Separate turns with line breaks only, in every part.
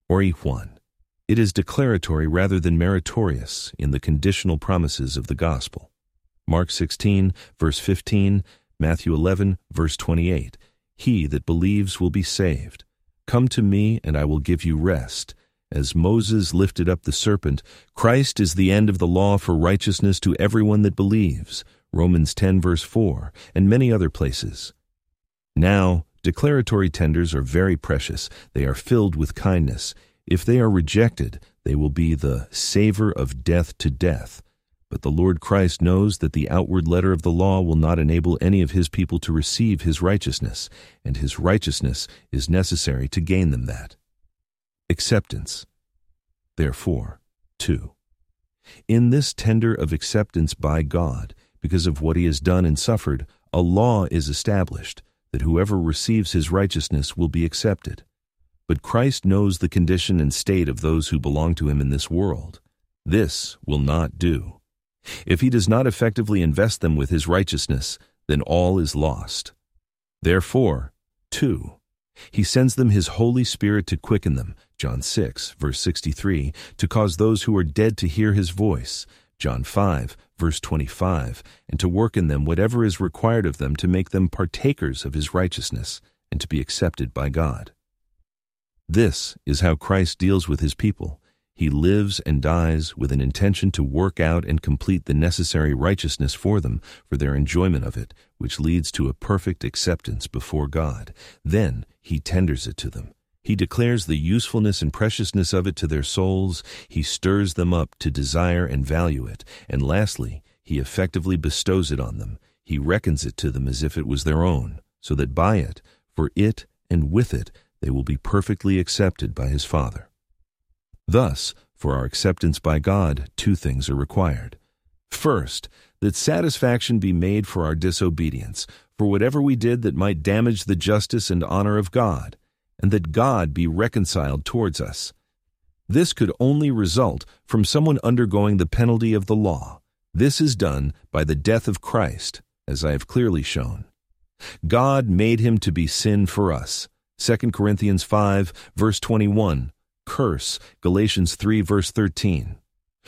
Orihuan. It is declaratory rather than meritorious in the conditional promises of the gospel. Mark 16, verse 15, Matthew 11, verse 28. He that believes will be saved. Come to me, and I will give you rest. As Moses lifted up the serpent, Christ is the end of the law for righteousness to everyone that believes. Romans 10, verse 4, and many other places. Now, declaratory tenders are very precious. They are filled with kindness. If they are rejected, they will be the savor of death to death. But the Lord Christ knows that the outward letter of the law will not enable any of his people to receive his righteousness, and his righteousness is necessary to gain them that. Acceptance. Therefore, 2. In this tender of acceptance by God, because of what he has done and suffered, a law is established, that whoever receives his righteousness will be accepted. But Christ knows the condition and state of those who belong to him in this world. This will not do. If he does not effectively invest them with his righteousness, then all is lost. Therefore, 2. He sends them his Holy Spirit to quicken them, John 6, verse 63, to cause those who are dead to hear his voice, John 5, verse 25, and to work in them whatever is required of them to make them partakers of his righteousness and to be accepted by God. This is how Christ deals with his people. He lives and dies with an intention to work out and complete the necessary righteousness for them, for their enjoyment of it, which leads to a perfect acceptance before God. Then he tenders it to them. He declares the usefulness and preciousness of it to their souls. He stirs them up to desire and value it. And lastly, he effectively bestows it on them. He reckons it to them as if it was their own, so that by it, for it and with it, they will be perfectly accepted by his Father. Thus, for our acceptance by God, 2 things are required. First, that satisfaction be made for our disobedience, for whatever we did that might damage the justice and honor of God, and that God be reconciled towards us. This could only result from someone undergoing the penalty of the law. This is done by the death of Christ, as I have clearly shown. God made him to be sin for us. 2 Corinthians 5, verse 21. Curse, Galatians 3, verse 13.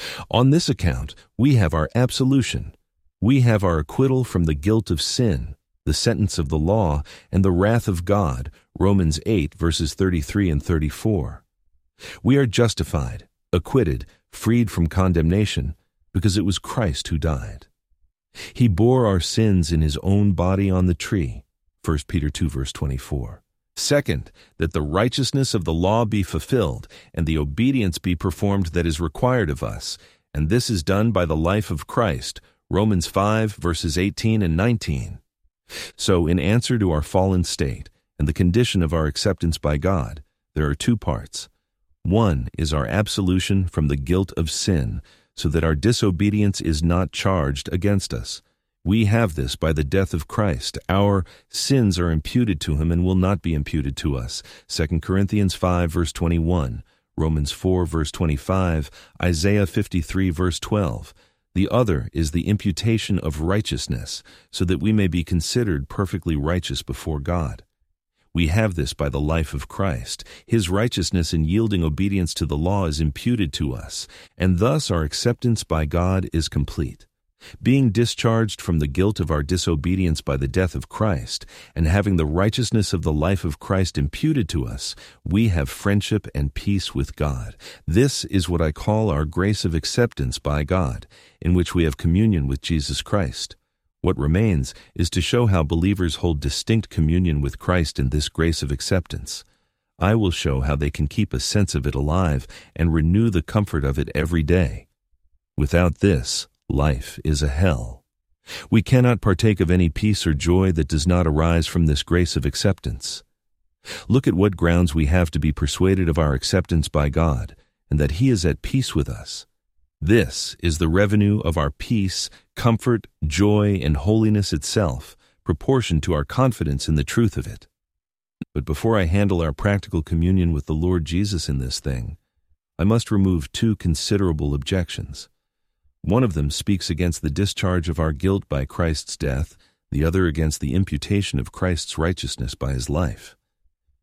On this account, we have our absolution. We have our acquittal from the guilt of sin, the sentence of the law, and the wrath of God, Romans 8, verses 33 and 34. We are justified, acquitted, freed from condemnation, because it was Christ who died. He bore our sins in his own body on the tree, 1 Peter 2, verse 24. Second, that the righteousness of the law be fulfilled, and the obedience be performed that is required of us, and this is done by the life of Christ, Romans 5, verses 18 and 19. So, in answer to our fallen state, and the condition of our acceptance by God, there are 2 parts. One is our absolution from the guilt of sin, so that our disobedience is not charged against us. We have this by the death of Christ. Our sins are imputed to him and will not be imputed to us. 2 Corinthians 5, verse 21, Romans 4, verse 25, Isaiah 53, verse 12. The other is the imputation of righteousness, so that we may be considered perfectly righteous before God. We have this by the life of Christ. His righteousness in yielding obedience to the law is imputed to us, and thus our acceptance by God is complete. Being discharged from the guilt of our disobedience by the death of Christ, and having the righteousness of the life of Christ imputed to us, we have friendship and peace with God. This is what I call our grace of acceptance by God, in which we have communion with Jesus Christ. What remains is to show how believers hold distinct communion with Christ in this grace of acceptance. I will show how they can keep a sense of it alive and renew the comfort of it every day. Without this, life is a hell. We cannot partake of any peace or joy that does not arise from this grace of acceptance. Look at what grounds we have to be persuaded of our acceptance by God, and that he is at peace with us. This is the revenue of our peace, comfort, joy, and holiness itself, proportioned to our confidence in the truth of it. But before I handle our practical communion with the Lord Jesus in this thing, I must remove 2 considerable objections. One of them speaks against the discharge of our guilt by Christ's death, the other against the imputation of Christ's righteousness by his life.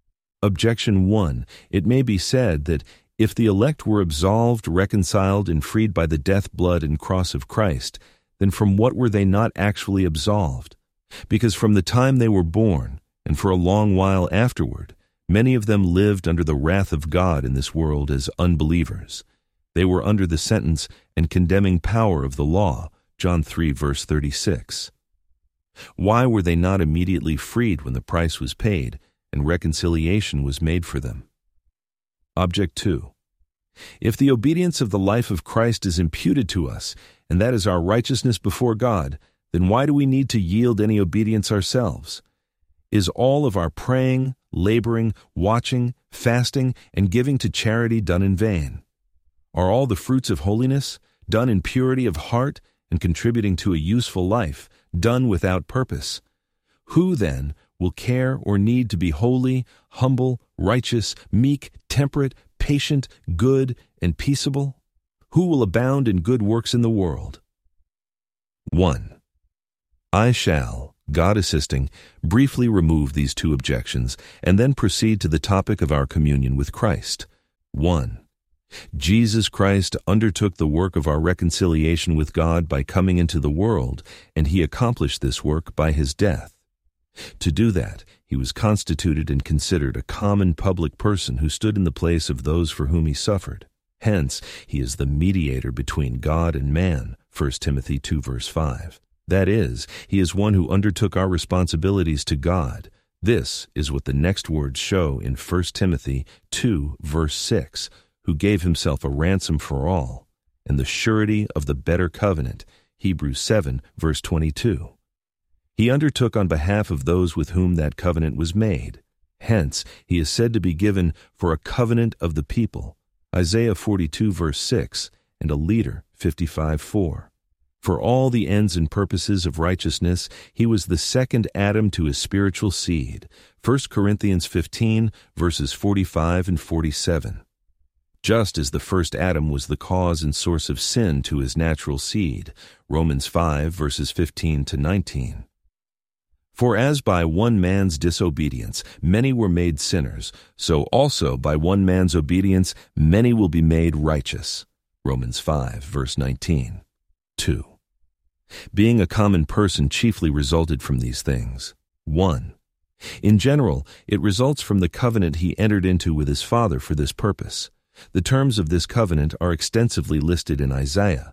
Objection 1. It may be said that if the elect were absolved, reconciled, and freed by the death, blood, and cross of Christ, then from what were they not actually absolved? Because from the time they were born, and for a long while afterward, many of them lived under the wrath of God in this world as unbelievers. They were under the sentence and condemning power of the law, John 3, verse 36. Why were they not immediately freed when the price was paid and reconciliation was made for them? Object 2. If the obedience of the life of Christ is imputed to us, and that is our righteousness before God, then why do we need to yield any obedience ourselves? Is all of our praying, laboring, watching, fasting, and giving to charity done in vain? Are all the fruits of holiness, done in purity of heart and contributing to a useful life, done without purpose? Who, then, will care or need to be holy, humble, righteous, meek, temperate, patient, good, and peaceable? Who will abound in good works in the world? 1. I shall, God assisting, briefly remove these two objections and then proceed to the topic of our communion with Christ. 1. Jesus Christ undertook the work of our reconciliation with God by coming into the world, and he accomplished this work by his death. To do that, he was constituted and considered a common public person who stood in the place of those for whom he suffered. Hence, he is the mediator between God and man, 1 Timothy 2, verse 5. That is, he is one who undertook our responsibilities to God. This is what the next words show in 1 Timothy 2, verse 6, who gave himself a ransom for all, and the surety of the better covenant, Hebrews 7, verse 22. He undertook on behalf of those with whom that covenant was made. Hence, he is said to be given for a covenant of the people, Isaiah 42, verse 6, and a leader, 55, 4. For all the ends and purposes of righteousness, he was the second Adam to his spiritual seed, 1 Corinthians 15, verses 45 and 47. Just as the first Adam was the cause and source of sin to his natural seed, Romans 5, verses 15 to 19. For as by one man's disobedience many were made sinners, so also by one man's obedience many will be made righteous. Romans 5, verse 19. 2. Being a common person chiefly resulted from these things. 1. In general, it results from the covenant he entered into with his Father for this purpose. The terms of this covenant are extensively listed in Isaiah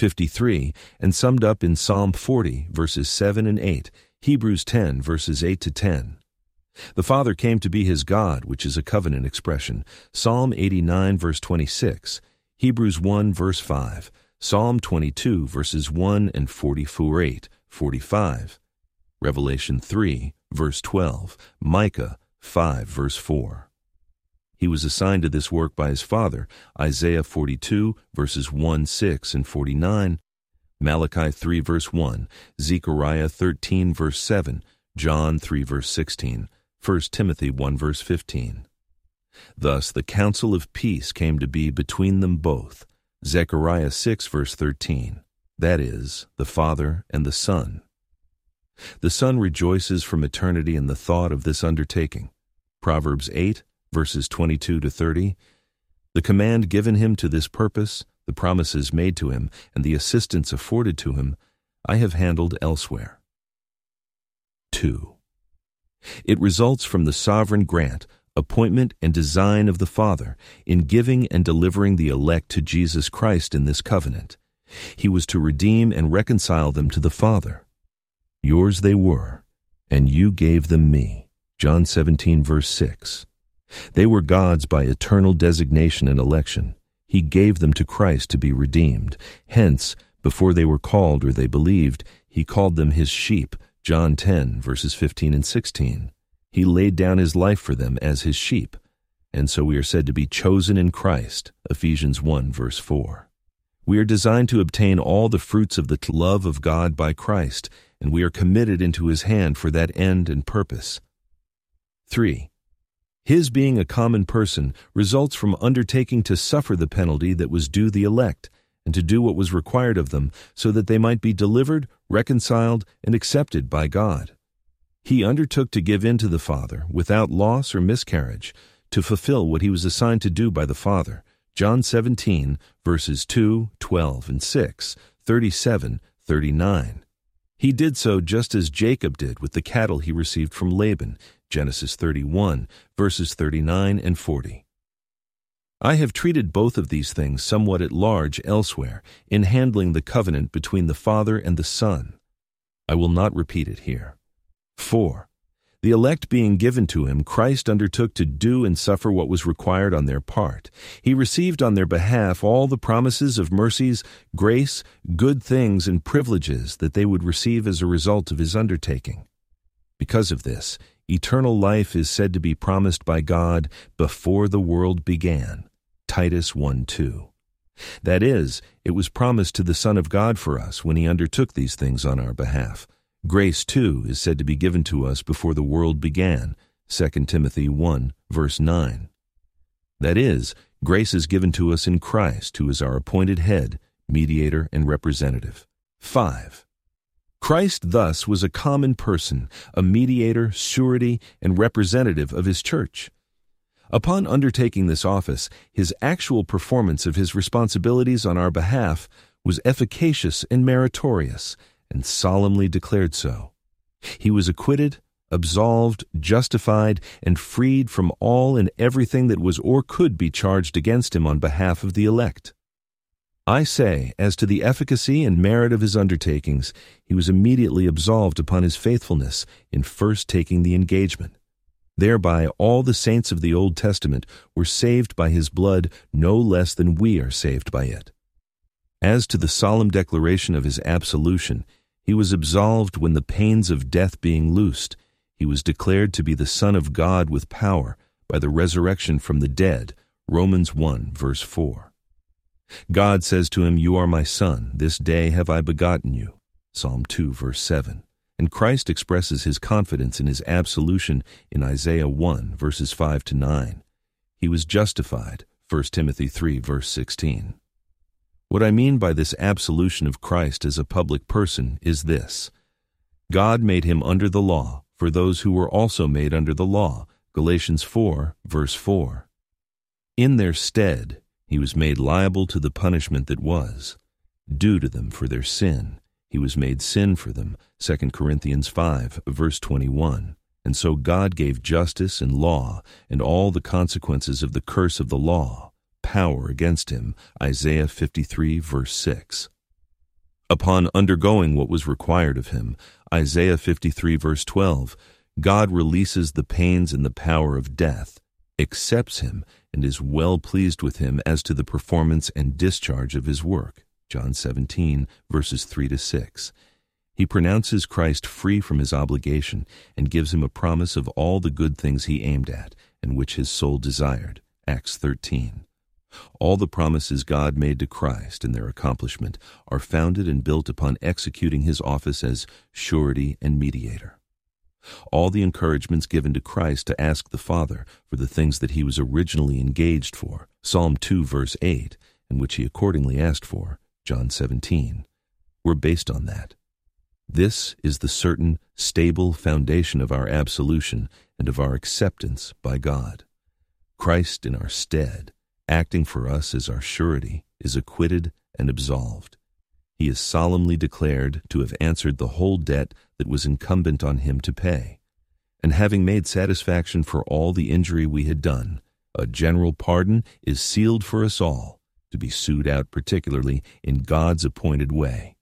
53 and summed up in Psalm 40, verses 7 and 8, Hebrews 10, verses 8 to 10. The Father came to be his God, which is a covenant expression, Psalm 89, verse 26, Hebrews 1, verse 5, Psalm 22, verses 1 and 44, 8, 45, Revelation 3, verse 12, Micah 5, verse 4. He was assigned to this work by his Father, Isaiah 42, verses 1, 6, and 49, Malachi 3, verse 1, Zechariah 13, verse 7, John 3, verse 16, 1 Timothy 1, verse 15. Thus the counsel of peace came to be between them both, Zechariah 6, verse 13, that is, the Father and the Son. The Son rejoices from eternity in the thought of this undertaking, Proverbs 8, verses 22 to 30, the command given him to this purpose, the promises made to him, and the assistance afforded to him, I have handled elsewhere. 2. It results from the sovereign grant, appointment, and design of the Father in giving and delivering the elect to Jesus Christ in this covenant. He was to redeem and reconcile them to the Father. Yours they were, and you gave them me. John 17, verse 6. They were God's by eternal designation and election. He gave them to Christ to be redeemed. Hence, before they were called or they believed, he called them his sheep. John 10, verses 15 and 16. He laid down his life for them as his sheep. And so we are said to be chosen in Christ. Ephesians 1, verse 4. We are designed to obtain all the fruits of the love of God by Christ, and we are committed into his hand for that end and purpose. 3. His being a common person results from undertaking to suffer the penalty that was due the elect, and to do what was required of them, so that they might be delivered, reconciled, and accepted by God. He undertook to give in to the Father without loss or miscarriage, to fulfill what he was assigned to do by the Father. John 17, verses 2, 12, and 6, 37, 39. He did so just as Jacob did with the cattle he received from Laban. Genesis 31, verses 39 and 40. I have treated both of these things somewhat at large elsewhere in handling the covenant between the Father and the Son. I will not repeat it here. 4. The elect being given to him, Christ undertook to do and suffer what was required on their part. He received on their behalf all the promises of mercies, grace, good things, and privileges that they would receive as a result of his undertaking. Because of this, eternal life is said to be promised by God before the world began. Titus 1:2. That is, it was promised to the Son of God for us when he undertook these things on our behalf. Grace, too, is said to be given to us before the world began. 2 Timothy 1, verse 9. That is, grace is given to us in Christ, who is our appointed head, mediator, and representative. 5. Christ thus was a common person, a mediator, surety, and representative of his church. Upon undertaking this office, his actual performance of his responsibilities on our behalf was efficacious and meritorious, and solemnly declared so. He was acquitted, absolved, justified, and freed from all and everything that was or could be charged against him on behalf of the elect. I say, as to the efficacy and merit of his undertakings, he was immediately absolved upon his faithfulness in first taking the engagement. Thereby all the saints of the Old Testament were saved by his blood no less than we are saved by it. As to the solemn declaration of his absolution, he was absolved when the pains of death being loosed, he was declared to be the Son of God with power by the resurrection from the dead. Romans 1, verse 4. God says to him, "You are my Son, this day have I begotten you." Psalm 2, verse 7. And Christ expresses his confidence in his absolution in Isaiah 1, verses 5 to 9. He was justified, 1 Timothy 3, verse 16. What I mean by this absolution of Christ as a public person is this. God made him under the law for those who were also made under the law. Galatians 4, verse 4. In their stead, he was made liable to the punishment that was due to them for their sin. He was made sin for them, 2 Corinthians 5, verse 21. And so God gave justice and law and all the consequences of the curse of the law, power against him, Isaiah 53, verse 6. Upon undergoing what was required of him, Isaiah 53, verse 12, God releases the pains and the power of death, accepts him, and is well pleased with him as to the performance and discharge of his work. John 17, verses 3 to 6. He pronounces Christ free from his obligation and gives him a promise of all the good things he aimed at and which his soul desired. Acts 13. All the promises God made to Christ and their accomplishment are founded and built upon executing his office as surety and mediator. All the encouragements given to Christ to ask the Father for the things that he was originally engaged for, Psalm 2, verse 8, and which he accordingly asked for, John 17, were based on that. This is the certain, stable foundation of our absolution and of our acceptance by God. Christ in our stead, acting for us as our surety, is acquitted and absolved. He is solemnly declared to have answered the whole debt that was incumbent on him to pay. And having made satisfaction for all the injury we had done, a general pardon is sealed for us all, to be sued out particularly in God's appointed way.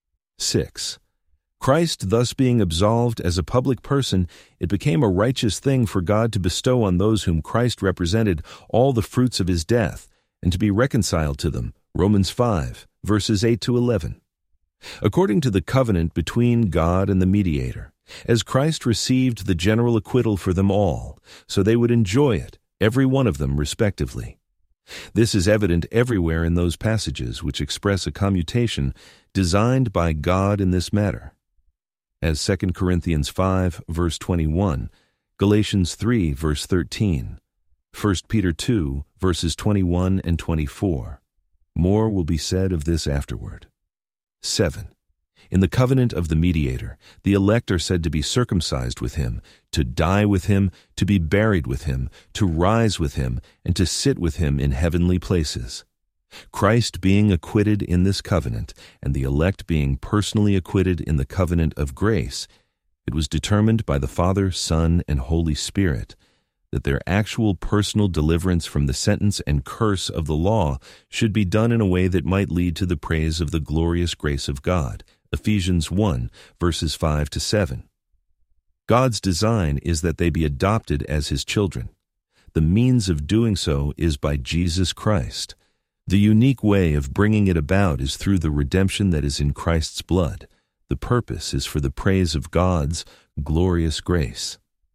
6. Christ thus being absolved as a public person, it became a righteous thing for God to bestow on those whom Christ represented all the fruits of his death, and to be reconciled to them. Romans 5, verses 8 to 11. According to the covenant between God and the mediator, as Christ received the general acquittal for them all, so they would enjoy it, every one of them respectively. This is evident everywhere in those passages which express a commutation designed by God in this matter, as 2 Corinthians 5, verse 21, Galatians 3, verse 13, 1 Peter 2, verses 21 and 24. More will be said of this afterward. 7. In the covenant of the mediator, the elect are said to be circumcised with him, to die with him, to be buried with him, to rise with him, and to sit with him in heavenly places. Christ being acquitted in this covenant, and the elect being personally acquitted in the covenant of grace, it was determined by the Father, Son, and Holy Spirit that their actual personal deliverance from the sentence and curse of the law should be done in a way that might lead to the praise of the glorious grace of God. Ephesians 1, verses 5 to 7. God's design is that they be adopted as His children. The means of doing so is by Jesus Christ. The unique way of bringing it about is through the redemption that is in Christ's blood. The purpose is for the praise of God's glorious grace.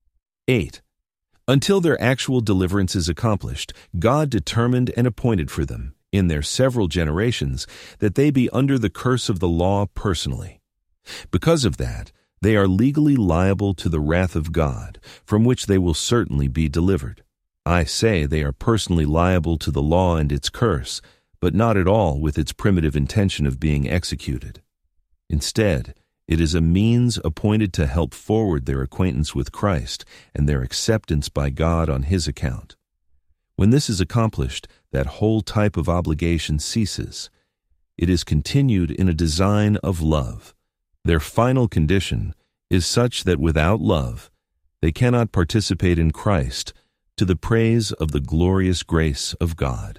8. Until their actual deliverance is accomplished, God determined and appointed for them, in their several generations, that they be under the curse of the law personally. Because of that, they are legally liable to the wrath of God, from which they will certainly be delivered. I say they are personally liable to the law and its curse, but not at all with its primitive intention of being executed. Instead, it is a means appointed to help forward their acquaintance with Christ and their acceptance by God on His account. When this is accomplished, that whole type of obligation ceases. It is continued in a design of love. Their final condition is such that without love, they cannot participate in Christ to the praise of the glorious grace of God.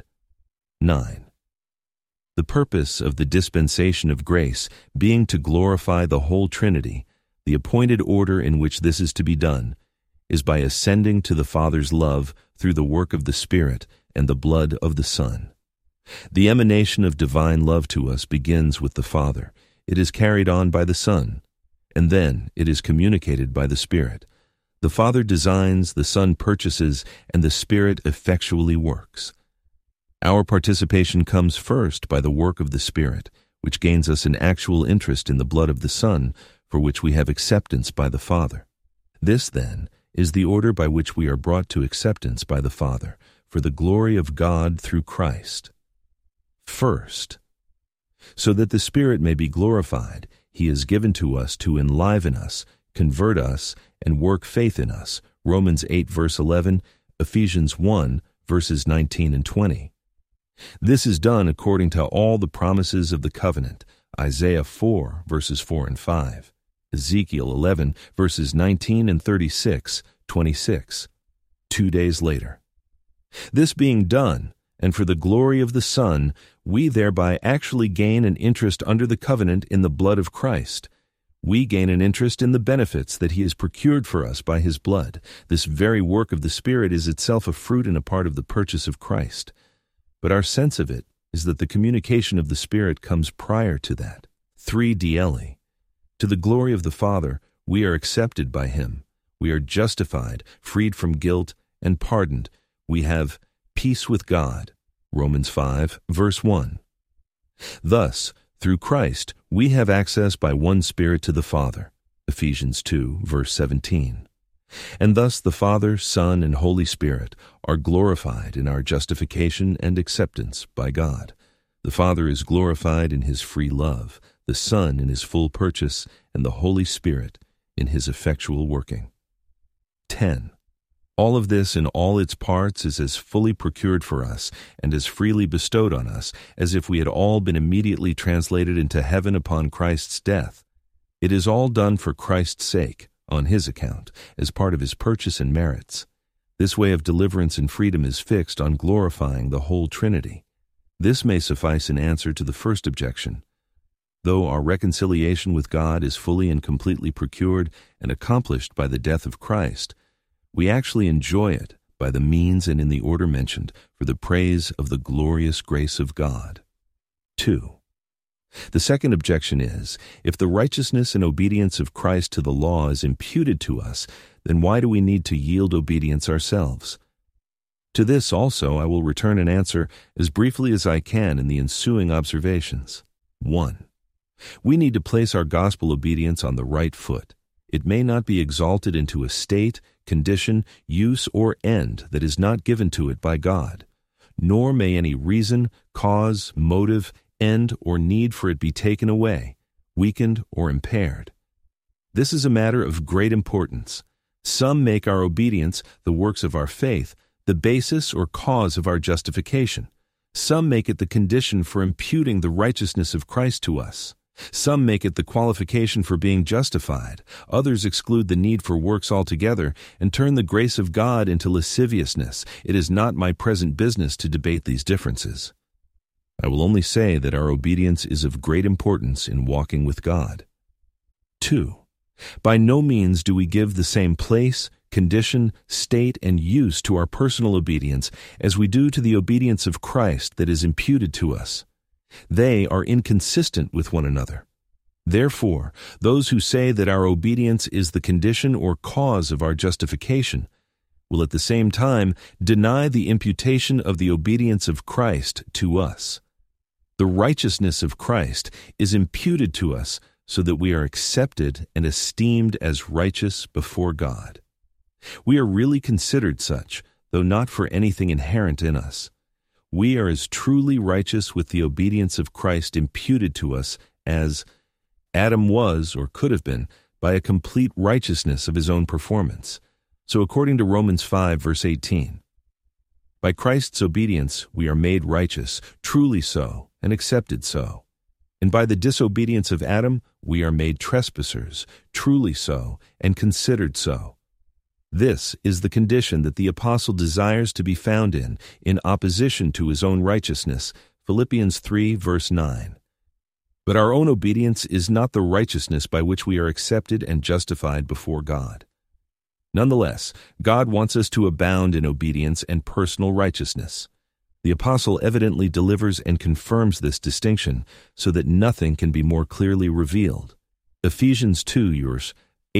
9. The purpose of the dispensation of grace being to glorify the whole Trinity, the appointed order in which this is to be done is by ascending to the Father's love through the work of the Spirit and the blood of the Son. The emanation of divine love to us begins with the Father. It is carried on by the Son, and then it is communicated by the Spirit. The Father designs, the Son purchases, and the Spirit effectually works. Our participation comes first by the work of the Spirit, which gains us an actual interest in the blood of the Son, for which we have acceptance by the Father. This, then, is the order by which we are brought to acceptance by the Father, for the glory of God through Christ. First, so that the Spirit may be glorified, He is given to us to enliven us, convert us, and work faith in us. Romans 8, verse 11, Ephesians 1, verses 19 and 20. This is done according to all the promises of the covenant. Isaiah 4, verses 4 and 5. Ezekiel 11, verses 19 and 36, 26. 2 days later. This being done, and for the glory of the Son, we thereby actually gain an interest under the covenant in the blood of Christ. We gain an interest in the benefits that He has procured for us by His blood. This very work of the Spirit is itself a fruit and a part of the purchase of Christ. But our sense of it is that the communication of the Spirit comes prior to that. 3 DLE. To the glory of the Father, we are accepted by Him. We are justified, freed from guilt, and pardoned. We have peace with God. Romans 5, verse 1. Thus, through Christ, we have access by one Spirit to the Father. Ephesians 2, verse 17. And thus the Father, Son, and Holy Spirit are glorified in our justification and acceptance by God. The Father is glorified in His free love, the Son in His full purchase, and the Holy Spirit in His effectual working. 10. All of this in all its parts is as fully procured for us and as freely bestowed on us as if we had all been immediately translated into heaven upon Christ's death. It is all done for Christ's sake, on His account, as part of His purchase and merits. This way of deliverance and freedom is fixed on glorifying the whole Trinity. This may suffice in answer to the first objection. Though our reconciliation with God is fully and completely procured and accomplished by the death of Christ, we actually enjoy it by the means and in the order mentioned for the praise of the glorious grace of God. 2. The second objection is, if the righteousness and obedience of Christ to the law is imputed to us, then why do we need to yield obedience ourselves? To this also I will return an answer as briefly as I can in the ensuing observations. 1. We need to place our gospel obedience on the right foot. It may not be exalted into a state, condition, use, or end that is not given to it by God, nor may any reason, cause, motive, end, or need for it be taken away. weakened, or impaired. This is a matter of great importance. Some make our obedience, the works of our faith, the basis or cause of our justification. Some make it the condition for imputing the righteousness of Christ to us. Some make it the qualification for being justified. Others exclude the need for works altogether and turn the grace of God into lasciviousness. It is not my present business to debate these differences. I will only say that our obedience is of great importance in walking with God. 2. By no means do we give the same place, condition, state, and use to our personal obedience as we do to the obedience of Christ that is imputed to us. They are inconsistent with one another. Therefore, those who say that our obedience is the condition or cause of our justification will at the same time deny the imputation of the obedience of Christ to us. The righteousness of Christ is imputed to us so that we are accepted and esteemed as righteous before God. We are really considered such, though not for anything inherent in us. We are as truly righteous with the obedience of Christ imputed to us as Adam was or could have been by a complete righteousness of his own performance. So according to Romans 5, verse 18, by Christ's obedience we are made righteous, truly so, and accepted so. And by the disobedience of Adam we are made trespassers, truly so, and considered so. This is the condition that the apostle desires to be found in opposition to his own righteousness. Philippians 3, verse 9. But our own obedience is not the righteousness by which we are accepted and justified before God. Nonetheless, God wants us to abound in obedience and personal righteousness. The apostle evidently delivers and confirms this distinction so that nothing can be more clearly revealed. Ephesians 2, verse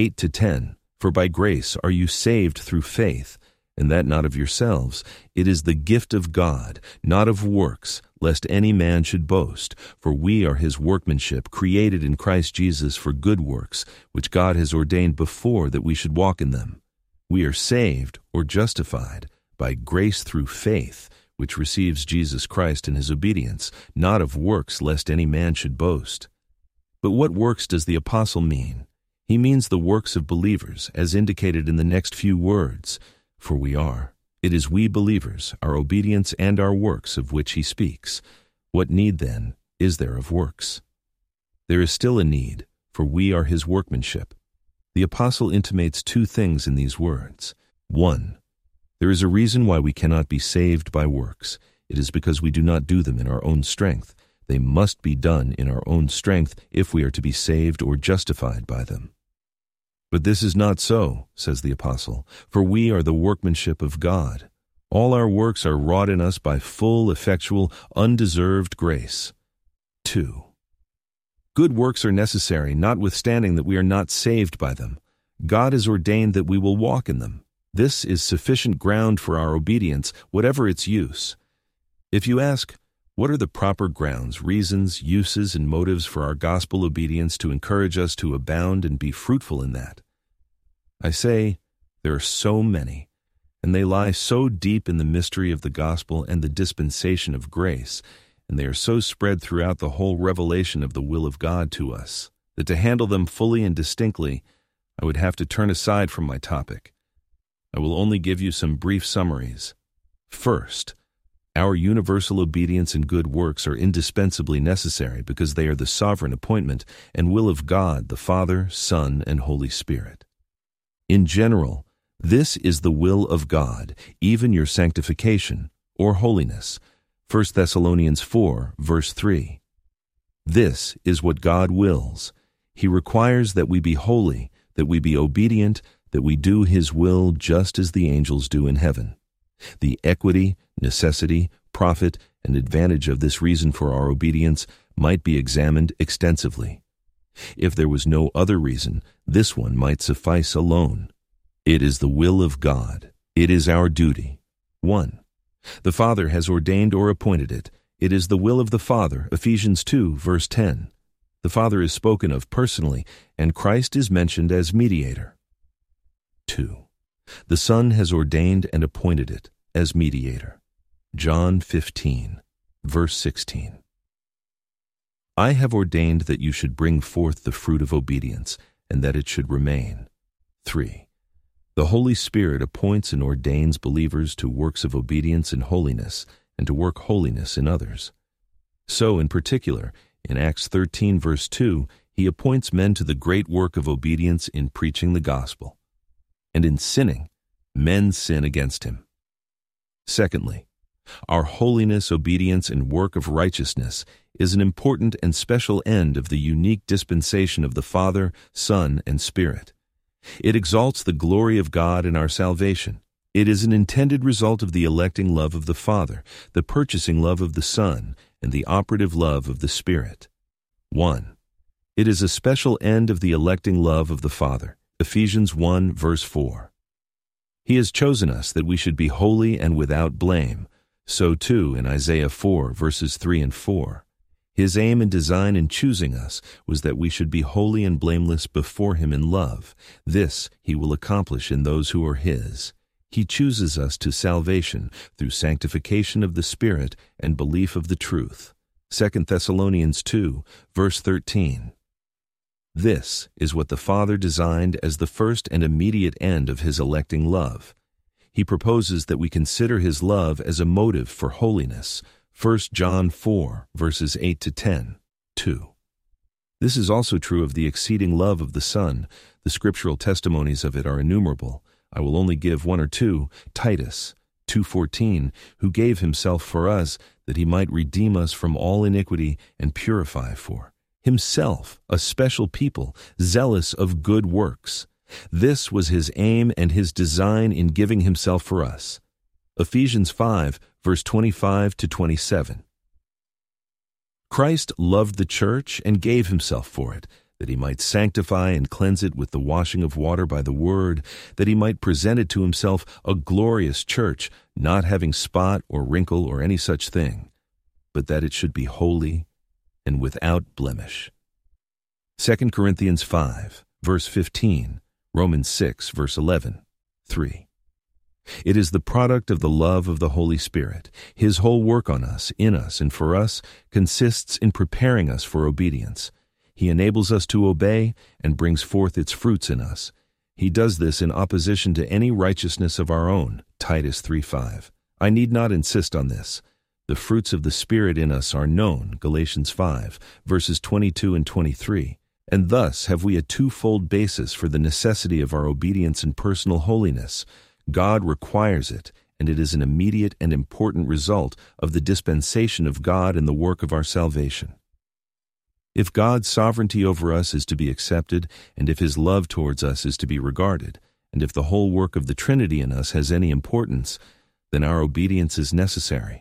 8-10. For by grace are you saved through faith, and that not of yourselves. It is the gift of God, not of works, lest any man should boast. For we are his workmanship, created in Christ Jesus for good works, which God has ordained before that we should walk in them. We are saved, or justified, by grace through faith, which receives Jesus Christ in his obedience, not of works, lest any man should boast. But what works does the apostle mean? He means the works of believers, as indicated in the next few words, for we are. It is we believers, our obedience and our works of which he speaks. What need, then, is there of works? There is still a need, for we are his workmanship. The apostle intimates two things in these words. 1. There is a reason why we cannot be saved by works. It is because we do not do them in our own strength. They must be done in our own strength if we are to be saved or justified by them. But this is not so, says the apostle, for we are the workmanship of God. All our works are wrought in us by full, effectual, undeserved grace. 2. Good works are necessary, notwithstanding that we are not saved by them. God has ordained that we will walk in them. This is sufficient ground for our obedience, whatever its use. If you ask, what are the proper grounds, reasons, uses, and motives for our gospel obedience to encourage us to abound and be fruitful in that? I say, there are so many, and they lie so deep in the mystery of the gospel and the dispensation of grace, and they are so spread throughout the whole revelation of the will of God to us, that to handle them fully and distinctly, I would have to turn aside from my topic. I will only give you some brief summaries. First, our universal obedience and good works are indispensably necessary because they are the sovereign appointment and will of God, the Father, Son, and Holy Spirit. In general, this is the will of God, even your sanctification, or holiness. 1 Thessalonians 4, verse 3. This is what God wills. He requires that we be holy, that we be obedient, that we do his will just as the angels do in heaven. The equity, necessity, profit, and advantage of this reason for our obedience might be examined extensively. If there was no other reason, this one might suffice alone. It is the will of God. It is our duty. 1. The Father has ordained or appointed it. It is the will of the Father, Ephesians 2, verse 10. The Father is spoken of personally, and Christ is mentioned as mediator. 2. The Son has ordained and appointed it as mediator. John 15, verse 16. I have ordained that you should bring forth the fruit of obedience, and that it should remain. 3. The Holy Spirit appoints and ordains believers to works of obedience and holiness, and to work holiness in others. So, in particular, in Acts 13, verse 2, he appoints men to the great work of obedience in preaching the gospel. And in sinning, men sin against him. Secondly, our holiness, obedience, and work of righteousness is an important and special end of the unique dispensation of the Father, Son, and Spirit. It exalts the glory of God in our salvation. It is an intended result of the electing love of the Father, the purchasing love of the Son, and the operative love of the Spirit. 1. It is a special end of the electing love of the Father. Ephesians 1, verse 4. He has chosen us that we should be holy and without blame. So too in Isaiah 4, verses 3 and 4. His aim and design in choosing us was that we should be holy and blameless before him in love. This he will accomplish in those who are his. He chooses us to salvation through sanctification of the Spirit and belief of the truth. 2 Thessalonians 2, verse 13. This is what the Father designed as the first and immediate end of his electing love. He proposes that we consider his love as a motive for holiness. 1 John 4, verses 8 to 10, 2. This is also true of the exceeding love of the Son. The scriptural testimonies of it are innumerable. I will only give one or two. Titus 2:14, who gave himself for us, that he might redeem us from all iniquity and purify for himself a special people, zealous of good works. This was his aim and his design in giving himself for us. Ephesians 5, verse 25 to 27. Christ loved the church and gave himself for it, that he might sanctify and cleanse it with the washing of water by the word, that he might present it to himself a glorious church, not having spot or wrinkle or any such thing, but that it should be holy and without blemish. 2 Corinthians 5, verse 15, Romans 6, verse 11, 3. It is the product of the love of the Holy Spirit. His whole work on us, in us, and for us consists in preparing us for obedience. He enables us to obey and brings forth its fruits in us. He does this in opposition to any righteousness of our own. Titus 3:5. I need not insist on this. The fruits of the Spirit in us are known. Galatians 5, verses 22 and 23. And thus have we a twofold basis for the necessity of our obedience and personal holiness. God requires it, and it is an immediate and important result of the dispensation of God in the work of our salvation. If God's sovereignty over us is to be accepted, and if his love towards us is to be regarded, and if the whole work of the Trinity in us has any importance, then our obedience is necessary.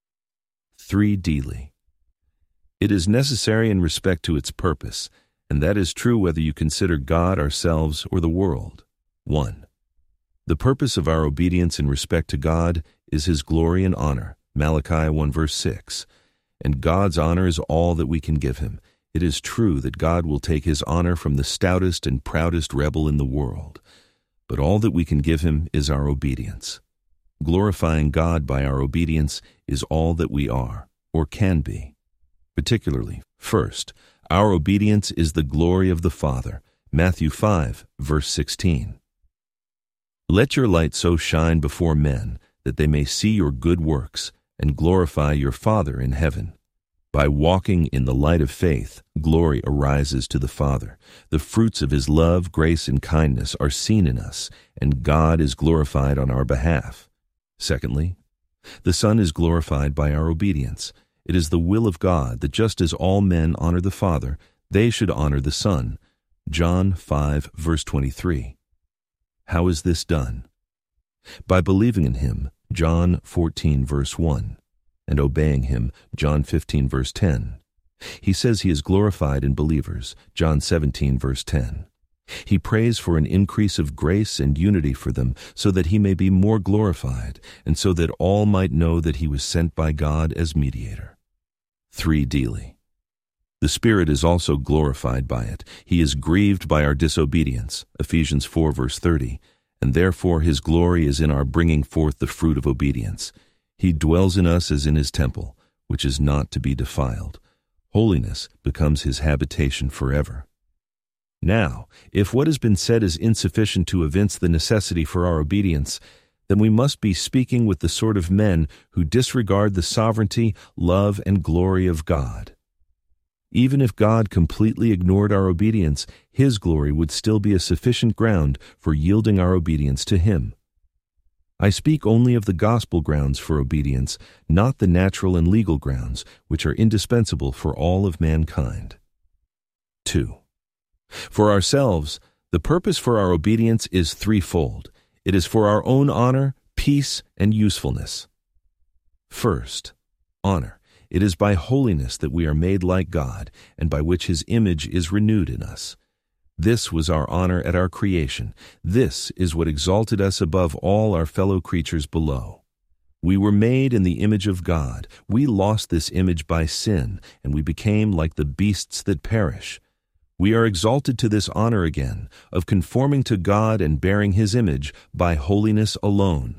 3. It is necessary in respect to its purpose, and that is true whether you consider God, ourselves, or the world. 1. The purpose of our obedience in respect to God is his glory and honor. Malachi 1, verse 6. And God's honor is all that we can give him. It is true that God will take his honor from the stoutest and proudest rebel in the world, but all that we can give him is our obedience. Glorifying God by our obedience is all that we are, or can be. Particularly, first, our obedience is the glory of the Father. Matthew 5, verse 16. Let your light so shine before men that they may see your good works and glorify your Father in heaven. By walking in the light of faith, glory arises to the Father. The fruits of his love, grace, and kindness are seen in us, and God is glorified on our behalf. Secondly, the Son is glorified by our obedience. It is the will of God that just as all men honor the Father, they should honor the Son. John 5, verse 23. How is this done? By believing in him, John 14, verse 1, and obeying him, John 15, verse 10. He says he is glorified in believers, John 17, verse 10. He prays for an increase of grace and unity for them so that he may be more glorified, and so that all might know that he was sent by God as mediator. 3. The Spirit is also glorified by it. He is grieved by our disobedience, Ephesians 4, verse 30, and therefore his glory is in our bringing forth the fruit of obedience. He dwells in us as in his temple, which is not to be defiled. Holiness becomes his habitation forever. Now, if what has been said is insufficient to evince the necessity for our obedience, then we must be speaking with the sort of men who disregard the sovereignty, love, and glory of God. Even if God completely ignored our obedience, His glory would still be a sufficient ground for yielding our obedience to Him. I speak only of the gospel grounds for obedience, not the natural and legal grounds, which are indispensable for all of mankind. 2. For ourselves, the purpose for our obedience is threefold. It is for our own honor, peace, and usefulness. First, honor. It is by holiness that we are made like God, and by which His image is renewed in us. This was our honor at our creation. This is what exalted us above all our fellow creatures below. We were made in the image of God. We lost this image by sin, and we became like the beasts that perish. We are exalted to this honor again, of conforming to God and bearing His image by holiness alone.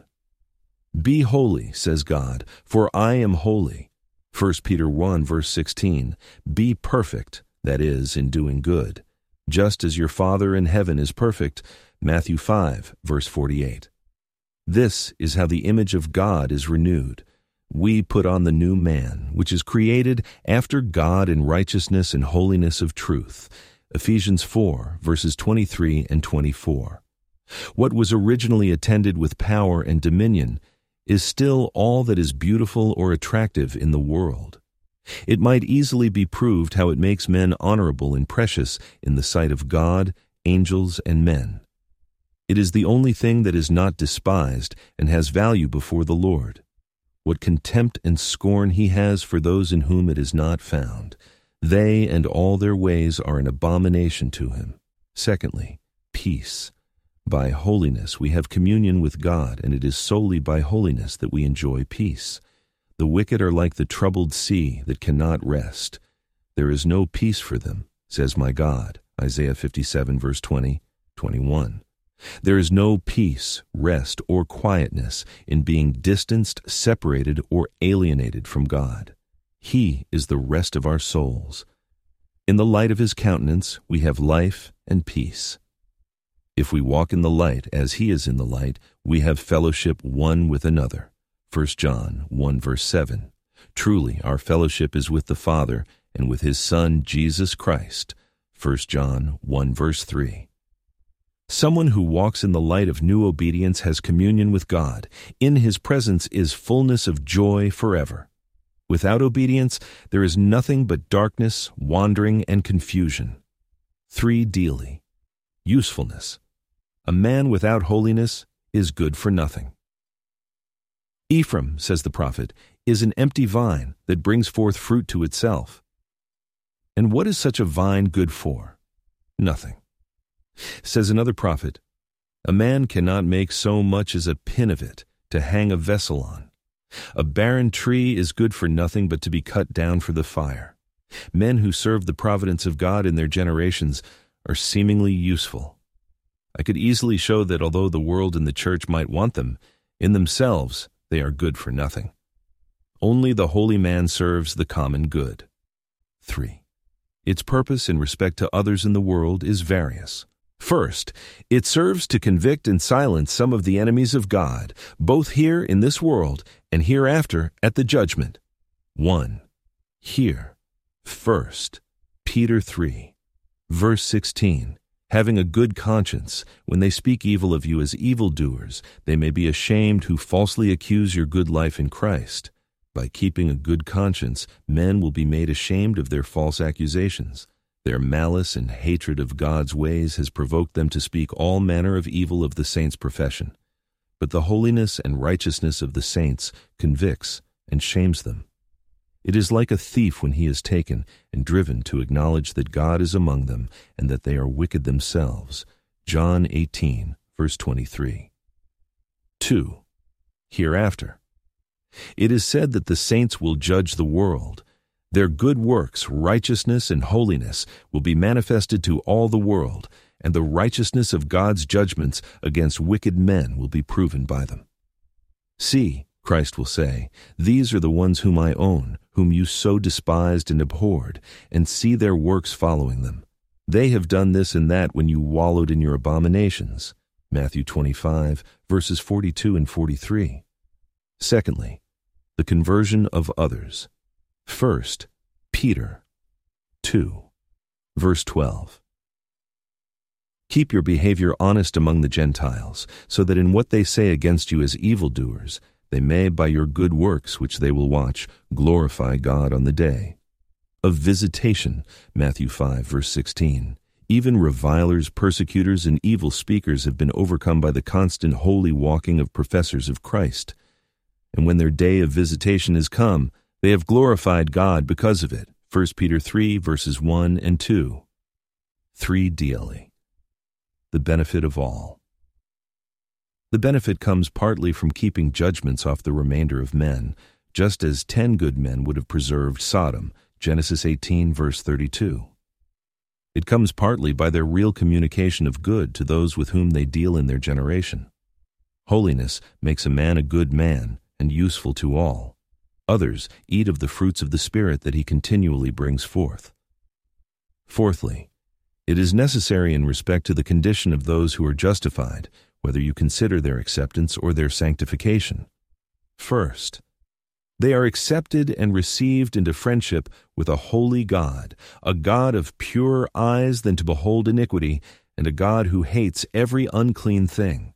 Be holy, says God, for I am holy. 1 Peter 1, verse 16. Be perfect, that is, in doing good, just as your Father in heaven is perfect. Matthew 5, verse 48. This is how the image of God is renewed. We put on the new man, which is created after God in righteousness and holiness of truth. Ephesians 4, verses 23 and 24. What was originally attended with power and dominion is still all that is beautiful or attractive in the world. It might easily be proved how it makes men honorable and precious in the sight of God, angels, and men. It is the only thing that is not despised and has value before the Lord. What contempt and scorn He has for those in whom it is not found. They and all their ways are an abomination to Him. Secondly, peace. By holiness we have communion with God, and it is solely by holiness that we enjoy peace. The wicked are like the troubled sea that cannot rest. There is no peace for them, says my God. Isaiah 57, verse 20, 21. There is no peace, rest, or quietness in being distanced, separated, or alienated from God. He is the rest of our souls. In the light of His countenance we have life and peace. If we walk in the light as He is in the light, we have fellowship one with another. 1 John 1, verse 7. Truly, our fellowship is with the Father and with His Son, Jesus Christ. 1 John 1, verse 3. Someone who walks in the light of new obedience has communion with God. In His presence is fullness of joy forever. Without obedience, there is nothing but darkness, wandering, and confusion. 3. Daily. Usefulness. A man without holiness is good for nothing. Ephraim, says the prophet, is an empty vine that brings forth fruit to itself. And what is such a vine good for? Nothing. Says another prophet, a man cannot make so much as a pin of it to hang a vessel on. A barren tree is good for nothing but to be cut down for the fire. Men who serve the providence of God in their generations are seemingly useful. I could easily show that although the world and the church might want them, in themselves they are good for nothing. Only the holy man serves the common good. 3. Its purpose in respect to others in the world is various. First, it serves to convict and silence some of the enemies of God, both here in this world and hereafter at the judgment. 1. Here. First. Peter 3. Verse 16. Having a good conscience, when they speak evil of you as evildoers, they may be ashamed who falsely accuse your good life in Christ. By keeping a good conscience, men will be made ashamed of their false accusations. Their malice and hatred of God's ways has provoked them to speak all manner of evil of the saints' profession. But the holiness and righteousness of the saints convicts and shames them. It is like a thief when he is taken and driven to acknowledge that God is among them and that they are wicked themselves. John 18, verse 23. 2. Hereafter. It is said that the saints will judge the world. Their good works, righteousness, and holiness will be manifested to all the world, and the righteousness of God's judgments against wicked men will be proven by them. See, Christ will say, "These are the ones whom I own, whom you so despised and abhorred, and see their works following them. They have done this and that when you wallowed in your abominations." Matthew 25, verses 42 and 43. Secondly, the conversion of others. First, Peter 2, verse 12. Keep your behavior honest among the Gentiles, so that in what they say against you as evildoers, they may, by your good works which they will watch, glorify God on the day of visitation. Matthew 5, verse 16. Even revilers, persecutors, and evil speakers have been overcome by the constant holy walking of professors of Christ. And when their day of visitation is come, they have glorified God because of it. 1 Peter 3, verses 1 and 2. 3. The benefit of all. The benefit comes partly from keeping judgments off the remainder of men, just as 10 good men would have preserved Sodom. Genesis 18, verse 32. It comes partly by their real communication of good to those with whom they deal in their generation. Holiness makes a man a good man and useful to all. Others eat of the fruits of the Spirit that he continually brings forth. Fourthly, it is necessary in respect to the condition of those who are justified, whether you consider their acceptance or their sanctification. First, they are accepted and received into friendship with a holy God, a God of purer eyes than to behold iniquity, and a God who hates every unclean thing.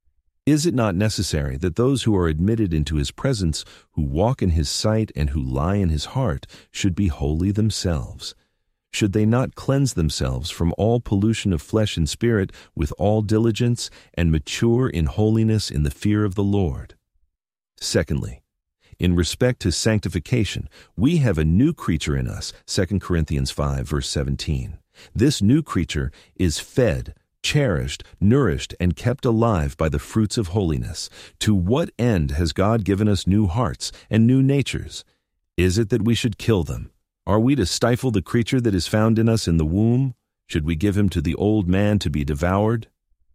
Is it not necessary that those who are admitted into his presence, who walk in his sight and who lie in his heart, should be holy themselves? Should they not cleanse themselves from all pollution of flesh and spirit with all diligence, and mature in holiness in the fear of the Lord? Secondly, in respect to sanctification, we have a new creature in us, 2 Corinthians 5, verse 17. This new creature is fed, cherished, nourished, and kept alive by the fruits of holiness. To what end has God given us new hearts and new natures? Is it that we should kill them? Are we to stifle the creature that is found in us in the womb? Should we give him to the old man to be devoured?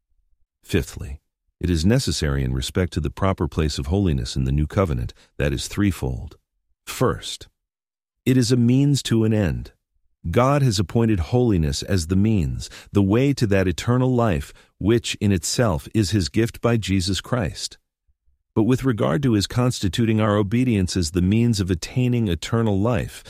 Fifthly, it is necessary in respect to the proper place of holiness in the new covenant, that is threefold. First, it is a means to an end. God has appointed holiness as the means, the way to that eternal life, which in itself is his gift by Jesus Christ. But with regard to his constituting our obedience as the means of attaining eternal life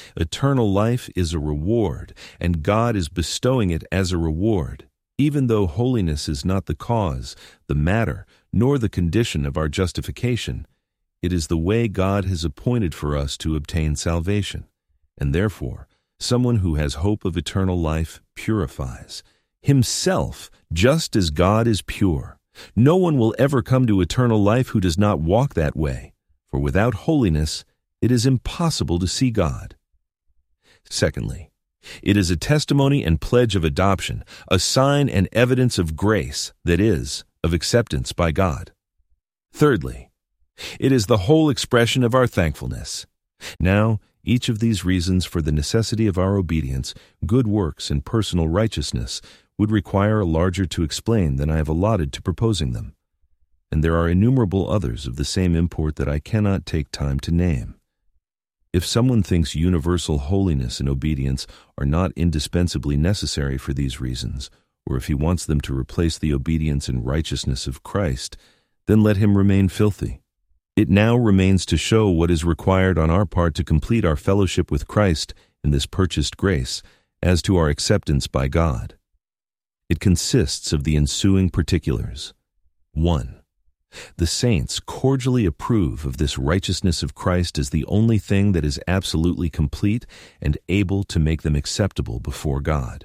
is a reward, and God is bestowing it as a reward. Even though holiness is not the cause, the matter, nor the condition of our justification, it is the way God has appointed for us to obtain salvation. And therefore, someone who has hope of eternal life purifies himself just as God is pure. No one will ever come to eternal life who does not walk that way, for without holiness it is impossible to see God. Secondly, it is a testimony and pledge of adoption, a sign and evidence of grace, that is, of acceptance by God. Thirdly, it is the whole expression of our thankfulness. Now, each of these reasons for the necessity of our obedience, good works, and personal righteousness would require a larger to explain than I have allotted to proposing them. And there are innumerable others of the same import that I cannot take time to name. If someone thinks universal holiness and obedience are not indispensably necessary for these reasons, or if he wants them to replace the obedience and righteousness of Christ, then let him remain filthy. It now remains to show what is required on our part to complete our fellowship with Christ in this purchased grace, as to our acceptance by God. It consists of the ensuing particulars. 1. The saints cordially approve of this righteousness of Christ as the only thing that is absolutely complete and able to make them acceptable before God.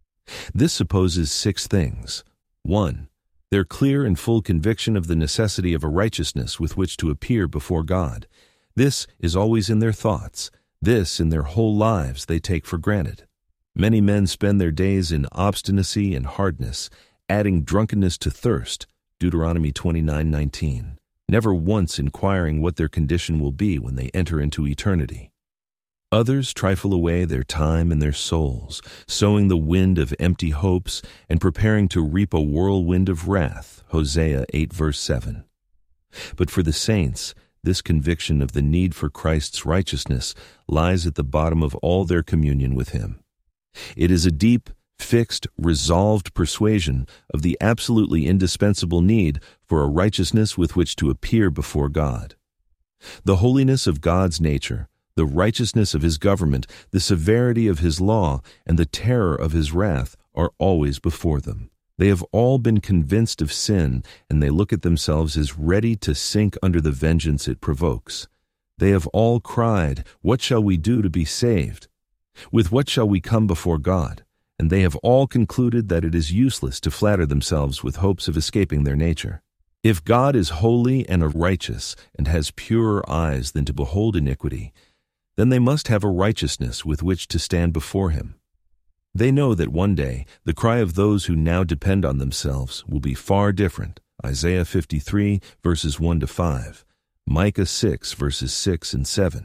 This supposes 6 things. 1. Their clear and full conviction of the necessity of a righteousness with which to appear before God. This is always in their thoughts. This in their whole lives they take for granted. Many men spend their days in obstinacy and hardness, adding drunkenness to thirst, Deuteronomy 29:19, never once inquiring what their condition will be when they enter into eternity. Others trifle away their time and their souls, sowing the wind of empty hopes and preparing to reap a whirlwind of wrath, Hosea 8 verse 7. But for the saints, This conviction of the need for Christ's righteousness lies at the bottom of all their communion with Him. It is a deep, fixed, resolved persuasion of the absolutely indispensable need for a righteousness with which to appear before God. The holiness of God's nature, the righteousness of His government, the severity of His law, and the terror of His wrath are always before them. They have all been convinced of sin, and they look at themselves as ready to sink under the vengeance it provokes. They have all cried, "What shall we do to be saved? With what shall we come before God?" And they have all concluded that it is useless to flatter themselves with hopes of escaping their nature. If God is holy and righteous, and has purer eyes than to behold iniquity, then they must have a righteousness with which to stand before Him. They know that one day the cry of those who now depend on themselves will be far different. Isaiah 53, verses 1-5, Micah 6, verses 6 and 7.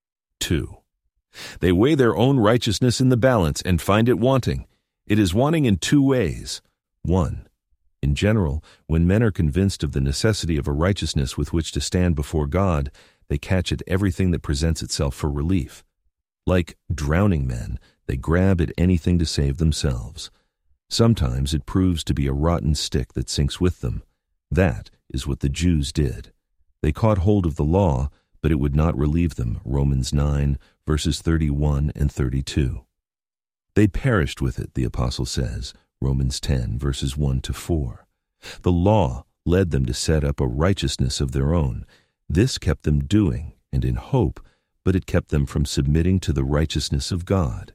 2. They weigh their own righteousness in the balance and find it wanting. It is wanting in two ways. 1. In general, when men are convinced of the necessity of a righteousness with which to stand before God, they catch at everything that presents itself for relief. Like drowning men, they grab at anything to save themselves. Sometimes it proves to be a rotten stick that sinks with them. That is what the Jews did. They caught hold of the law, but it would not relieve them. Romans 9, verses 31 and 32. They perished with it, the apostle says. Romans 10, verses 1-4. The law led them to set up a righteousness of their own. This kept them doing and in hope, but it kept them from submitting to the righteousness of God.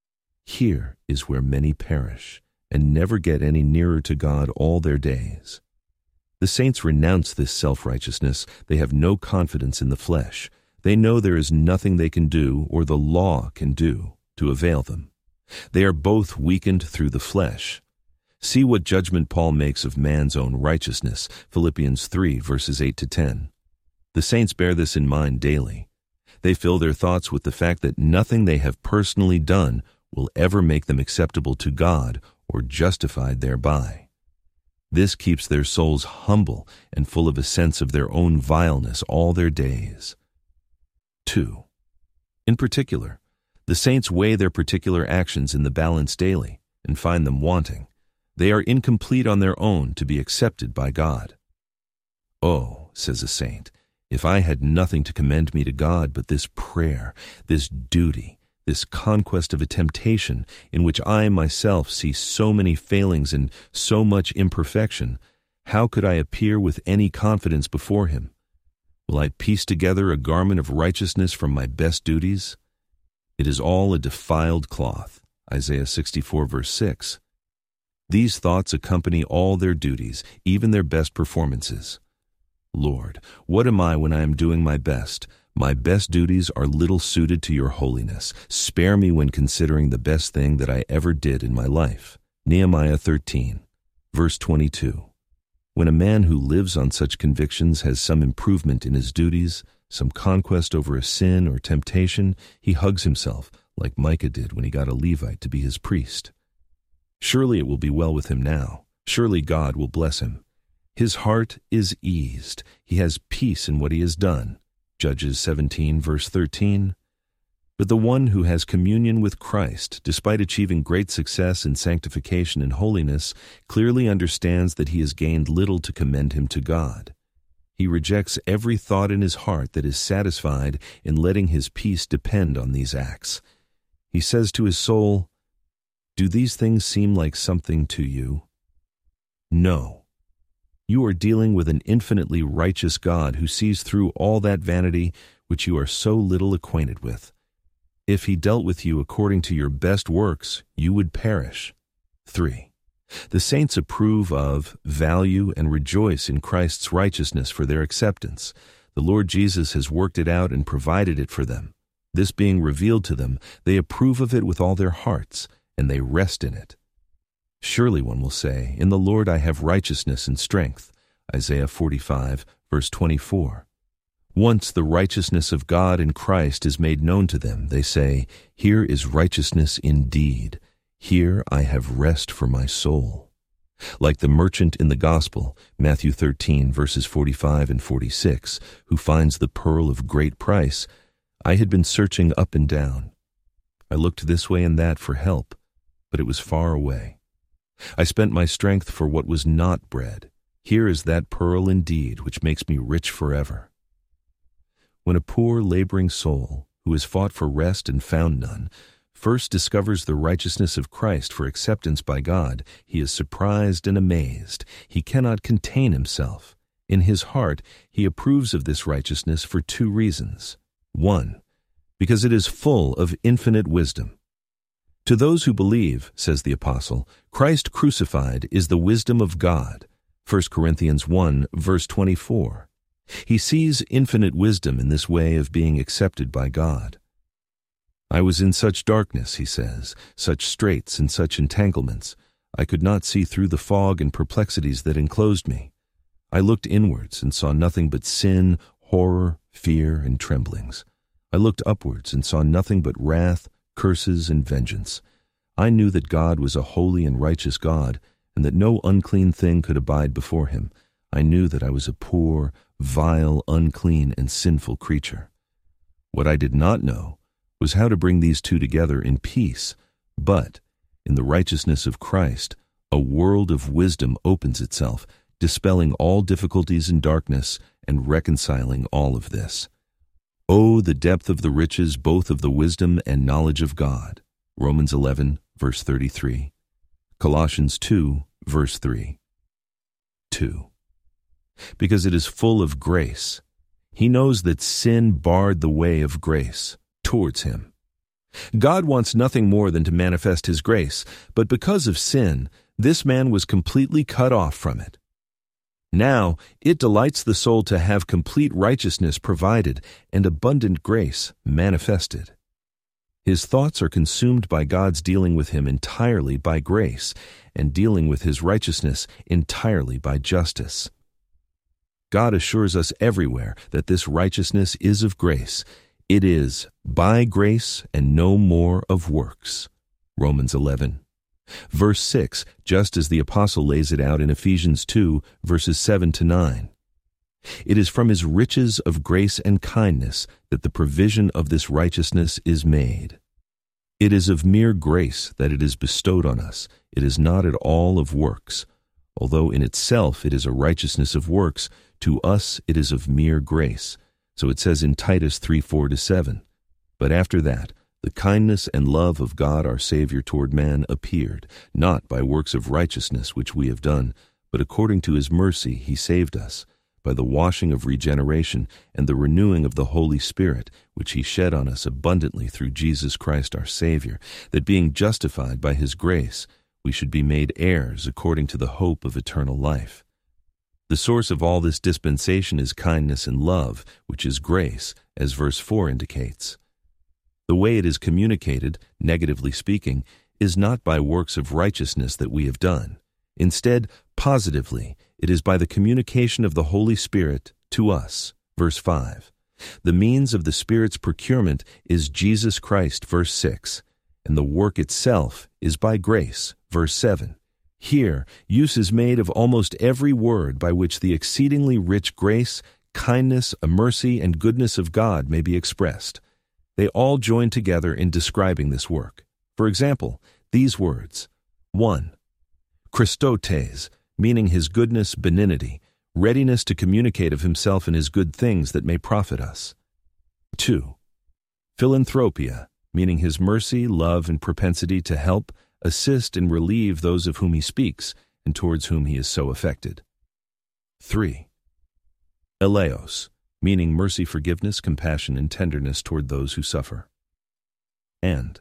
Here is where many perish and never get any nearer to God all their days. The saints renounce this self-righteousness. They have no confidence in the flesh. They know there is nothing they can do or the law can do to avail them. They are both weakened through the flesh. See what judgment Paul makes of man's own righteousness, Philippians 3, verses 8-10. The saints bear this in mind daily. They fill their thoughts with the fact that nothing they have personally done will ever make them acceptable to God or justified thereby. This keeps their souls humble and full of a sense of their own vileness all their days. 2. In particular, the saints weigh their particular actions in the balance daily and find them wanting. They are incomplete on their own to be accepted by God. "Oh," says a saint, "if I had nothing to commend me to God but this prayer, this duty, this conquest of a temptation in which I myself see so many failings and so much imperfection, how could I appear with any confidence before Him? Will I piece together a garment of righteousness from my best duties? It is all a defiled cloth." Isaiah 64, verse 6. These thoughts accompany all their duties, even their best performances. "Lord, what am I when I am doing my best? My best duties are little suited to your holiness. Spare me when considering the best thing that I ever did in my life." Nehemiah 13, verse 22. When a man who lives on such convictions has some improvement in his duties, some conquest over a sin or temptation, he hugs himself, like Micah did when he got a Levite to be his priest. Surely it will be well with him now. Surely God will bless him. His heart is eased. He has peace in what he has done. Judges 17, verse 13. But the one who has communion with Christ, despite achieving great success in sanctification and holiness, clearly understands that he has gained little to commend him to God. He rejects every thought in his heart that is satisfied in letting his peace depend on these acts. He says to his soul, "Do these things seem like something to you? No. You are dealing with an infinitely righteous God who sees through all that vanity which you are so little acquainted with. If He dealt with you according to your best works, you would perish." 3. The saints approve of, value, and rejoice in Christ's righteousness for their acceptance. The Lord Jesus has worked it out and provided it for them. This being revealed to them, they approve of it with all their hearts, and they rest in it. Surely one will say, "In the Lord I have righteousness and strength." Isaiah 45, verse 24. Once the righteousness of God in Christ is made known to them, they say, "Here is righteousness indeed. Here I have rest for my soul." Like the merchant in the Gospel, Matthew 13, verses 45 and 46, who finds the pearl of great price, I had been searching up and down. I looked this way and that for help, but it was far away. I spent my strength for what was not bread. Here is that pearl indeed, which makes me rich forever. When a poor, laboring soul, who has fought for rest and found none, first discovers the righteousness of Christ for acceptance by God, he is surprised and amazed. He cannot contain himself. In his heart, he approves of this righteousness for two reasons. 1, because it is full of infinite wisdom. To those who believe, says the apostle, Christ crucified is the wisdom of God. 1 Corinthians 1, verse 24. He sees infinite wisdom in this way of being accepted by God. I was in such darkness, he says, such straits and such entanglements. I could not see through the fog and perplexities that enclosed me. I looked inwards and saw nothing but sin, horror, fear, and tremblings. I looked upwards and saw nothing but wrath, curses, and vengeance. I knew that God was a holy and righteous God, and that no unclean thing could abide before him. I knew that I was a poor, vile, unclean, and sinful creature. What I did not know was how to bring these two together in peace, but in the righteousness of Christ, a world of wisdom opens itself, dispelling all difficulties and darkness and reconciling all of this. Oh, the depth of the riches both of the wisdom and knowledge of God. Romans 11, verse 33. Colossians 2, verse 3. 2. Because it is full of grace. He knows that sin barred the way of grace towards him. God wants nothing more than to manifest his grace, but because of sin, this man was completely cut off from it. Now, it delights the soul to have complete righteousness provided and abundant grace manifested. His thoughts are consumed by God's dealing with him entirely by grace and dealing with his righteousness entirely by justice. God assures us everywhere that this righteousness is of grace. It is by grace and no more of works. Romans 11. Verse 6, just as the apostle lays it out in Ephesians 2, verses 7 to 9. It is from his riches of grace and kindness that the provision of this righteousness is made. It is of mere grace that it is bestowed on us. It is not at all of works. Although in itself it is a righteousness of works, to us it is of mere grace. So it says in Titus 3:4-7. But after that, the kindness and love of God our Savior toward man appeared, not by works of righteousness which we have done, but according to his mercy he saved us, by the washing of regeneration and the renewing of the Holy Spirit, which he shed on us abundantly through Jesus Christ our Savior, that being justified by his grace, we should be made heirs according to the hope of eternal life. The source of all this dispensation is kindness and love, which is grace, as verse 4 indicates. The way it is communicated, negatively speaking, is not by works of righteousness that we have done. Instead, positively, it is by the communication of the Holy Spirit to us. Verse 5. The means of the Spirit's procurement is Jesus Christ, verse 6, and the work itself is by grace, verse 7. Here, use is made of almost every word by which the exceedingly rich grace, kindness, mercy, and goodness of God may be expressed. They all join together in describing this work. For example, these words. 1. Christotes, meaning his goodness, benignity, readiness to communicate of himself and his good things that may profit us. 2. Philanthropia, meaning his mercy, love, and propensity to help, assist, and relieve those of whom he speaks and towards whom he is so affected. 3. Eleos, meaning mercy, forgiveness, compassion, and tenderness toward those who suffer. And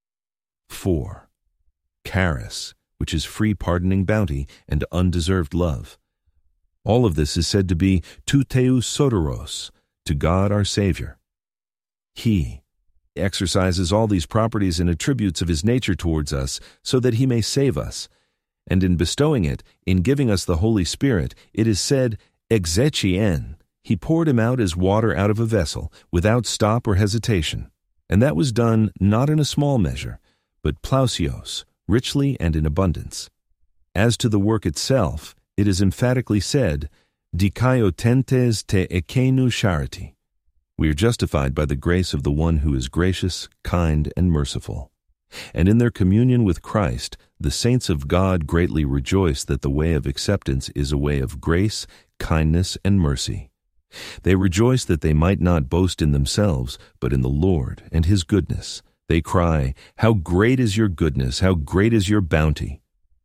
4. Charis, which is free pardoning bounty and undeserved love. All of this is said to be tou theou soteros, to God our Savior. He exercises all these properties and attributes of his nature towards us so that he may save us. And in bestowing it, in giving us the Holy Spirit, it is said, exechien, he poured him out as water out of a vessel, without stop or hesitation. And that was done not in a small measure, but plausios, richly and in abundance. As to the work itself, it is emphatically said, Dikaiotentes te ekenu charity. We are justified by the grace of the one who is gracious, kind, and merciful. And in their communion with Christ, the saints of God greatly rejoice that the way of acceptance is a way of grace, kindness, and mercy. They rejoice that they might not boast in themselves, but in the Lord and His goodness. They cry, How great is your goodness, how great is your bounty.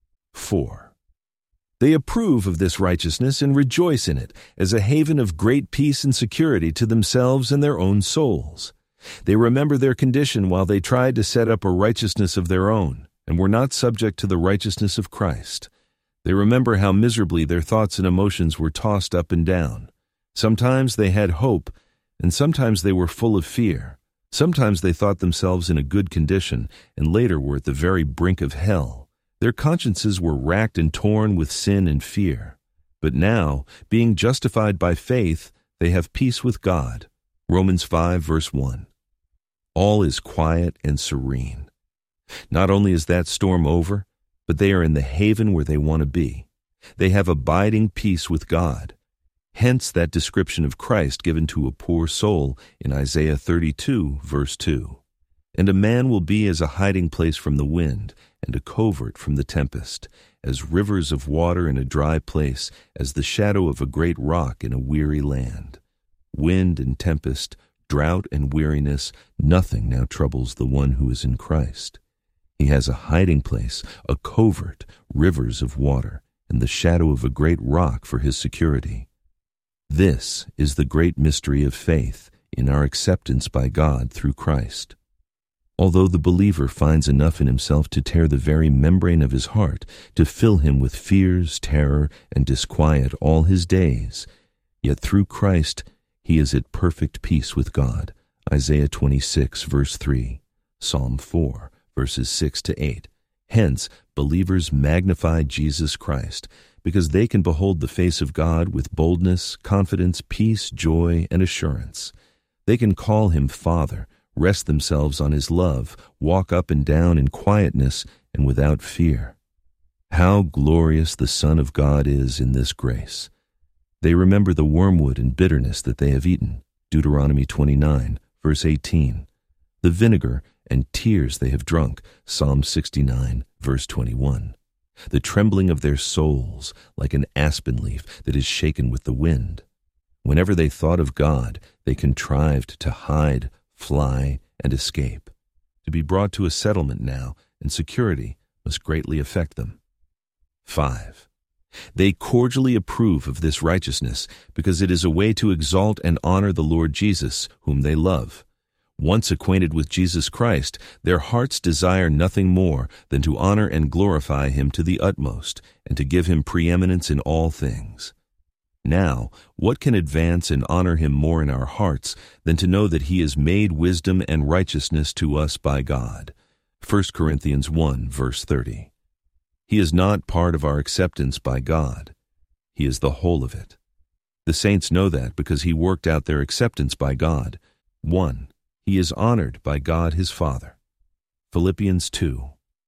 4. They approve of this righteousness and rejoice in it as a haven of great peace and security to themselves and their own souls. They remember their condition while they tried to set up a righteousness of their own and were not subject to the righteousness of Christ. They remember how miserably their thoughts and emotions were tossed up and down. Sometimes they had hope, and sometimes they were full of fear. Sometimes they thought themselves in a good condition, and later were at the very brink of hell. Their consciences were racked and torn with sin and fear. But now, being justified by faith, they have peace with God. Romans 5, verse 1. All is quiet and serene. Not only is that storm over, but they are in the haven where they want to be. They have abiding peace with God. Hence that description of Christ given to a poor soul in Isaiah 32, verse 2. And a man will be as a hiding place from the wind, and a covert from the tempest, as rivers of water in a dry place, as the shadow of a great rock in a weary land. Wind and tempest, drought and weariness, nothing now troubles the one who is in Christ. He has a hiding place, a covert, rivers of water, and the shadow of a great rock for his security. This is the great mystery of faith in our acceptance by God through Christ. Although the believer finds enough in himself to tear the very membrane of his heart, to fill him with fears, terror, and disquiet all his days, yet through Christ he is at perfect peace with God. Isaiah 26, verse 3, Psalm 4, verses 6 to 8. Hence, believers magnify Jesus Christ, because they can behold the face of God with boldness, confidence, peace, joy, and assurance. They can call Him Father, rest themselves on His love, walk up and down in quietness and without fear. How glorious the Son of God is in this grace! They remember the wormwood and bitterness that they have eaten, Deuteronomy 29, verse 18, the vinegar and tears they have drunk, Psalm 69, verse 21. The trembling of their souls like an aspen leaf that is shaken with the wind. Whenever they thought of God, they contrived to hide, fly, and escape. To be brought to a settlement now and security must greatly affect them. 5. They cordially approve of this righteousness because it is a way to exalt and honor the Lord Jesus, whom they love. Once acquainted with Jesus Christ, their hearts desire nothing more than to honor and glorify Him to the utmost, and to give Him preeminence in all things. Now, what can advance and honor Him more in our hearts than to know that He has made wisdom and righteousness to us by God? 1 Corinthians 1, verse 30. He is not part of our acceptance by God. He is the whole of it. The saints know that because He worked out their acceptance by God. 1. He is honored by God His Father. Philippians 2.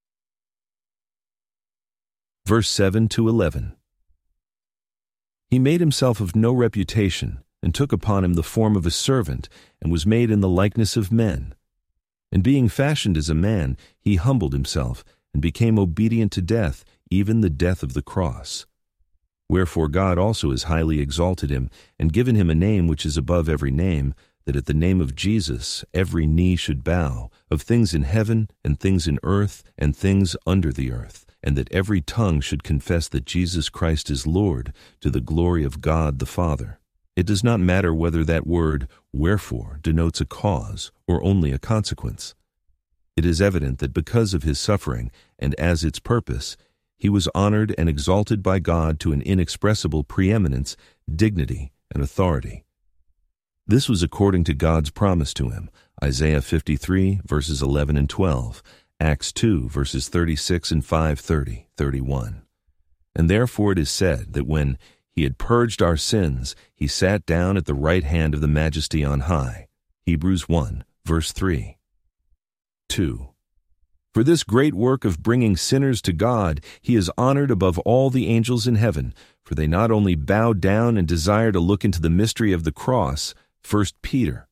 Verse 7 to 11. He made Himself of no reputation, and took upon Him the form of a servant, and was made in the likeness of men. And being fashioned as a man, He humbled Himself, and became obedient to death, even the death of the cross. Wherefore God also has highly exalted Him, and given Him a name which is above every name, that at the name of Jesus every knee should bow, of things in heaven, and things in earth, and things under the earth, and that every tongue should confess that Jesus Christ is Lord, to the glory of God the Father. It does not matter whether that word, wherefore, denotes a cause, or only a consequence. It is evident that because of His suffering, and as its purpose, He was honored and exalted by God to an inexpressible preeminence, dignity, and authority. This was according to God's promise to Him, Isaiah 53, verses 11 and 12, Acts 2, verses 36 and 5:30, 31. And therefore it is said that when He had purged our sins, He sat down at the right hand of the Majesty on high, Hebrews 1, verse 3. 2. For this great work of bringing sinners to God, he is honored above all the angels in heaven, for they not only bow down and desire to look into the mystery of the cross, 1 Peter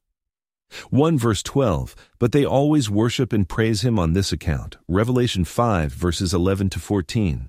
1 verse 12, but they always worship and praise him on this account, Revelation 5 verses 11 to 14.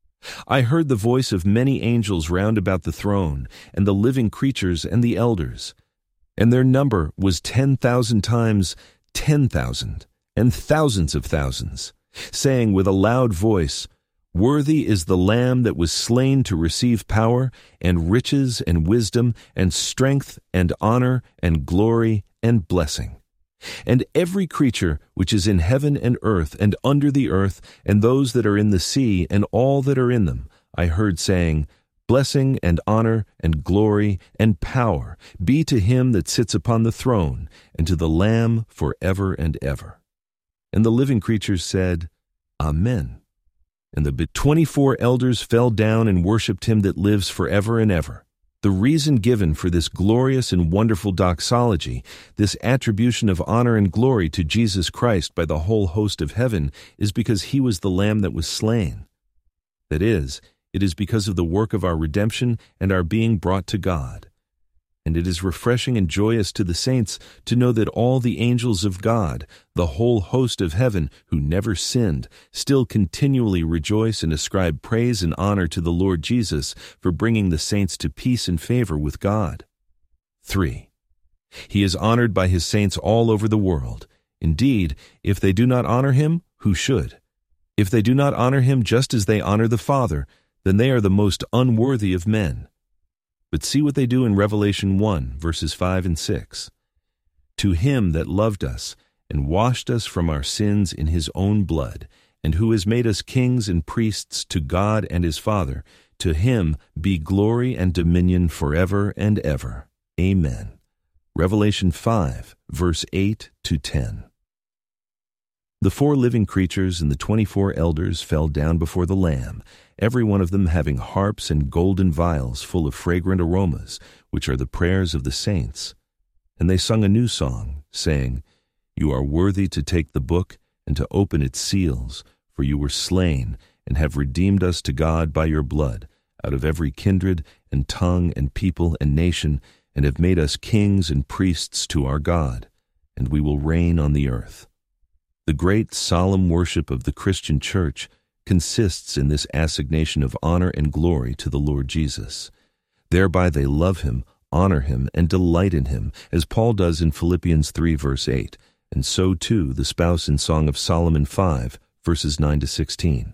I heard the voice of many angels round about the throne, and the living creatures and the elders, and their number was 10,000 times 10,000, and thousands of thousands, saying with a loud voice, Worthy is the Lamb that was slain to receive power, and riches, and wisdom, and strength, and honor, and glory, and blessing. And every creature which is in heaven and earth, and under the earth, and those that are in the sea, and all that are in them, I heard saying, Blessing and honor and glory and power be to him that sits upon the throne, and to the Lamb forever and ever. And the living creatures said, Amen. And the 24 elders fell down and worshipped him that lives forever and ever. The reason given for this glorious and wonderful doxology, this attribution of honor and glory to Jesus Christ by the whole host of heaven, is because he was the Lamb that was slain. That is, it is because of the work of our redemption and our being brought to God. And it is refreshing and joyous to the saints to know that all the angels of God, the whole host of heaven, who never sinned, still continually rejoice and ascribe praise and honor to the Lord Jesus for bringing the saints to peace and favor with God. 3. He is honored by his saints all over the world. Indeed, if they do not honor him, who should? If they do not honor him just as they honor the Father, then they are the most unworthy of men. But see what they do in Revelation 1, verses 5 and 6. To him that loved us, and washed us from our sins in his own blood, and who has made us kings and priests to God and his Father, to him be glory and dominion forever and ever. Amen. Revelation 5, verse 8 to 10. The 4 living creatures and the 24 elders fell down before the Lamb, every one of them having harps and golden vials full of fragrant aromas, which are the prayers of the saints. And they sung a new song, saying, You are worthy to take the book and to open its seals, for you were slain and have redeemed us to God by your blood, out of every kindred and tongue and people and nation, and have made us kings and priests to our God, and we will reign on the earth. The great solemn worship of the Christian Church consists in this assignation of honor and glory to the Lord Jesus. Thereby they love him, honor him, and delight in him, as Paul does in Philippians 3, verse 8, and so too the spouse in Song of Solomon 5, verses 9 to 16.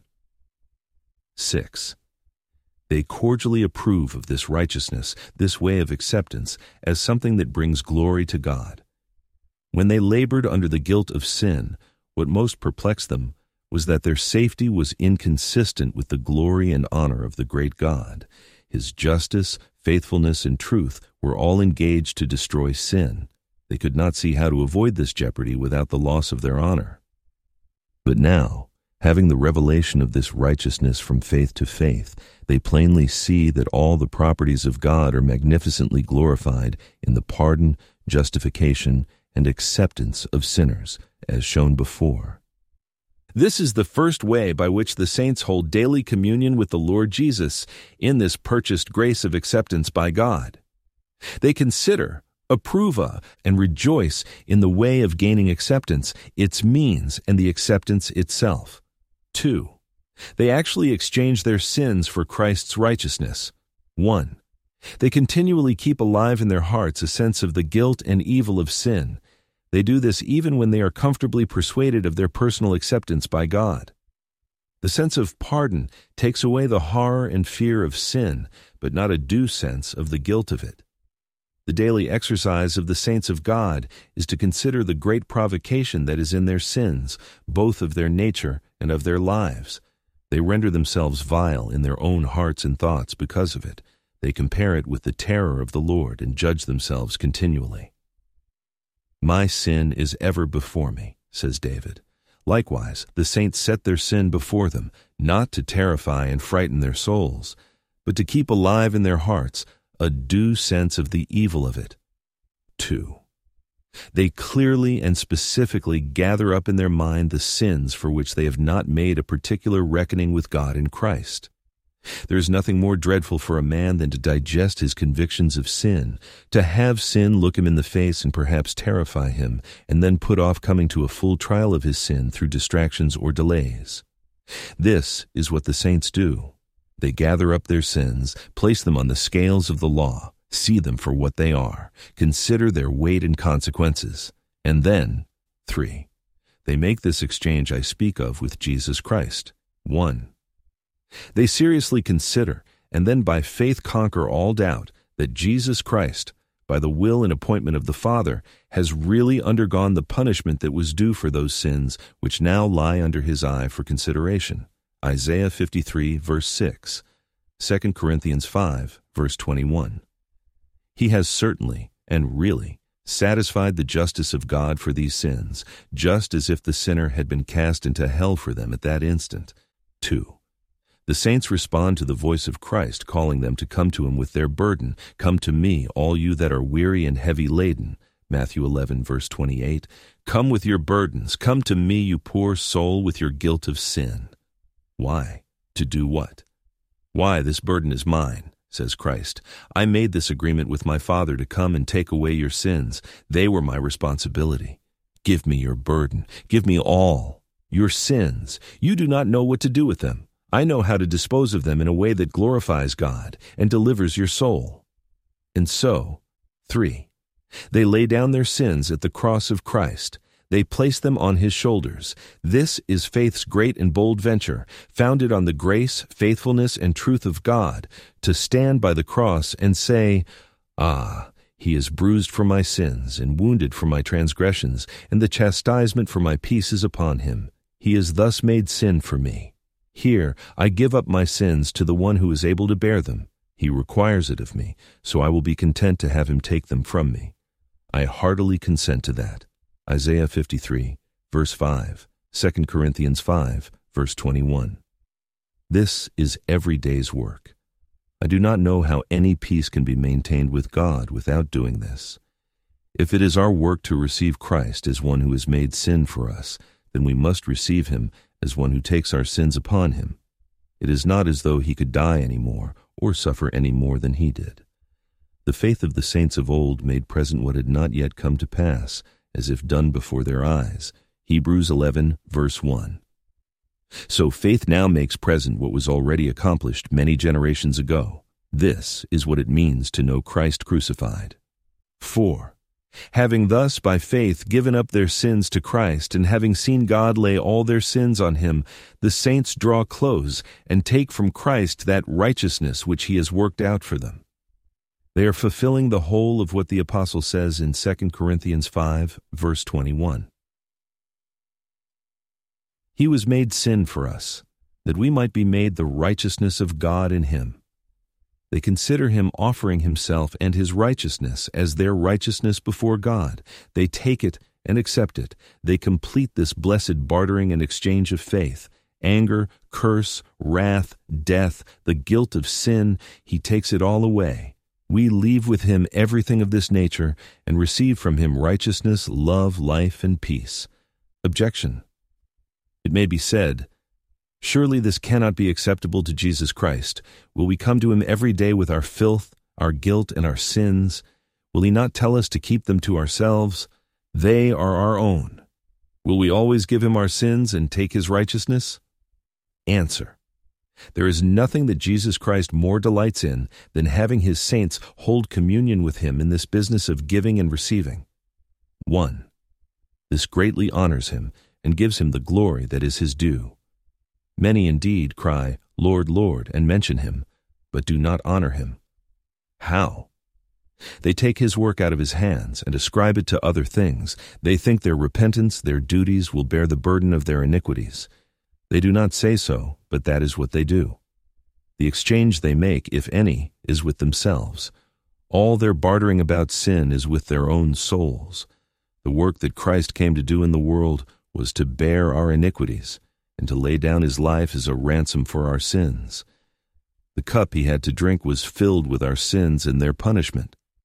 6. They cordially approve of this righteousness, this way of acceptance, as something that brings glory to God. When they labored under the guilt of sin, what most perplexed them was that their safety was inconsistent with the glory and honor of the great God. His justice, faithfulness, and truth were all engaged to destroy sin. They could not see how to avoid this jeopardy without the loss of their honor. But now, having the revelation of this righteousness from faith to faith, they plainly see that all the properties of God are magnificently glorified in the pardon, justification, and acceptance of sinners, as shown before. This is the first way by which the saints hold daily communion with the Lord Jesus in this purchased grace of acceptance by God. They consider, approve of, and rejoice in the way of gaining acceptance, its means, and the acceptance itself. 2. They actually exchange their sins for Christ's righteousness. 1. They continually keep alive in their hearts a sense of the guilt and evil of sin. They do this even when they are comfortably persuaded of their personal acceptance by God. The sense of pardon takes away the horror and fear of sin, but not a due sense of the guilt of it. The daily exercise of the saints of God is to consider the great provocation that is in their sins, both of their nature and of their lives. They render themselves vile in their own hearts and thoughts because of it. They compare it with the terror of the Lord and judge themselves continually. My sin is ever before me, says David. Likewise, the saints set their sin before them, not to terrify and frighten their souls, but to keep alive in their hearts a due sense of the evil of it. 2. They clearly and specifically gather up in their mind the sins for which they have not made a particular reckoning with God in Christ. There is nothing more dreadful for a man than to digest his convictions of sin, to have sin look him in the face and perhaps terrify him, and then put off coming to a full trial of his sin through distractions or delays. This is what the saints do. They gather up their sins, place them on the scales of the law, see them for what they are, consider their weight and consequences, and then, 3. They make this exchange I speak of with Jesus Christ. 1. They seriously consider, and then by faith conquer all doubt, that Jesus Christ, by the will and appointment of the Father, has really undergone the punishment that was due for those sins which now lie under his eye for consideration. Isaiah 53, verse 6, 2 Corinthians 5, verse 21. He has certainly and really satisfied the justice of God for these sins, just as if the sinner had been cast into hell for them at that instant. 2. The saints respond to the voice of Christ calling them to come to him with their burden. Come to me, all you that are weary and heavy laden. Matthew 11, verse 28. Come with your burdens. Come to me, you poor soul, with your guilt of sin. Why? To do what? Why, this burden is mine, says Christ. I made this agreement with my Father to come and take away your sins. They were my responsibility. Give me your burden. Give me all. Your sins. You do not know what to do with them. I know how to dispose of them in a way that glorifies God and delivers your soul. And so, 3. They lay down their sins at the cross of Christ. They place them on his shoulders. This is faith's great and bold venture, founded on the grace, faithfulness, and truth of God, to stand by the cross and say, Ah, he is bruised for my sins and wounded for my transgressions, and the chastisement for my peace is upon him. He is thus made sin for me. Here, I give up my sins to the one who is able to bear them. He requires it of me, so I will be content to have him take them from me. I heartily consent to that. Isaiah 53, verse 5, 2 Corinthians 5, verse 21. This is every day's work. I do not know how any peace can be maintained with God without doing this. If it is our work to receive Christ as one who has made sin for us, then we must receive him as one who takes our sins upon him. It is not as though he could die any more or suffer any more than he did. The faith of the saints of old made present what had not yet come to pass, as if done before their eyes. Hebrews 11, verse 1. So faith now makes present what was already accomplished many generations ago. This is what it means to know Christ crucified. 4. Having thus by faith given up their sins to Christ, and having seen God lay all their sins on him, the saints draw close and take from Christ that righteousness which he has worked out for them. They are fulfilling the whole of what the apostle says in 2 Corinthians 5, verse 21. He was made sin for us, that we might be made the righteousness of God in him. They consider him offering himself and his righteousness as their righteousness before God. They take it and accept it. They complete this blessed bartering and exchange of faith. Anger, curse, wrath, death, the guilt of sin, he takes it all away. We leave with him everything of this nature and receive from him righteousness, love, life, and peace. Objection. It may be said, surely this cannot be acceptable to Jesus Christ. Will we come to him every day with our filth, our guilt, and our sins? Will he not tell us to keep them to ourselves? They are our own. Will we always give him our sins and take his righteousness? Answer. There is nothing that Jesus Christ more delights in than having his saints hold communion with him in this business of giving and receiving. 1. This greatly honors him and gives him the glory that is his due. Many indeed cry, Lord, Lord, and mention him, but do not honor him. How? They take his work out of his hands and ascribe it to other things. They think their repentance, their duties, will bear the burden of their iniquities. They do not say so, but that is what they do. The exchange they make, if any, is with themselves. All their bartering about sin is with their own souls. The work that Christ came to do in the world was to bear our iniquities, and to lay down his life as a ransom for our sins. The cup he had to drink was filled with our sins and their punishment.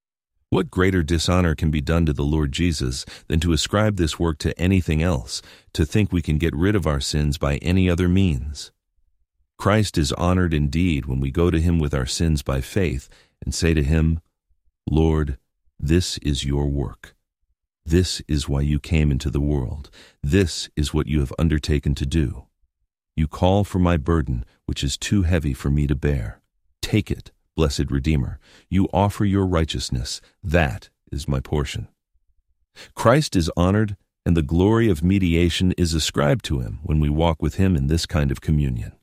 What greater dishonor can be done to the Lord Jesus than to ascribe this work to anything else, to think we can get rid of our sins by any other means? Christ is honored indeed when we go to him with our sins by faith and say to him, Lord, this is your work. This is why you came into the world. This is what you have undertaken to do. You call for my burden, which is too heavy for me to bear. Take it, blessed Redeemer. You offer your righteousness. That is my portion. Christ is honored, and the glory of mediation is ascribed to him when we walk with him in this kind of communion.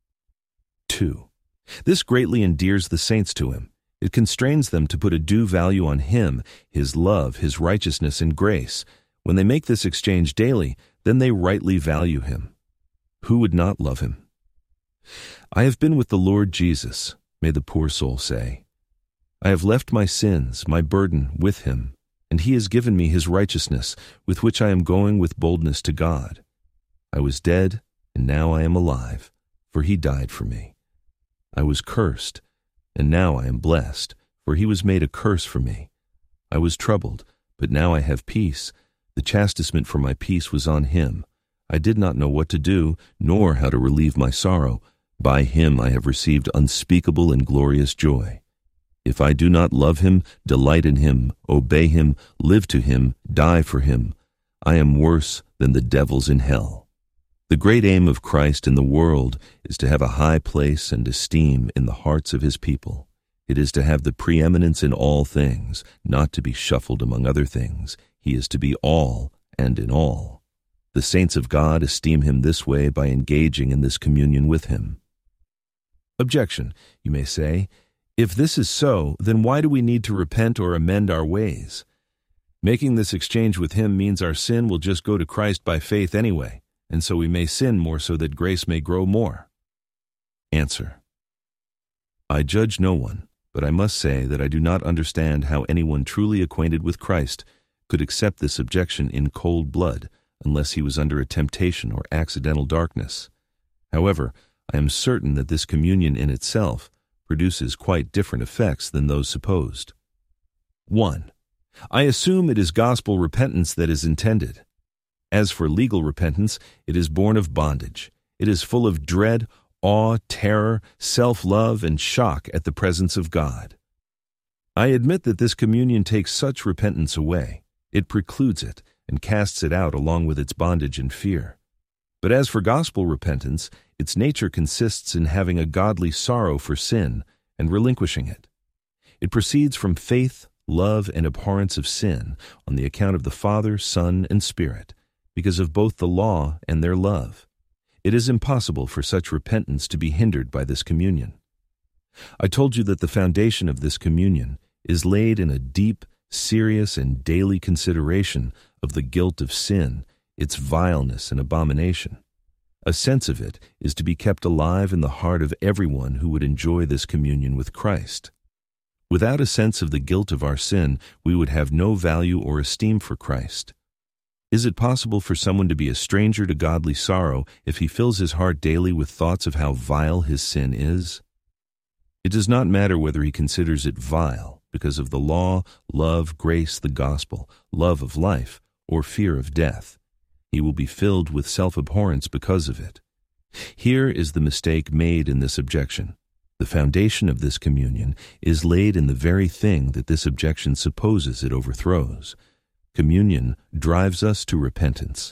2. This greatly endears the saints to him. It constrains them to put a due value on him, his love, his righteousness, and grace. When they make this exchange daily, then they rightly value him. Who would not love him? I have been with the Lord Jesus, may the poor soul say. I have left my sins, my burden, with him, and he has given me his righteousness, with which I am going with boldness to God. I was dead, and now I am alive, for he died for me. I was cursed, and now I am blessed, for he was made a curse for me. I was troubled, but now I have peace. The chastisement for my peace was on him. I did not know what to do, nor how to relieve my sorrow. By him I have received unspeakable and glorious joy. If I do not love him, delight in him, obey him, live to him, die for him, I am worse than the devils in hell. The great aim of Christ in the world is to have a high place and esteem in the hearts of his people. It is to have the preeminence in all things, not to be shuffled among other things. He is to be all and in all. The saints of God esteem him this way by engaging in this communion with him. Objection, you may say, if this is so, then why do we need to repent or amend our ways? Making this exchange with him means our sin will just go to Christ by faith anyway, and so we may sin more so that grace may grow more. Answer. I judge no one, but I must say that I do not understand how anyone truly acquainted with Christ could accept this objection in cold blood, unless he was under a temptation or accidental darkness. However, I am certain that this communion in itself produces quite different effects than those supposed. 1. I assume it is gospel repentance that is intended. As for legal repentance, it is born of bondage. It is full of dread, awe, terror, self-love, and shock at the presence of God. I admit that this communion takes such repentance away. It precludes it and casts it out along with its bondage and fear. But as for gospel repentance, its nature consists in having a godly sorrow for sin and relinquishing it. It proceeds from faith, love, and abhorrence of sin on the account of the Father, Son, and Spirit, because of both the law and their love. It is impossible for such repentance to be hindered by this communion. I told you that the foundation of this communion is laid in a deep, serious, and daily consideration of the guilt of sin, its vileness and abomination. A sense of it is to be kept alive in the heart of everyone who would enjoy this communion with Christ. Without a sense of the guilt of our sin, we would have no value or esteem for Christ. Is it possible for someone to be a stranger to godly sorrow if he fills his heart daily with thoughts of how vile his sin is? It does not matter whether he considers it vile because of the law, love, grace, the gospel, love of life, or fear of death. He will be filled with self-abhorrence because of it. Here is the mistake made in this objection. The foundation of this communion is laid in the very thing that this objection supposes it overthrows. Communion drives us to repentance.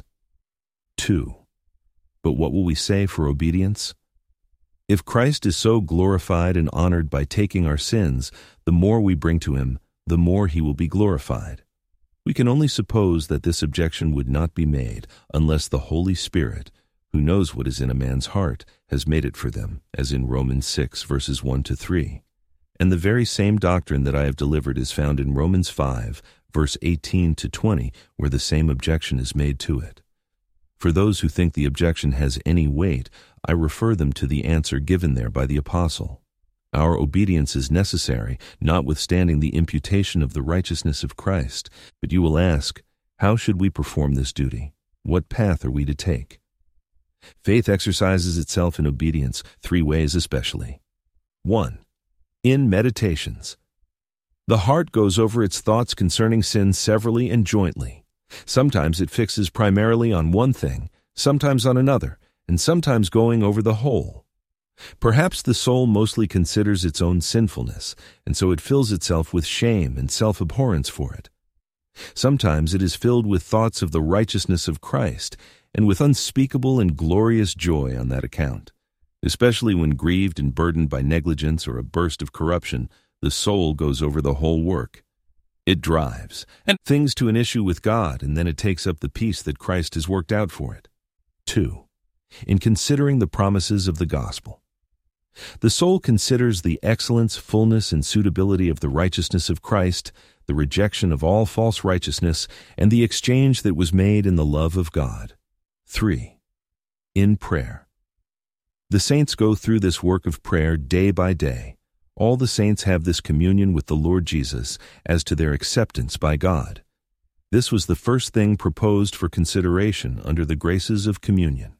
2. But what will we say for obedience? If Christ is so glorified and honored by taking our sins, the more we bring to him, the more he will be glorified. We can only suppose that this objection would not be made unless the Holy Spirit, who knows what is in a man's heart, has made it for them, as in Romans 6, verses 1-3. And the very same doctrine that I have delivered is found in Romans 5, verse 18-20, where the same objection is made to it. For those who think the objection has any weight, I refer them to the answer given there by the apostle. Our obedience is necessary, notwithstanding the imputation of the righteousness of Christ. But you will ask, how should we perform this duty? What path are we to take? Faith exercises itself in obedience 3 ways especially. 1. In meditations. The heart goes over its thoughts concerning sin severally and jointly. Sometimes it fixes primarily on one thing, sometimes on another, and sometimes going over the whole. Perhaps the soul mostly considers its own sinfulness, and so it fills itself with shame and self-abhorrence for it. Sometimes it is filled with thoughts of the righteousness of Christ, and with unspeakable and glorious joy on that account. Especially when grieved and burdened by negligence or a burst of corruption, the soul goes over the whole work. It drives and things to an issue with God, and then it takes up the peace that Christ has worked out for it. 2. In considering the promises of the gospel. The soul considers the excellence, fullness, and suitability of the righteousness of Christ, the rejection of all false righteousness, and the exchange that was made in the love of God. 3. In prayer. The saints go through this work of prayer day by day. All the saints have this communion with the Lord Jesus as to their acceptance by God. This was the first thing proposed for consideration under the graces of communion.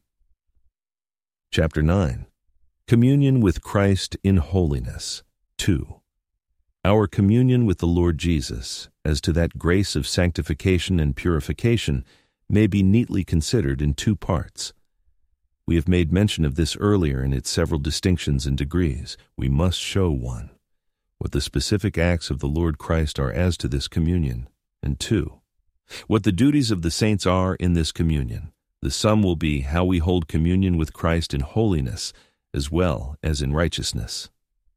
Chapter 9. Communion with Christ in holiness. 2. Our communion with the Lord Jesus, as to that grace of sanctification and purification, may be neatly considered in 2 parts. We have made mention of this earlier in its several distinctions and degrees. We must show 1. What the specific acts of the Lord Christ are as to this communion, and 2. What the duties of the saints are in this communion. The sum will be how we hold communion with Christ in holiness, as well as in righteousness.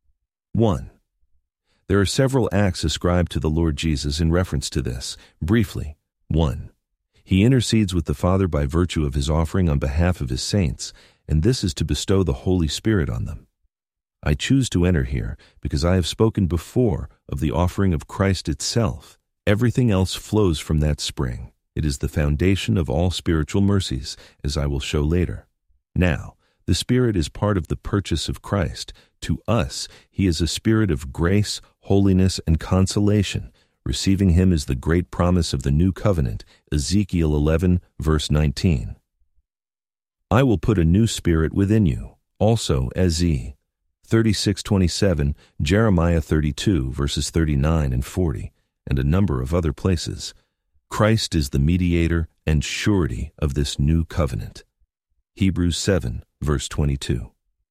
1. There are several acts ascribed to the Lord Jesus in reference to this. Briefly, 1. He intercedes with the Father by virtue of his offering on behalf of his saints, and this is to bestow the Holy Spirit on them. I choose to enter here because I have spoken before of the offering of Christ itself. Everything else flows from that spring. It is the foundation of all spiritual mercies, as I will show later. Now, the Spirit is part of the purchase of Christ. To us, he is a spirit of grace, holiness, and consolation. Receiving him is the great promise of the new covenant, Ezekiel 11, verse 19. I will put a new spirit within you, also Ezek 36:27, Jeremiah 32, verses 39 and 40, and a number of other places. Christ is the mediator and surety of this new covenant. Hebrews 7, verse 22.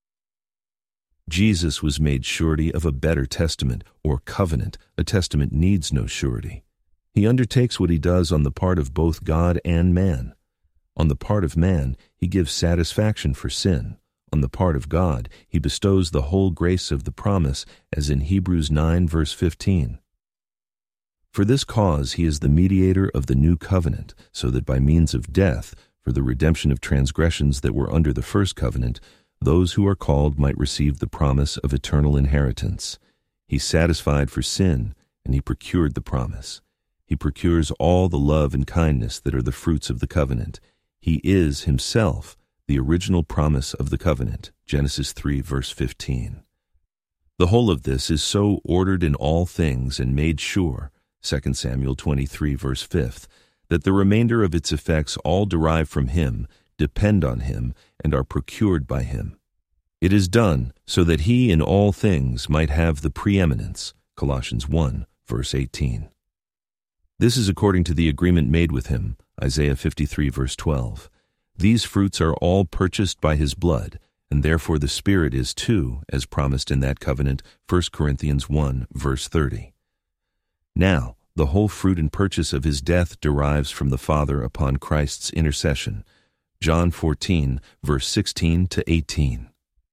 Jesus was made surety of a better testament or covenant. A testament needs no surety. He undertakes what he does on the part of both God and man. On the part of man, he gives satisfaction for sin. On the part of God, he bestows the whole grace of the promise, as in Hebrews 9, verse 15. For this cause he is the mediator of the new covenant, so that by means of death, for the redemption of transgressions that were under the first covenant, those who are called might receive the promise of eternal inheritance. He satisfied for sin, and he procured the promise. He procures all the love and kindness that are the fruits of the covenant. He is himself the original promise of the covenant, Genesis 3, verse 15. The whole of this is so ordered in all things and made sure, 2 Samuel 23, verse 5, that the remainder of its effects all derive from him, depend on him, and are procured by him. It is done so that he in all things might have the preeminence, Colossians 1, verse 18. This is according to the agreement made with him, Isaiah 53, verse 12. These fruits are all purchased by his blood, and therefore the Spirit is too, as promised in that covenant, 1 Corinthians 1, verse 30. Now, the whole fruit and purchase of his death derives from the Father upon Christ's intercession, John 14, verse 16 to 18.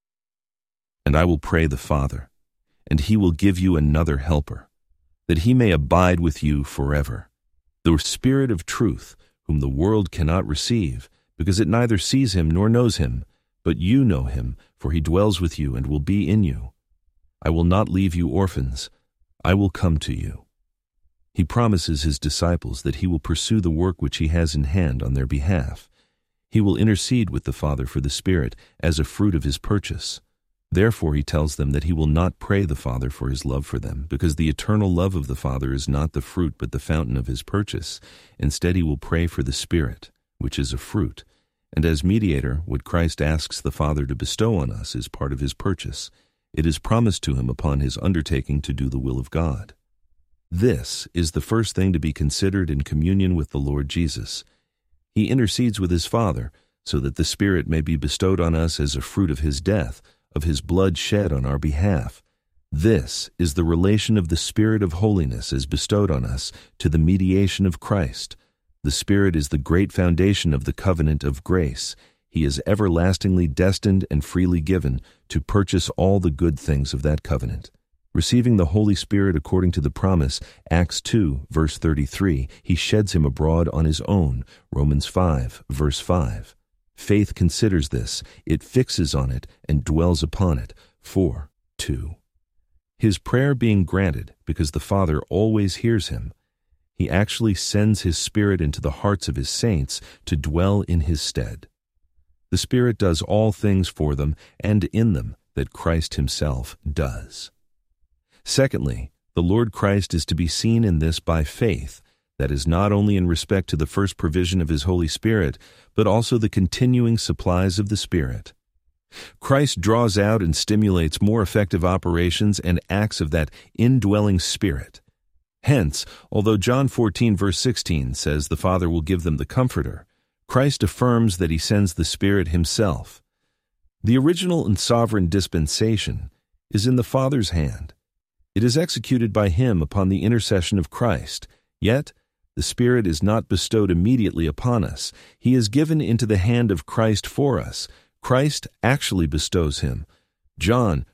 And I will pray the Father, and he will give you another helper, that he may abide with you forever, the Spirit of truth, whom the world cannot receive, because it neither sees him nor knows him, but you know him, for he dwells with you and will be in you. I will not leave you orphans, I will come to you. He promises his disciples that he will pursue the work which he has in hand on their behalf. He will intercede with the Father for the Spirit as a fruit of his purchase. Therefore he tells them that he will not pray the Father for his love for them, because the eternal love of the Father is not the fruit but the fountain of his purchase. Instead he will pray for the Spirit, which is a fruit. And as mediator, what Christ asks the Father to bestow on us is part of his purchase. It is promised to him upon his undertaking to do the will of God. This is the first thing to be considered in communion with the Lord Jesus. He intercedes with his Father so that the Spirit may be bestowed on us as a fruit of his death, of his blood shed on our behalf. This is the relation of the Spirit of holiness as bestowed on us to the mediation of Christ. The Spirit is the great foundation of the covenant of grace. He is everlastingly destined and freely given to purchase all the good things of that covenant. Receiving the Holy Spirit according to the promise, Acts 2, verse 33, he sheds him abroad on his own, Romans 5, verse 5. Faith considers this, it fixes on it, and dwells upon it, 4:2. His prayer being granted, because the Father always hears him, he actually sends his Spirit into the hearts of his saints to dwell in his stead. The Spirit does all things for them and in them that Christ himself does. Secondly, the Lord Christ is to be seen in this by faith, that is not only in respect to the first provision of his Holy Spirit, but also the continuing supplies of the Spirit. Christ draws out and stimulates more effective operations and acts of that indwelling Spirit. Hence, although John 14, verse 16 says the Father will give them the Comforter, Christ affirms that he sends the Spirit himself. The original and sovereign dispensation is in the Father's hand. It is executed by him upon the intercession of Christ, yet the Spirit is not bestowed immediately upon us. He is given into the hand of Christ for us. Christ actually bestows him. John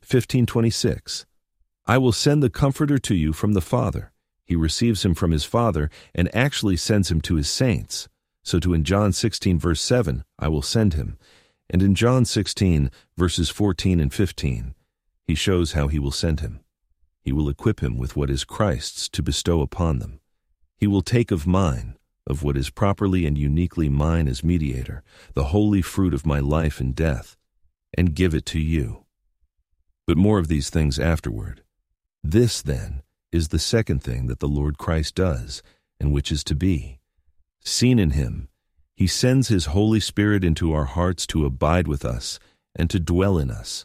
15:26. I will send the Comforter to you from the Father. He receives him from his Father and actually sends him to his saints. So too in John 16, verse 7, I will send him. And in John 16, verses 14 and 15, he shows how he will send him. He will equip him with what is Christ's to bestow upon them. He will take of mine, of what is properly and uniquely mine as mediator, the holy fruit of my life and death, and give it to you. But more of these things afterward. This, then, is the second thing that the Lord Christ does, and which is to be. Seen in him, he sends his Holy Spirit into our hearts to abide with us and to dwell in us.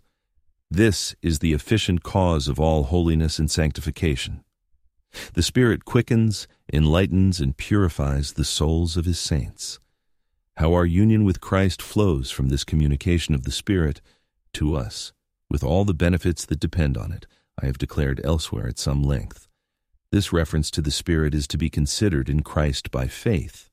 This is the efficient cause of all holiness and sanctification. The Spirit quickens, enlightens, and purifies the souls of his saints. How our union with Christ flows from this communication of the Spirit to us, with all the benefits that depend on it, I have declared elsewhere at some length. This reference to the Spirit is to be considered in Christ by faith.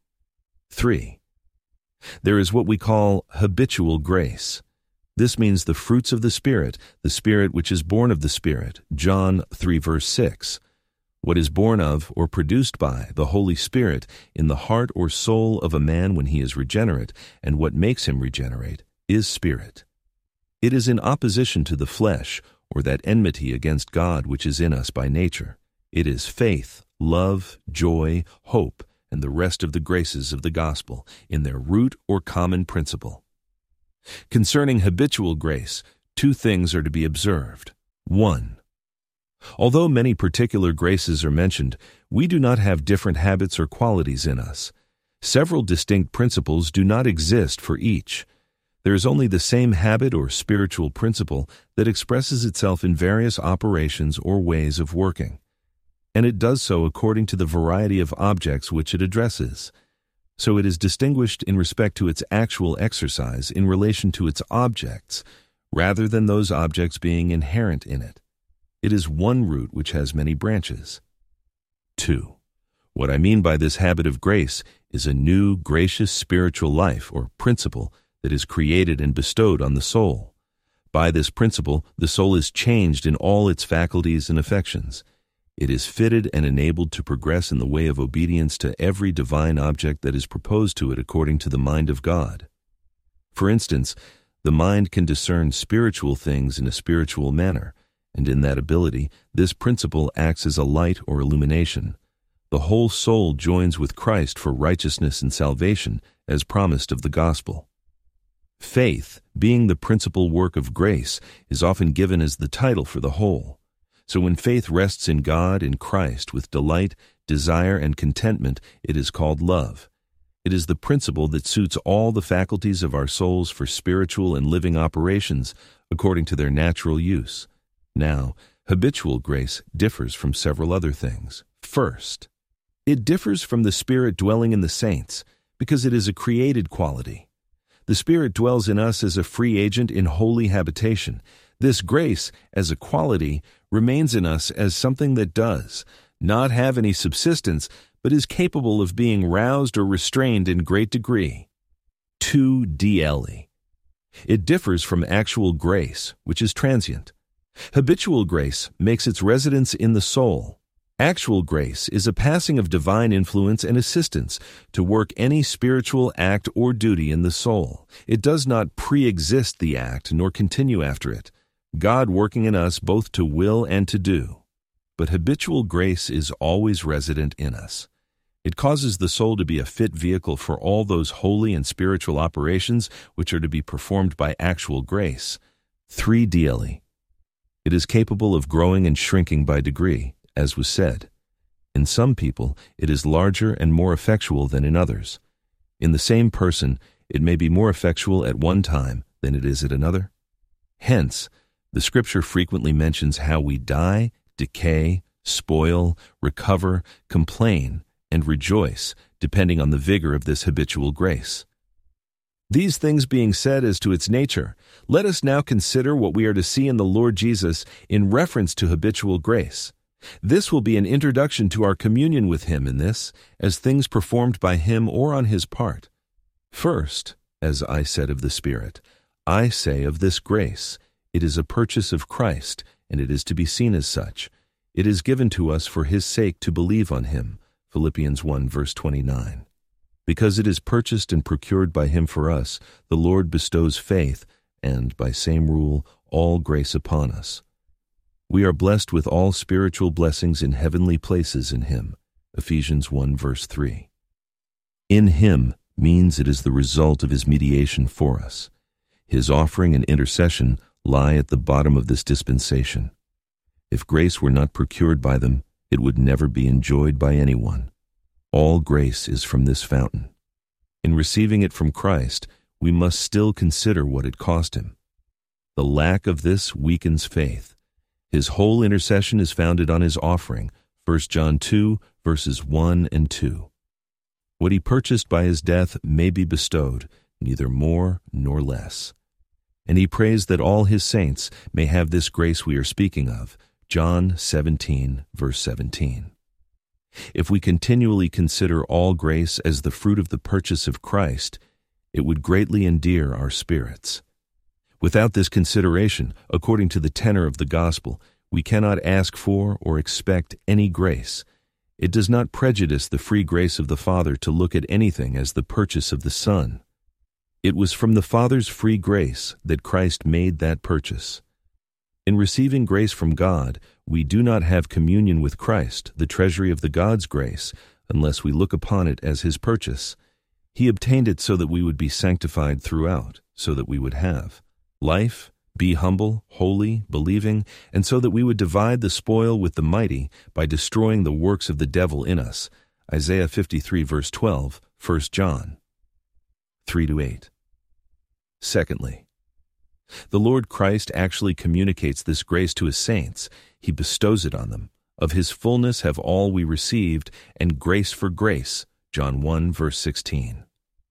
3. There is what we call habitual grace. This means the fruits of the Spirit which is born of the Spirit, John 3, verse 6. What is born of or produced by the Holy Spirit in the heart or soul of a man when he is regenerate, and what makes him regenerate, is spirit. It is in opposition to the flesh, or that enmity against God which is in us by nature. It is faith, love, joy, hope, and the rest of the graces of the gospel in their root or common principle. Concerning habitual grace, two things are to be observed. 1. Although many particular graces are mentioned, we do not have different habits or qualities in us. Several distinct principles do not exist for each. There is only the same habit or spiritual principle that expresses itself in various operations or ways of working, and it does so according to the variety of objects which it addresses. So it is distinguished in respect to its actual exercise in relation to its objects, rather than those objects being inherent in it. It is one root which has many branches. 2. What I mean by this habit of grace is a new, gracious spiritual life or principle that is created and bestowed on the soul. By this principle, the soul is changed in all its faculties and affections. It is fitted and enabled to progress in the way of obedience to every divine object that is proposed to it according to the mind of God. For instance, the mind can discern spiritual things in a spiritual manner, and in that ability, this principle acts as a light or illumination. The whole soul joins with Christ for righteousness and salvation, as promised of the gospel. Faith, being the principal work of grace, is often given as the title for the whole. So when faith rests in God, in Christ, with delight, desire, and contentment, it is called love. It is the principle that suits all the faculties of our souls for spiritual and living operations according to their natural use. Now, habitual grace differs from several other things. First, it differs from the Spirit dwelling in the saints because it is a created quality. The Spirit dwells in us as a free agent in holy habitation. This grace, as a quality, remains in us as something that does not have any subsistence, but is capable of being roused or restrained in great degree. 2 DLE. It differs from actual grace, which is transient. Habitual grace makes its residence in the soul. Actual grace is a passing of divine influence and assistance to work any spiritual act or duty in the soul. It does not pre-exist the act nor continue after it, God working in us both to will and to do. But habitual grace is always resident in us. It causes the soul to be a fit vehicle for all those holy and spiritual operations which are to be performed by actual grace. 3 DLE. It is capable of growing and shrinking by degree, as was said. In some people, it is larger and more effectual than in others. In the same person, it may be more effectual at one time than it is at another. Hence, the Scripture frequently mentions how we die, decay, spoil, recover, complain, and rejoice, depending on the vigor of this habitual grace. These things being said as to its nature, let us now consider what we are to see in the Lord Jesus in reference to habitual grace. This will be an introduction to our communion with Him in this, as things performed by Him or on His part. First, as I said of the Spirit, I say of this grace, it is a purchase of Christ, and it is to be seen as such. It is given to us for His sake to believe on Him. Philippians 1 verse 29. Because it is purchased and procured by Him for us, the Lord bestows faith, and, by same rule, all grace upon us. We are blessed with all spiritual blessings in heavenly places in Him. Ephesians 1 verse 3. In Him means it is the result of His mediation for us. His offering and intercession lie at the bottom of this dispensation. If grace were not procured by them, it would never be enjoyed by anyone. All grace is from this fountain. In receiving it from Christ, we must still consider what it cost Him. The lack of this weakens faith. His whole intercession is founded on His offering, 1 John 2, verses 1 and 2. What He purchased by His death may be bestowed, neither more nor less. And He prays that all His saints may have this grace we are speaking of, John 17, verse 17. If we continually consider all grace as the fruit of the purchase of Christ, it would greatly endear our spirits. Without this consideration, according to the tenor of the gospel, we cannot ask for or expect any grace. It does not prejudice the free grace of the Father to look at anything as the purchase of the Son. It was from the Father's free grace that Christ made that purchase. In receiving grace from God, we do not have communion with Christ, the treasury of the God's grace, unless we look upon it as His purchase. He obtained it so that we would be sanctified throughout, so that we would have life, be humble, holy, believing, and so that we would divide the spoil with the mighty by destroying the works of the devil in us. Isaiah 53 verse 12, 1 John 3-8. Secondly, the Lord Christ actually communicates this grace to His saints. He bestows it on them. Of His fullness have all we received, and grace for grace. John 1, verse 16.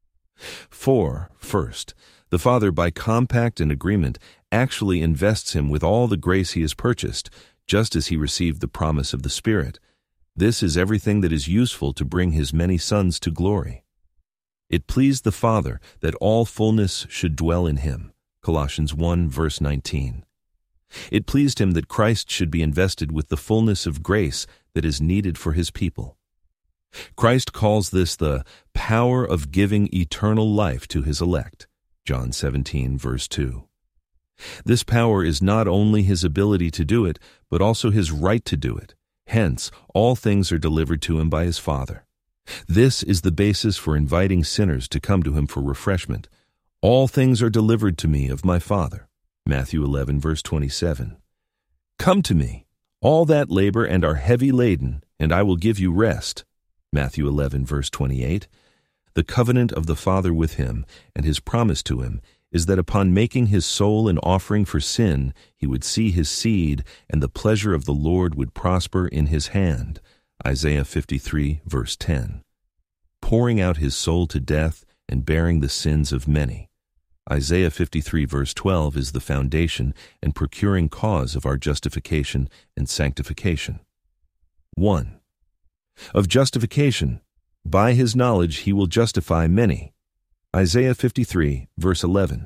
4. First, the Father, by compact and agreement, actually invests him with all the grace he has purchased, just as he received the promise of the Spirit. This is everything that is useful to bring His many sons to glory. It pleased the Father that all fullness should dwell in Him. Colossians 1, verse 19. It pleased Him that Christ should be invested with the fullness of grace that is needed for His people. Christ calls this the power of giving eternal life to His elect. John 17, verse 2. This power is not only His ability to do it, but also His right to do it. Hence, all things are delivered to Him by His Father. This is the basis for inviting sinners to come to Him for refreshment. All things are delivered to me of my Father. Matthew 11, verse 27. Come to me, all that labor and are heavy laden, and I will give you rest. Matthew 11, verse 28. The covenant of the Father with Him and His promise to Him is that upon making His soul an offering for sin, He would see His seed, and the pleasure of the Lord would prosper in His hand. Isaiah 53, verse 10. Pouring out his soul to death and bearing the sins of many. Isaiah 53, verse 12 is the foundation and procuring cause of our justification and sanctification. 1. Of justification, by his knowledge he will justify many. Isaiah 53, verse 11.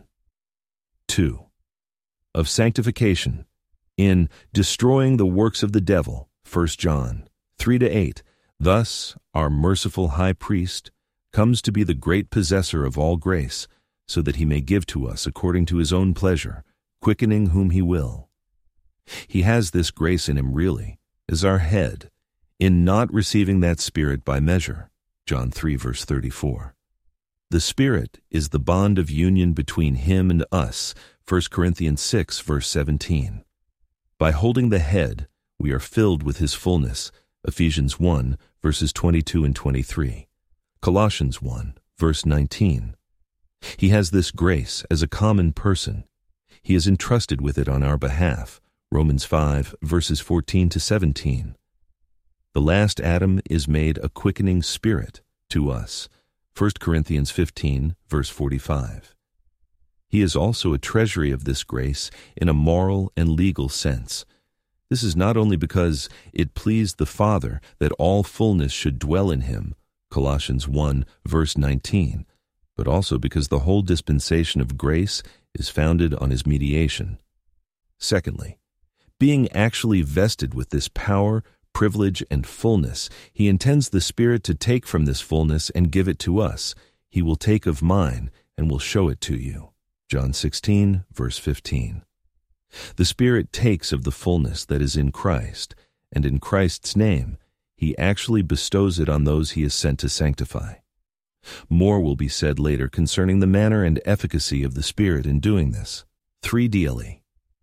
2. Of sanctification, in destroying the works of the devil, 1 John 3-8. Thus, our merciful high priest comes to be the great possessor of all grace, so that he may give to us according to his own pleasure, quickening whom he will. He has this grace in him really, as our head, in not receiving that Spirit by measure. John 3, verse 34. The Spirit is the bond of union between him and us, 1 Corinthians 6, verse 17. By holding the head, we are filled with his fullness, Ephesians 1, verses 22 and 23. Colossians 1, verse 19. He has this grace as a common person. He is entrusted with it on our behalf, Romans 5, verses 14 to 17. The last Adam is made a quickening spirit to us, 1 Corinthians 15, verse 45. He is also a treasury of this grace in a moral and legal sense. This is not only because it pleased the Father that all fullness should dwell in him, Colossians 1, verse 19, but also because the whole dispensation of grace is founded on his mediation. Secondly, being actually vested with this power, privilege, and fullness, he intends the Spirit to take from this fullness and give it to us. He will take of mine and will show it to you. John 16, verse 15. The Spirit takes of the fullness that is in Christ, and in Christ's name, he actually bestows it on those he is sent to sanctify. More will be said later concerning the manner and efficacy of the Spirit in doing this. 3.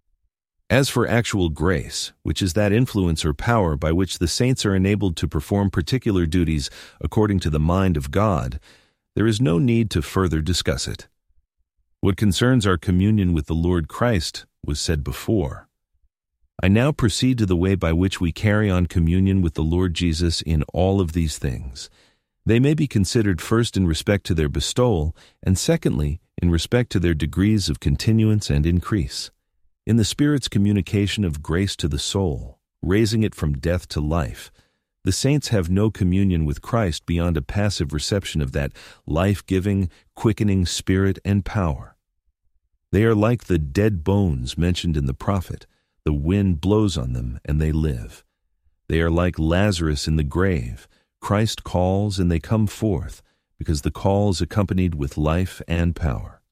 As for actual grace, which is that influence or power by which the saints are enabled to perform particular duties according to the mind of God, there is no need to further discuss it. What concerns our communion with the Lord Christ was said before. I now proceed to the way by which we carry on communion with the Lord Jesus in all of these things. They may be considered first in respect to their bestowal, and secondly, in respect to their degrees of continuance and increase. In the Spirit's communication of grace to the soul, raising it from death to life, the saints have no communion with Christ beyond a passive reception of that life-giving, quickening Spirit and power. They are like the dead bones mentioned in the prophet. The wind blows on them and they live. They are like Lazarus in the grave. Christ calls and they come forth, because the call is accompanied with life and power.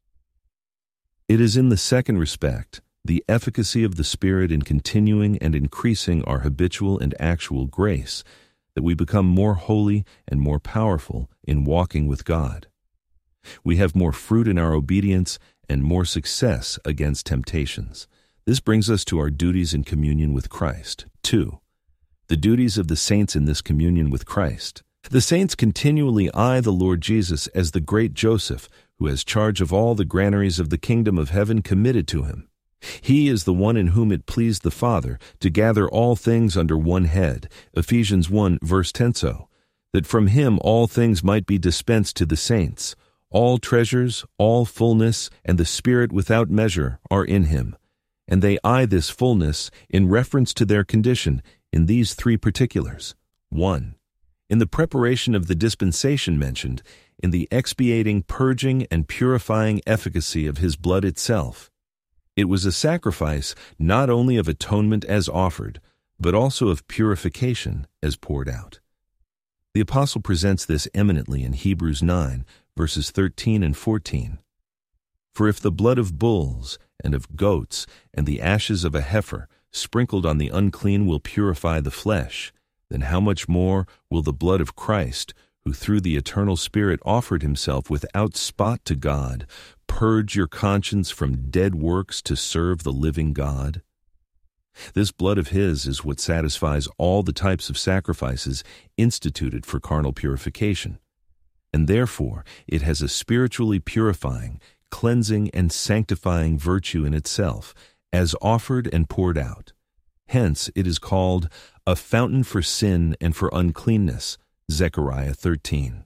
It is in the second respect, the efficacy of the Spirit in continuing and increasing our habitual and actual grace, that we become more holy and more powerful in walking with God. We have more fruit in our obedience and more success against temptations. This brings us to our duties in communion with Christ. 2. The duties of the saints in this communion with Christ. The saints continually eye the Lord Jesus as the great Joseph, who has charge of all the granaries of the kingdom of heaven committed to him. He is the one in whom it pleased the Father to gather all things under one head, Ephesians 1, verse 10, that from him all things might be dispensed to the saints. All treasures, all fullness, and the Spirit without measure are in him. And they eye this fullness in reference to their condition in these 3 particulars. 1. In the preparation of the dispensation mentioned, in the expiating, purging, and purifying efficacy of his blood itself. It was a sacrifice not only of atonement as offered, but also of purification as poured out. The Apostle presents this eminently in Hebrews 9, verses 13 and 14. For if the blood of bulls and of goats and the ashes of a heifer sprinkled on the unclean will purify the flesh, then how much more will the blood of Christ, who through the eternal Spirit offered himself without spot to God, purge your conscience from dead works to serve the living God? This blood of his is what satisfies all the types of sacrifices instituted for carnal purification, and therefore it has a spiritually purifying, cleansing, and sanctifying virtue in itself, as offered and poured out. Hence it is called a fountain for sin and for uncleanness, Zechariah 13.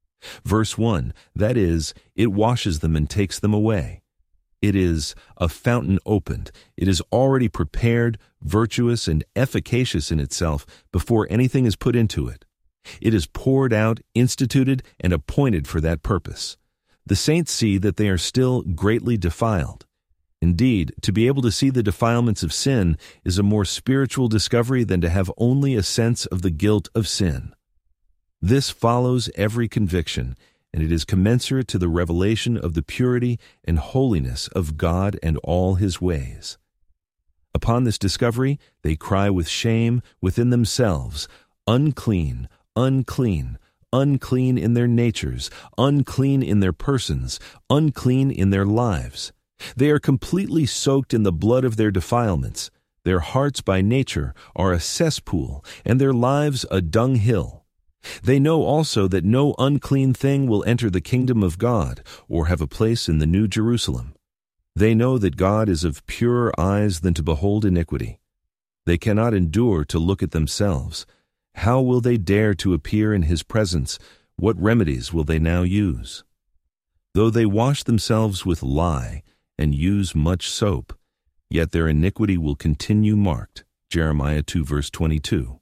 Verse 1, that is, it washes them and takes them away. It is a fountain opened. It is already prepared, virtuous, and efficacious in itself before anything is put into it. It is poured out, instituted, and appointed for that purpose. The saints see that they are still greatly defiled. Indeed, to be able to see the defilements of sin is a more spiritual discovery than to have only a sense of the guilt of sin. This follows every conviction, and it is commensurate to the revelation of the purity and holiness of God and all His ways. Upon this discovery, they cry with shame within themselves, "Unclean, unclean, unclean in their natures, unclean in their persons, unclean in their lives." They are completely soaked in the blood of their defilements. Their hearts by nature are a cesspool, and their lives a dunghill. They know also that no unclean thing will enter the kingdom of God or have a place in the New Jerusalem. They know that God is of purer eyes than to behold iniquity. They cannot endure to look at themselves. How will they dare to appear in His presence? What remedies will they now use? Though they wash themselves with lye and use much soap, yet their iniquity will continue marked. Jeremiah 2 verse 22.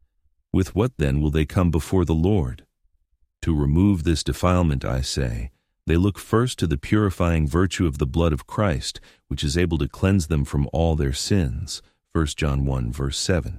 With what then will they come before the Lord? To remove this defilement, I say, they look first to the purifying virtue of the blood of Christ, which is able to cleanse them from all their sins. 1 John 1 verse 7.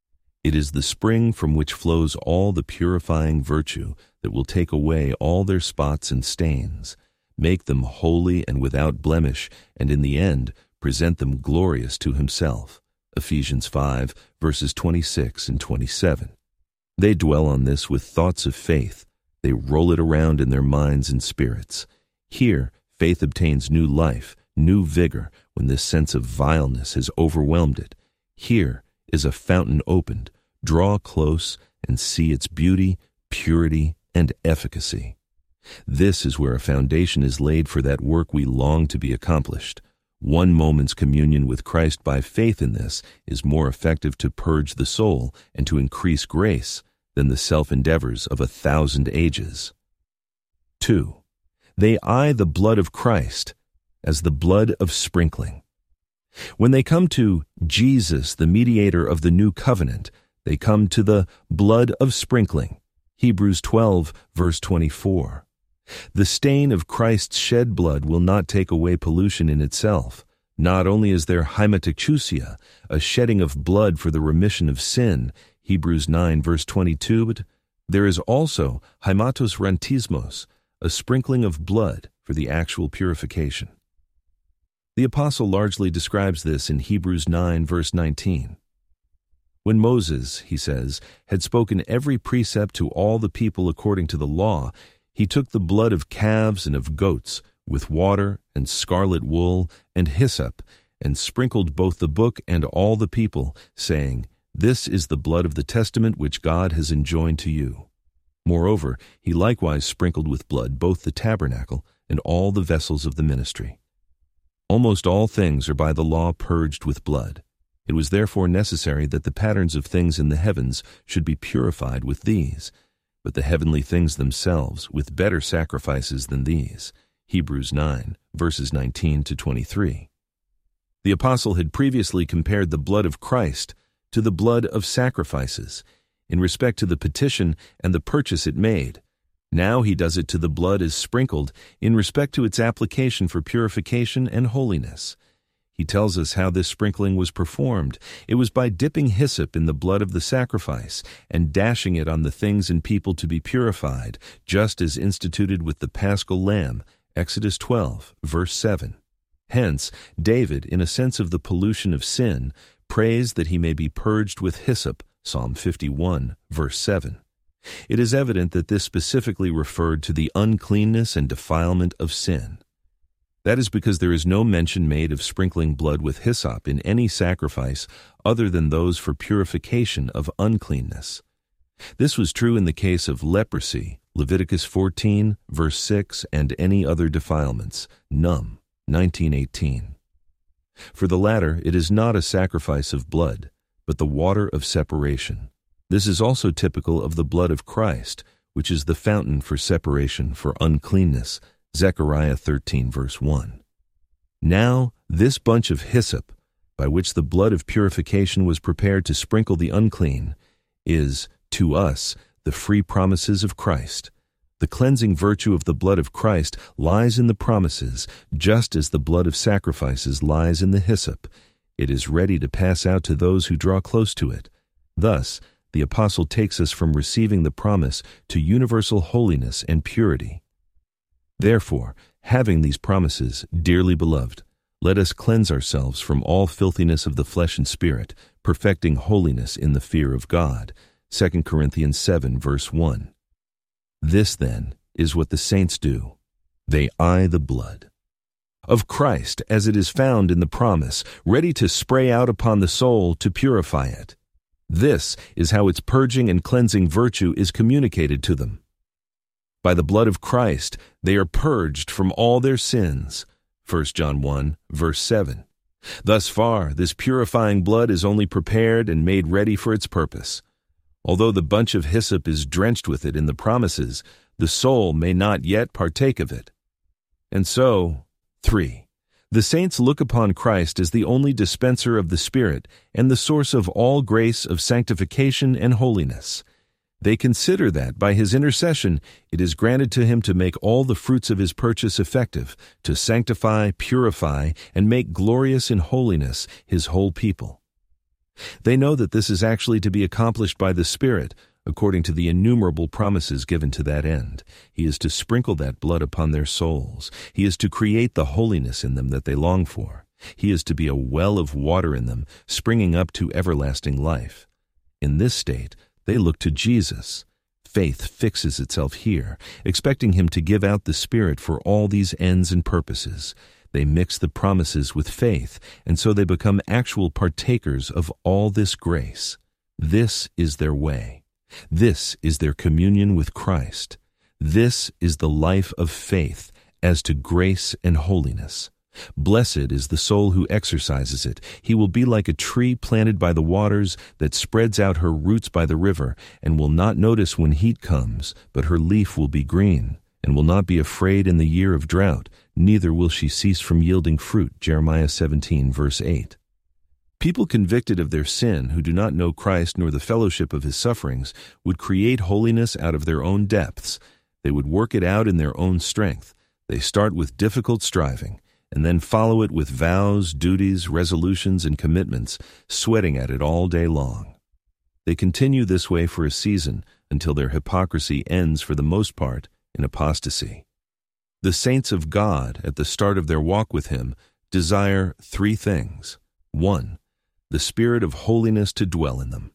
It is the spring from which flows all the purifying virtue that will take away all their spots and stains, make them holy and without blemish, and in the end present them glorious to Himself. Ephesians 5 verses 26 and 27. They dwell on this with thoughts of faith. They roll it around in their minds and spirits. Here, faith obtains new life, new vigor, when this sense of vileness has overwhelmed it. Here is a fountain opened. Draw close and see its beauty, purity, and efficacy. This is where a foundation is laid for that work we long to be accomplished. One moment's communion with Christ by faith in this is more effective to purge the soul and to increase grace than the self-endeavors of 1,000 ages. 2. They eye the blood of Christ as the blood of sprinkling. When they come to Jesus, the mediator of the new covenant, they come to the blood of sprinkling. Hebrews 12, verse 24. The stain of Christ's shed blood will not take away pollution in itself. Not only is there haematexousia, a shedding of blood for the remission of sin, Hebrews 9, verse 22, but there is also haematos rantismos, a sprinkling of blood for the actual purification. The apostle largely describes this in Hebrews 9, verse 19. When Moses, he says, had spoken every precept to all the people according to the law, he took the blood of calves and of goats, with water and scarlet wool and hyssop, and sprinkled both the book and all the people, saying, "This is the blood of the testament which God has enjoined to you." Moreover, he likewise sprinkled with blood both the tabernacle and all the vessels of the ministry. Almost all things are by the law purged with blood. It was therefore necessary that the patterns of things in the heavens should be purified with these, but the heavenly things themselves with better sacrifices than these. Hebrews 9, verses 19 to 23. The apostle had previously compared the blood of Christ to the blood of sacrifices, in respect to the petition and the purchase it made. Now he does it to the blood as sprinkled, in respect to its application for purification and holiness. He tells us how this sprinkling was performed. It was by dipping hyssop in the blood of the sacrifice and dashing it on the things and people to be purified, just as instituted with the paschal lamb, Exodus 12, verse 7. Hence, David, in a sense of the pollution of sin, prays that he may be purged with hyssop, Psalm 51, verse 7. It is evident that this specifically referred to the uncleanness and defilement of sin. That is because there is no mention made of sprinkling blood with hyssop in any sacrifice other than those for purification of uncleanness. This was true in the case of leprosy, Leviticus 14, verse 6, and any other defilements, Num, 19:18. For the latter, it is not a sacrifice of blood. but the water of separation. This is also typical of the blood of Christ, which is the fountain for separation for uncleanness, Zechariah 13, verse 1. Now, this bunch of hyssop, by which the blood of purification was prepared to sprinkle the unclean, is, to us, the free promises of Christ. The cleansing virtue of the blood of Christ lies in the promises, just as the blood of sacrifices lies in the hyssop. It is ready to pass out to those who draw close to it. Thus, the apostle takes us from receiving the promise to universal holiness and purity. Therefore, having these promises, dearly beloved, let us cleanse ourselves from all filthiness of the flesh and spirit, perfecting holiness in the fear of God. 2 Corinthians 7, verse 1. This, then, is what the saints do. They eye the blood of Christ as it is found in the promise, ready to spray out upon the soul to purify it. This is how its purging and cleansing virtue is communicated to them. By the blood of Christ, they are purged from all their sins. 1 John 1, verse 7. Thus far, this purifying blood is only prepared and made ready for its purpose. Although the bunch of hyssop is drenched with it in the promises, the soul may not yet partake of it. And so, 3. The saints look upon Christ as the only dispenser of the Spirit and the source of all grace of sanctification and holiness. They consider that by his intercession it is granted to him to make all the fruits of his purchase effective, to sanctify, purify, and make glorious in holiness his whole people. They know that this is actually to be accomplished by the Spirit, according to the innumerable promises given to that end. He is to sprinkle that blood upon their souls. He is to create the holiness in them that they long for. He is to be a well of water in them, springing up to everlasting life. In this state, they look to Jesus. Faith fixes itself here, expecting him to give out the Spirit for all these ends and purposes. They mix the promises with faith, and so they become actual partakers of all this grace. This is their way. This is their communion with Christ. This is the life of faith as to grace and holiness. Blessed is the soul who exercises it. He will be like a tree planted by the waters that spreads out her roots by the river and will not notice when heat comes, but her leaf will be green and will not be afraid in the year of drought, neither will she cease from yielding fruit. Jeremiah 17, verse 8. People convicted of their sin who do not know Christ nor the fellowship of his sufferings would create holiness out of their own depths. They would work it out in their own strength. They start with difficult striving, and then follow it with vows, duties, resolutions, and commitments, sweating at it all day long. They continue this way for a season until their hypocrisy ends for the most part in apostasy. The saints of God, at the start of their walk with him, desire 3 things. 1. The Spirit of holiness to dwell in them.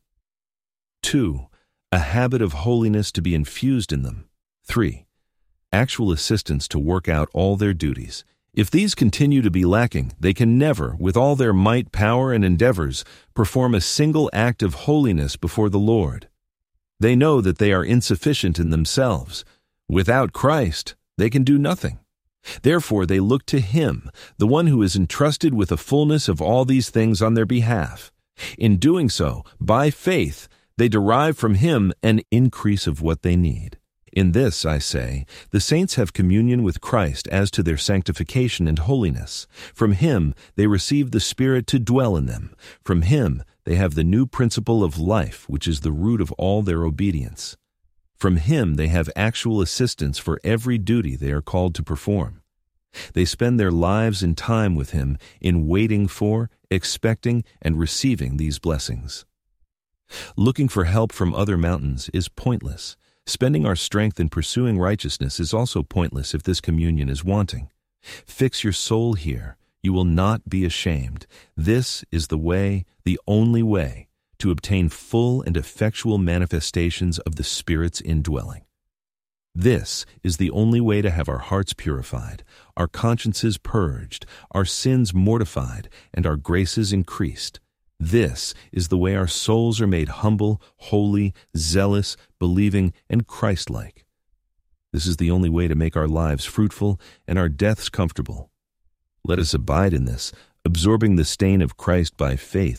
2. A habit of holiness to be infused in them. 3. Actual assistance to work out all their duties. If these continue to be lacking, they can never, with all their might, power, and endeavors, perform a single act of holiness before the Lord. They know that they are insufficient in themselves. Without Christ, they can do nothing. Therefore, they look to him, the one who is entrusted with the fullness of all these things on their behalf. In doing so, by faith, they derive from him an increase of what they need. In this, I say, the saints have communion with Christ as to their sanctification and holiness. From him, they receive the Spirit to dwell in them. From him, they have the new principle of life, which is the root of all their obedience. From him, they have actual assistance for every duty they are called to perform. They spend their lives and time with him in waiting for, expecting, and receiving these blessings. Looking for help from other mountains is pointless. Spending our strength in pursuing righteousness is also pointless if this communion is wanting. Fix your soul here. You will not be ashamed. This is the way, the only way, to obtain full and effectual manifestations of the Spirit's indwelling. This is the only way to have our hearts purified, our consciences purged, our sins mortified, and our graces increased. This is the way our souls are made humble, holy, zealous, believing, and Christ-like. This is the only way to make our lives fruitful and our deaths comfortable. Let us abide in this, absorbing the stain of Christ by faith,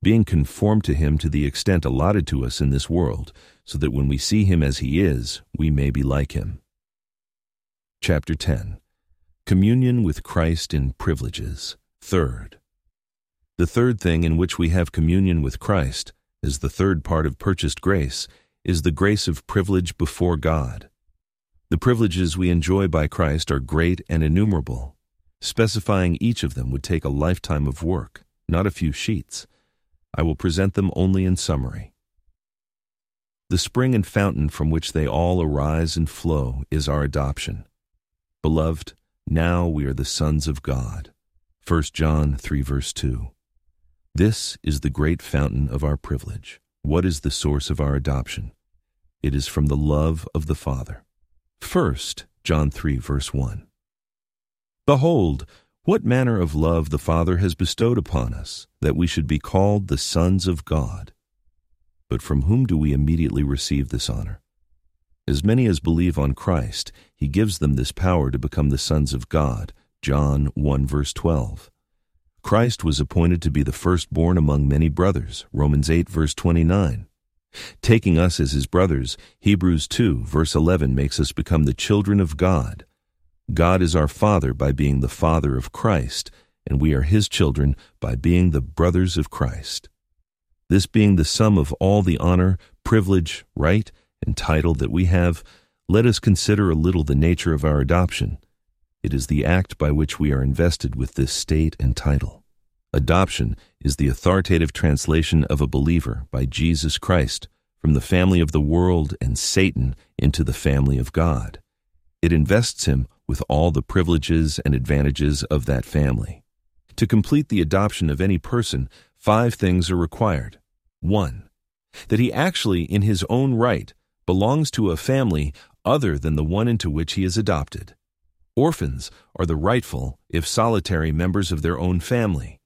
being conformed to him to the extent allotted to us in this world, so that when we see him as he is, we may be like him. Chapter 10. Communion with Christ in Privileges. Third. The third thing in which we have communion with Christ, as the third part of purchased grace, is the grace of privilege before God. The privileges we enjoy by Christ are great and innumerable. Specifying each of them would take a lifetime of work, not a few sheets. I will present them only in summary. The spring and fountain from which they all arise and flow is our adoption. Beloved, now we are the sons of God. 1 John 3 verse 2. This is the great fountain of our privilege. What is the source of our adoption? It is from the love of the Father. 1 John 3 verse 1. Behold, what manner of love the Father has bestowed upon us, that we should be called the sons of God. But from whom do we immediately receive this honor? As many as believe on Christ, he gives them this power to become the sons of God. John 1 verse 12. Christ was appointed to be the firstborn among many brothers. Romans 8 verse 29. Taking us as his brothers, Hebrews 2 verse 11 makes us become the children of God. God is our Father by being the Father of Christ, and we are his children by being the brothers of Christ. This being the sum of all the honor, privilege, right, and title that we have, let us consider a little the nature of our adoption. It is the act by which we are invested with this state and title. Adoption is the authoritative translation of a believer by Jesus Christ from the family of the world and Satan into the family of God. It invests him with all the privileges and advantages of that family. To complete the adoption of any person, 5 things are required. 1. That he actually, in his own right, belongs to a family other than the one into which he is adopted. Orphans are the rightful, if solitary, members of their own family.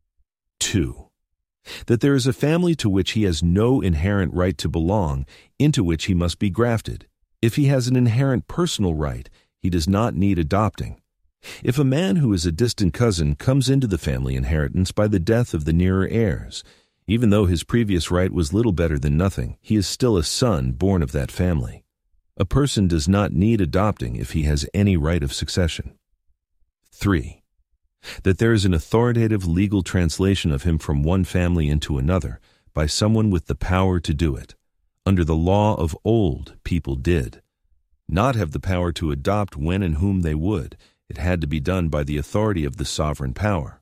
2. That there is a family to which he has no inherent right to belong, into which he must be grafted. If he has an inherent personal right, he does not need adopting. If a man who is a distant cousin comes into the family inheritance by the death of the nearer heirs, even though his previous right was little better than nothing, he is still a son born of that family. A person does not need adopting if he has any right of succession. 3. That there is an authoritative legal translation of him from one family into another by someone with the power to do it. Under the law of old, people did not have the power to adopt when and whom they would. It had to be done by the authority of the sovereign power.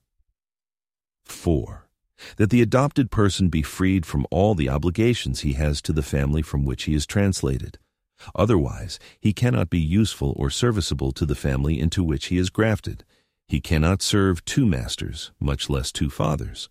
4. That the adopted person be freed from all the obligations he has to the family from which he is translated. Otherwise, he cannot be useful or serviceable to the family into which he is grafted. He cannot serve 2 masters, much less 2 fathers.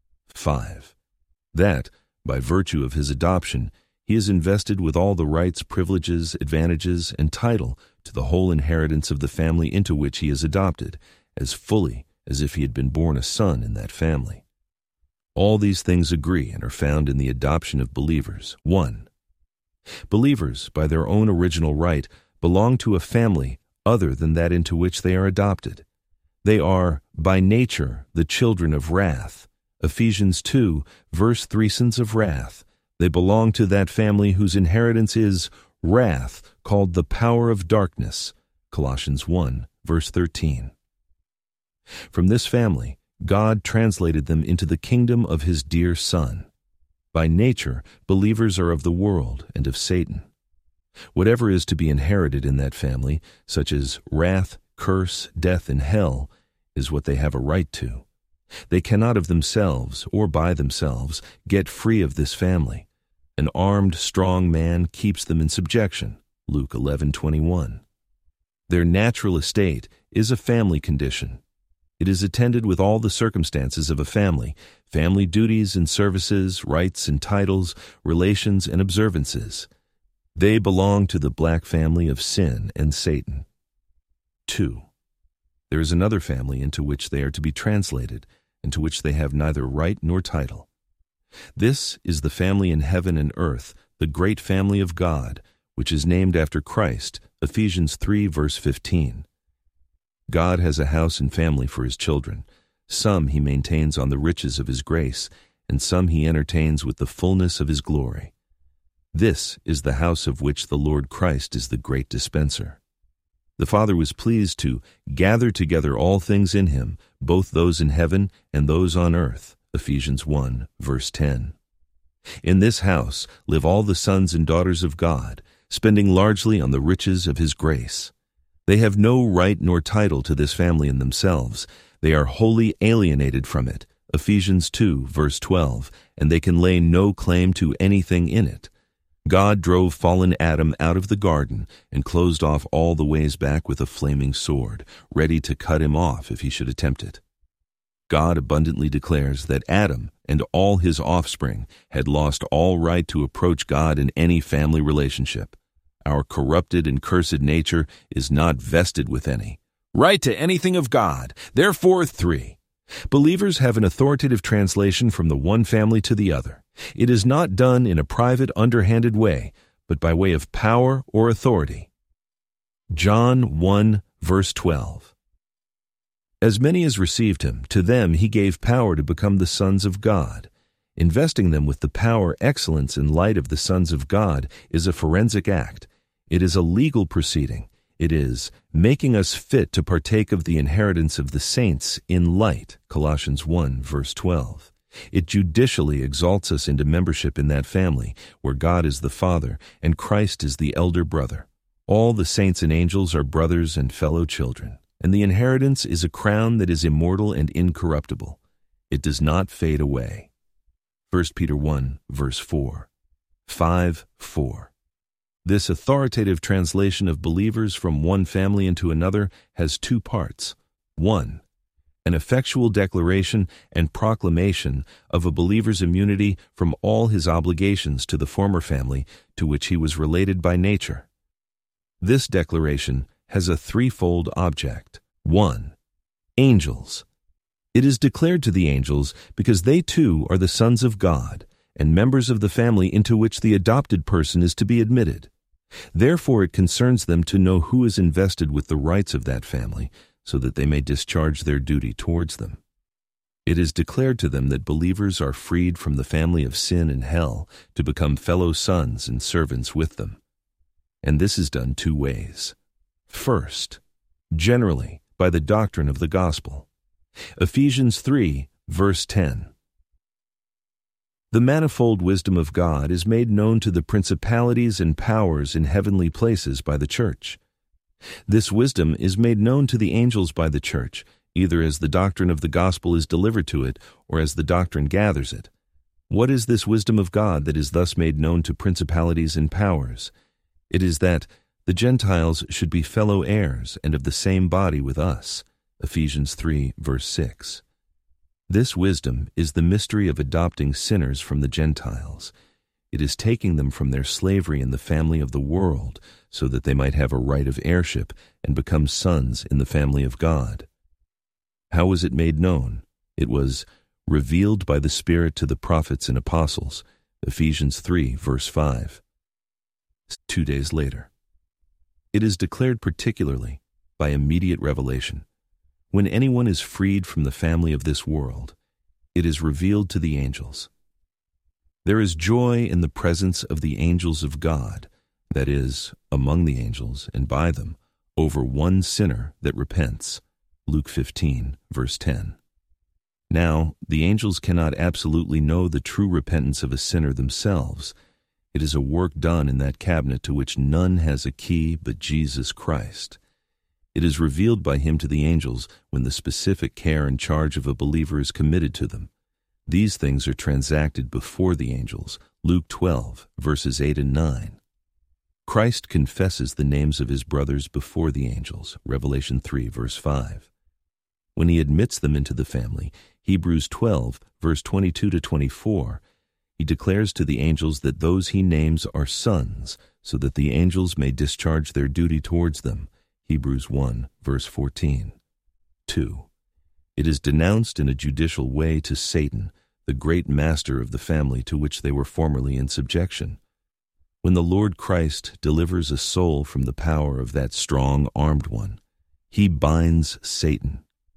5. That, by virtue of his adoption, he is invested with all the rights, privileges, advantages, and title to the whole inheritance of the family into which he is adopted, as fully as if he had been born a son in that family. All these things agree and are found in the adoption of believers. 1. Believers, by their own original right, belong to a family other than that into which they are adopted. They are, by nature, the children of wrath. Ephesians 2, verse 3, sons of wrath. They belong to that family whose inheritance is wrath, called the power of darkness. Colossians 1, verse 13. From this family, God translated them into the kingdom of his dear Son. By nature, believers are of the world and of Satan. Whatever is to be inherited in that family, such as wrath, curse, death, and hell, is what they have a right to. They cannot of themselves, or by themselves, get free of this family. An armed, strong man keeps them in subjection. Luke 11:21. Their natural estate is a family condition. It is attended with all the circumstances of a family duties and services, rights and titles, relations and observances. They belong to the black family of sin and Satan. 2. There is another family into which they are to be translated, and to which they have neither right nor title. This is the family in heaven and earth, the great family of God, which is named after Christ, Ephesians 3, verse 15. God has a house and family for his children. Some he maintains on the riches of his grace, and some he entertains with the fullness of his glory. This is the house of which the Lord Christ is the great dispenser. The Father was pleased to gather together all things in him, both those in heaven and those on earth. Ephesians 1, verse 10. In this house live all the sons and daughters of God, spending largely on the riches of his grace. They have no right nor title to this family in themselves. They are wholly alienated from it. Ephesians 2, verse 12, and they can lay no claim to anything in it. God drove fallen Adam out of the garden and closed off all the ways back with a flaming sword, ready to cut him off if he should attempt it. God abundantly declares that Adam and all his offspring had lost all right to approach God in any family relationship. Our corrupted and cursed nature is not vested with any right to anything of God. Therefore, 3. Believers have an authoritative translation from the one family to the other. It is not done in a private, underhanded way, but by way of power or authority. John 1, verse 12. As many as received him, to them he gave power to become the sons of God. Investing them with the power, excellence, and light of the sons of God is a forensic act. It is a legal proceeding. It is making us fit to partake of the inheritance of the saints in light, Colossians 1, verse 12. It judicially exalts us into membership in that family, where God is the Father and Christ is the elder brother. All the saints and angels are brothers and fellow children, and the inheritance is a crown that is immortal and incorruptible. It does not fade away. 1 Peter 1, verse 4. 5:4. This authoritative translation of believers from one family into another has two parts. 1. An effectual declaration and proclamation of a believer's immunity from all his obligations to the former family to which he was related by nature. This declaration has a threefold object. 1. Angels. It is declared to the angels because they too are the sons of God and members of the family into which the adopted person is to be admitted. Therefore, it concerns them to know who is invested with the rights of that family, so that they may discharge their duty towards them. It is declared to them that believers are freed from the family of sin and hell to become fellow sons and servants with them. And this is done two ways. First, generally, by the doctrine of the gospel. Ephesians 3, verse 10. The manifold wisdom of God is made known to the principalities and powers in heavenly places by the church. This wisdom is made known to the angels by the church, either as the doctrine of the gospel is delivered to it, or as the doctrine gathers it. What is this wisdom of God that is thus made known to principalities and powers? It is that the Gentiles should be fellow heirs and of the same body with us. Ephesians 3, verse 6. This wisdom is the mystery of adopting sinners from the Gentiles. It is taking them from their slavery in the family of the world so that they might have a right of heirship and become sons in the family of God. How was it made known? It was revealed by the Spirit to the prophets and apostles. Ephesians 3, verse 5. 2 days later. It is declared particularly by immediate revelation. When anyone is freed from the family of this world, it is revealed to the angels. There is joy in the presence of the angels of God, that is, among the angels and by them, over one sinner that repents. Luke 15, verse 10. Now, the angels cannot absolutely know the true repentance of a sinner themselves. It is a work done in that cabinet to which none has a key but Jesus Christ. It is revealed by him to the angels when the specific care and charge of a believer is committed to them. These things are transacted before the angels. Luke 12, verses 8 and 9. Christ confesses the names of his brothers before the angels. Revelation 3, verse 5. When he admits them into the family, Hebrews 12, verse 22 to 24, he declares to the angels that those he names are sons, so that the angels may discharge their duty towards them. Hebrews 1, verse 14. 2. It is denounced in a judicial way to Satan, the great master of the family to which they were formerly in subjection. When the Lord Christ delivers a soul from the power of that strong, armed one, he binds Satan.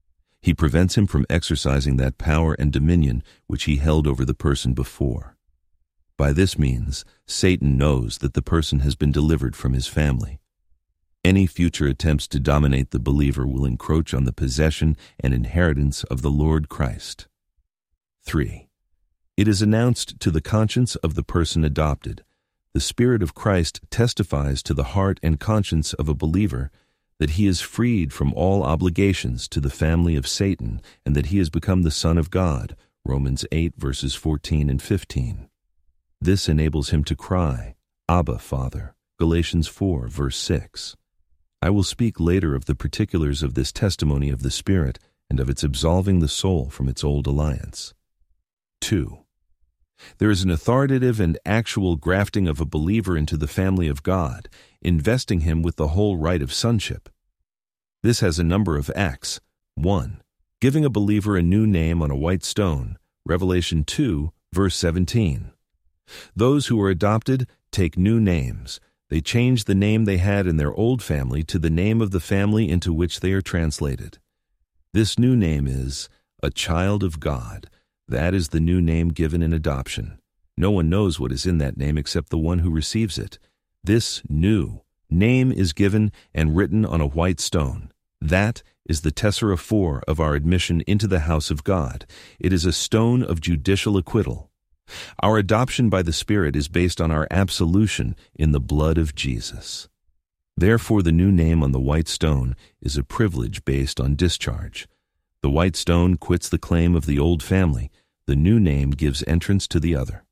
He prevents him from exercising that power and dominion which he held over the person before. By this means, Satan knows that the person has been delivered from his family. Any future attempts to dominate the believer will encroach on the possession and inheritance of the Lord Christ. 3. It is announced to the conscience of the person adopted. The Spirit of Christ testifies to the heart and conscience of a believer that he is freed from all obligations to the family of Satan and that he has become the Son of God, Romans 8 verses 14 and 15. This enables him to cry, Abba, Father, Galatians 4 verse 6. I will speak later of the particulars of this testimony of the Spirit and of its absolving the soul from its old alliance. 2. There is an authoritative and actual grafting of a believer into the family of God, investing him with the whole right of sonship. This has a number of acts. 1. Giving a believer a new name on a white stone, Revelation 2, verse 17. Those who are adopted take new names. They change the name they had in their old family to the name of the family into which they are translated. This new name is a child of God. That is the new name given in adoption. No one knows what is in that name except the one who receives it. This new name is given and written on a white stone. That is the tessera 4 of our admission into the house of God. It is a stone of judicial acquittal. Our adoption by the Spirit is based on our absolution in the blood of Jesus. Therefore, the new name on the white stone is a privilege based on discharge. The white stone quits the claim of the old family. The new name gives entrance to the other.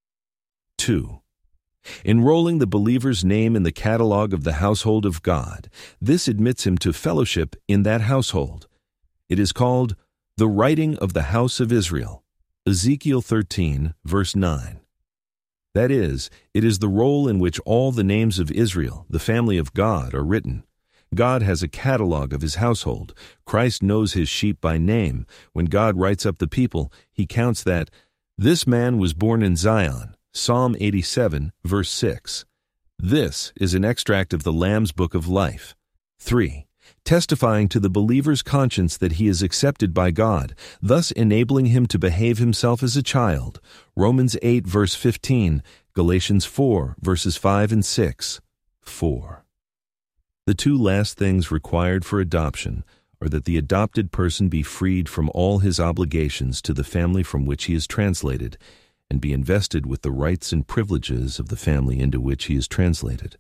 2. Enrolling the believer's name in the catalog of the household of God. This admits him to fellowship in that household. It is called the writing of the house of Israel. Ezekiel 13, verse 9. That is, it is the roll in which all the names of Israel, the family of God, are written. God has a catalog of his household. Christ knows his sheep by name. When God writes up the people, he counts that this man was born in Zion, Psalm 87, verse 6. This is an extract of the Lamb's Book of Life. 3. Testifying to the believer's conscience that he is accepted by God, thus enabling him to behave himself as a child. Romans 8, verse 15, Galatians 4, verses 5 and 6. 4. The two last things required for adoption are that the adopted person be freed from all his obligations to the family from which he is translated, and be invested with the rights and privileges of the family into which he is translated.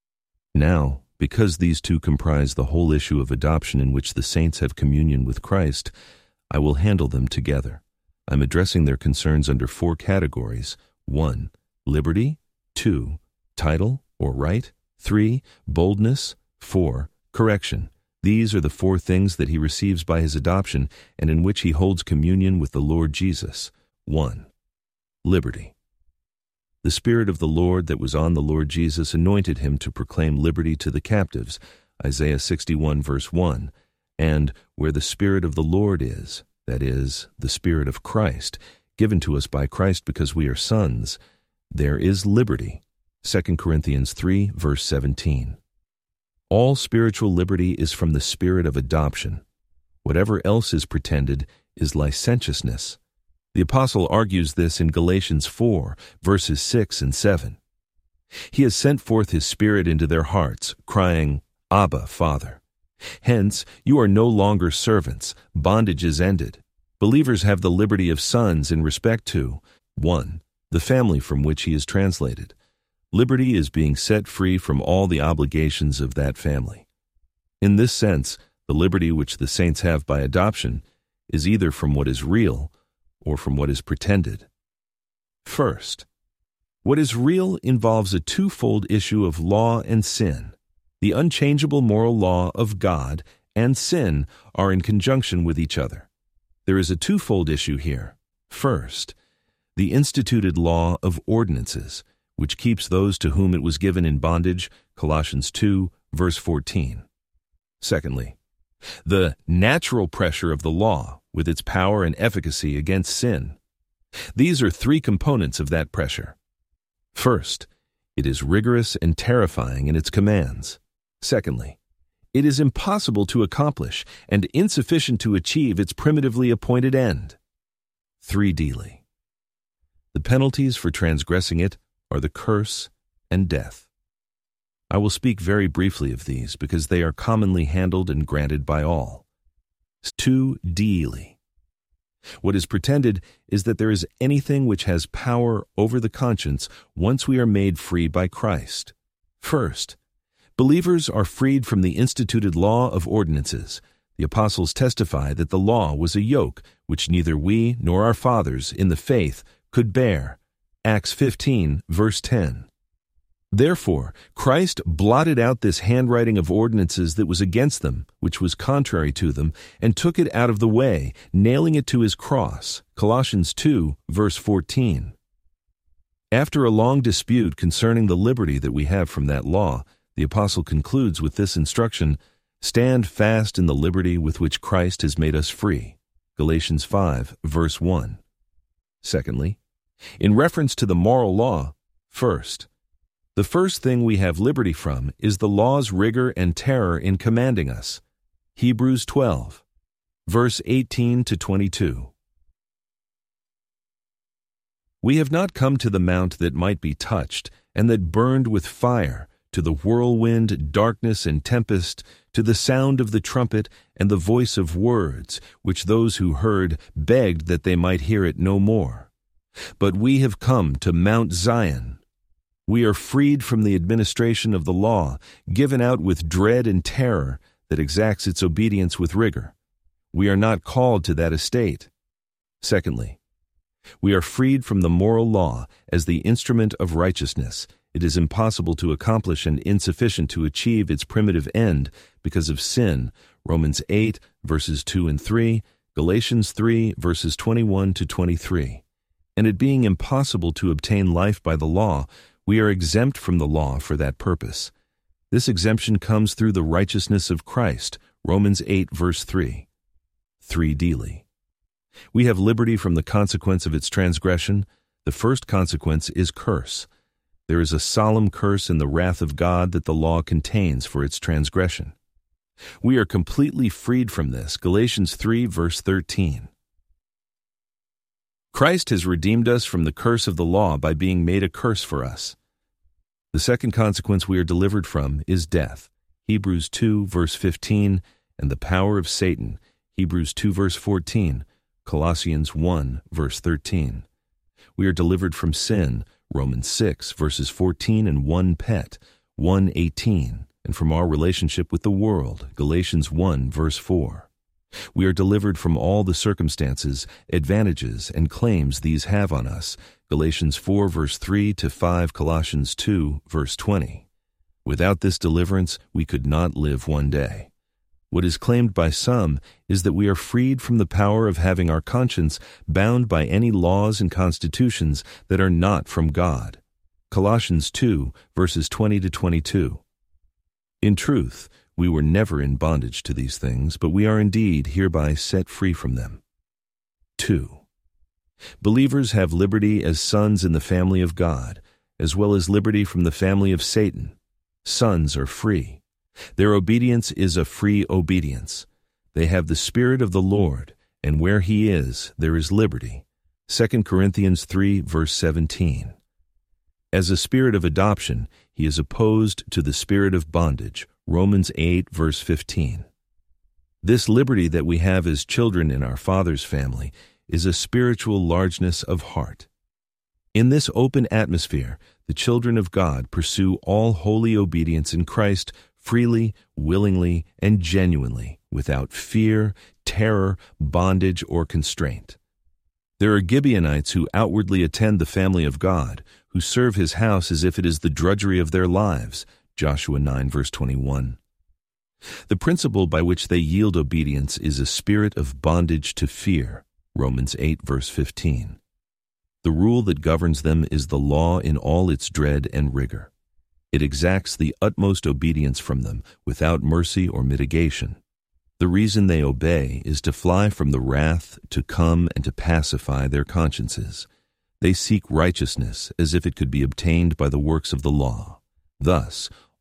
Now, because these two comprise the whole issue of adoption in which the saints have communion with Christ, I will handle them together. I'm addressing their concerns under 4 categories. 1. Liberty. 2. Title or right. 3. Boldness. 4. Correction. These are the 4 things that he receives by his adoption and in which he holds communion with the Lord Jesus. 1. Liberty. The Spirit of the Lord that was on the Lord Jesus anointed him to proclaim liberty to the captives, Isaiah 61 verse 1, and where the Spirit of the Lord is, that is, the Spirit of Christ, given to us by Christ because we are sons, there is liberty, 2 Corinthians 3 verse 17. All spiritual liberty is from the Spirit of adoption. Whatever else is pretended is licentiousness. The Apostle argues this in Galatians 4, verses 6 and 7. He has sent forth his Spirit into their hearts, crying, Abba, Father. Hence, you are no longer servants. Bondage is ended. Believers have the liberty of sons in respect to 1. The family from which he is translated. Liberty is being set free from all the obligations of that family. In this sense, the liberty which the saints have by adoption is either from what is real or from what is pretended. First, what is real involves a twofold issue of law and sin. The unchangeable moral law of God and sin are in conjunction with each other. There is a twofold issue here. First, the instituted law of ordinances, which keeps those to whom it was given in bondage, Colossians 2, verse 14. Secondly, the natural pressure of the law, with its power and efficacy against sin. These are 3 components of that pressure. First, it is rigorous and terrifying in its commands. Secondly, It is impossible to accomplish and insufficient to achieve its primitively appointed end. 3d. The penalties for transgressing it are the curse and death. I will speak very briefly of these because they are commonly handled and granted by all. 2d. What is pretended is that there is anything which has power over the conscience once we are made free by Christ. First, believers are freed from the instituted law of ordinances. The apostles testify that the law was a yoke which neither we nor our fathers in the faith could bear. Acts 15, verse 10. Therefore, Christ blotted out this handwriting of ordinances that was against them, which was contrary to them, and took it out of the way, nailing it to his cross. Colossians 2, verse 14. After a long dispute concerning the liberty that we have from that law, the apostle concludes with this instruction, "Stand fast in the liberty with which Christ has made us free." Galatians 5, verse 1. Secondly, in reference to the moral law, first, the first thing we have liberty from is the law's rigor and terror in commanding us. Hebrews 12, verse 18 to 22. We have not come to the mount that might be touched, and that burned with fire, to the whirlwind, darkness, and tempest, to the sound of the trumpet and the voice of words, which those who heard begged that they might hear it no more. But we have come to Mount Zion. We are freed from the administration of the law, given out with dread and terror that exacts its obedience with rigor. We are not called to that estate. Secondly, we are freed from the moral law as the instrument of righteousness. It is impossible to accomplish and insufficient to achieve its primitive end because of sin. Romans 8, verses 2 and 3, Galatians 3, verses 21 to 23. And it being impossible to obtain life by the law, we are exempt from the law for that purpose. This exemption comes through the righteousness of Christ. Romans 8, verse 3. 3d. We have liberty from the consequence of its transgression. The first consequence is curse. There is a solemn curse in the wrath of God that the law contains for its transgression. We are completely freed from this. Galatians 3, verse 13. Christ has redeemed us from the curse of the law by being made a curse for us. The second consequence we are delivered from is death. Hebrews 2, verse 15, and the power of Satan. Hebrews 2, verse 14, Colossians 1, verse 13. We are delivered from sin. Romans 6, verses 14 and 1 pet, 1:18, and from our relationship with the world. Galatians 1, verse 4. We are delivered from all the circumstances, advantages, and claims these have on us. Galatians 4, verse 3 to 5, Colossians 2, verse 20. Without this deliverance, we could not live one day. What is claimed by some is that we are freed from the power of having our conscience bound by any laws and constitutions that are not from God. Colossians 2, verses 20 to 22. In truth, we were never in bondage to these things, but we are indeed hereby set free from them. 2. Believers have liberty as sons in the family of God, as well as liberty from the family of Satan. Sons are free. Their obedience is a free obedience. They have the Spirit of the Lord, and where He is, there is liberty. 2 Corinthians 3, verse 17. As a spirit of adoption, He is opposed to the spirit of bondage. Romans 8, verse 15. This liberty that we have as children in our Father's family is a spiritual largeness of heart. In this open atmosphere, the children of God pursue all holy obedience in Christ freely, willingly, and genuinely, without fear, terror, bondage, or constraint. There are Gibeonites who outwardly attend the family of God, who serve His house as if it is the drudgery of their lives. Joshua 9, verse 21. The principle by which they yield obedience is a spirit of bondage to fear. Romans 8, verse 15. The rule that governs them is the law in all its dread and rigor. It exacts the utmost obedience from them without mercy or mitigation. The reason they obey is to fly from the wrath to come and to pacify their consciences. They seek righteousness as if it could be obtained by the works of the law. Thus,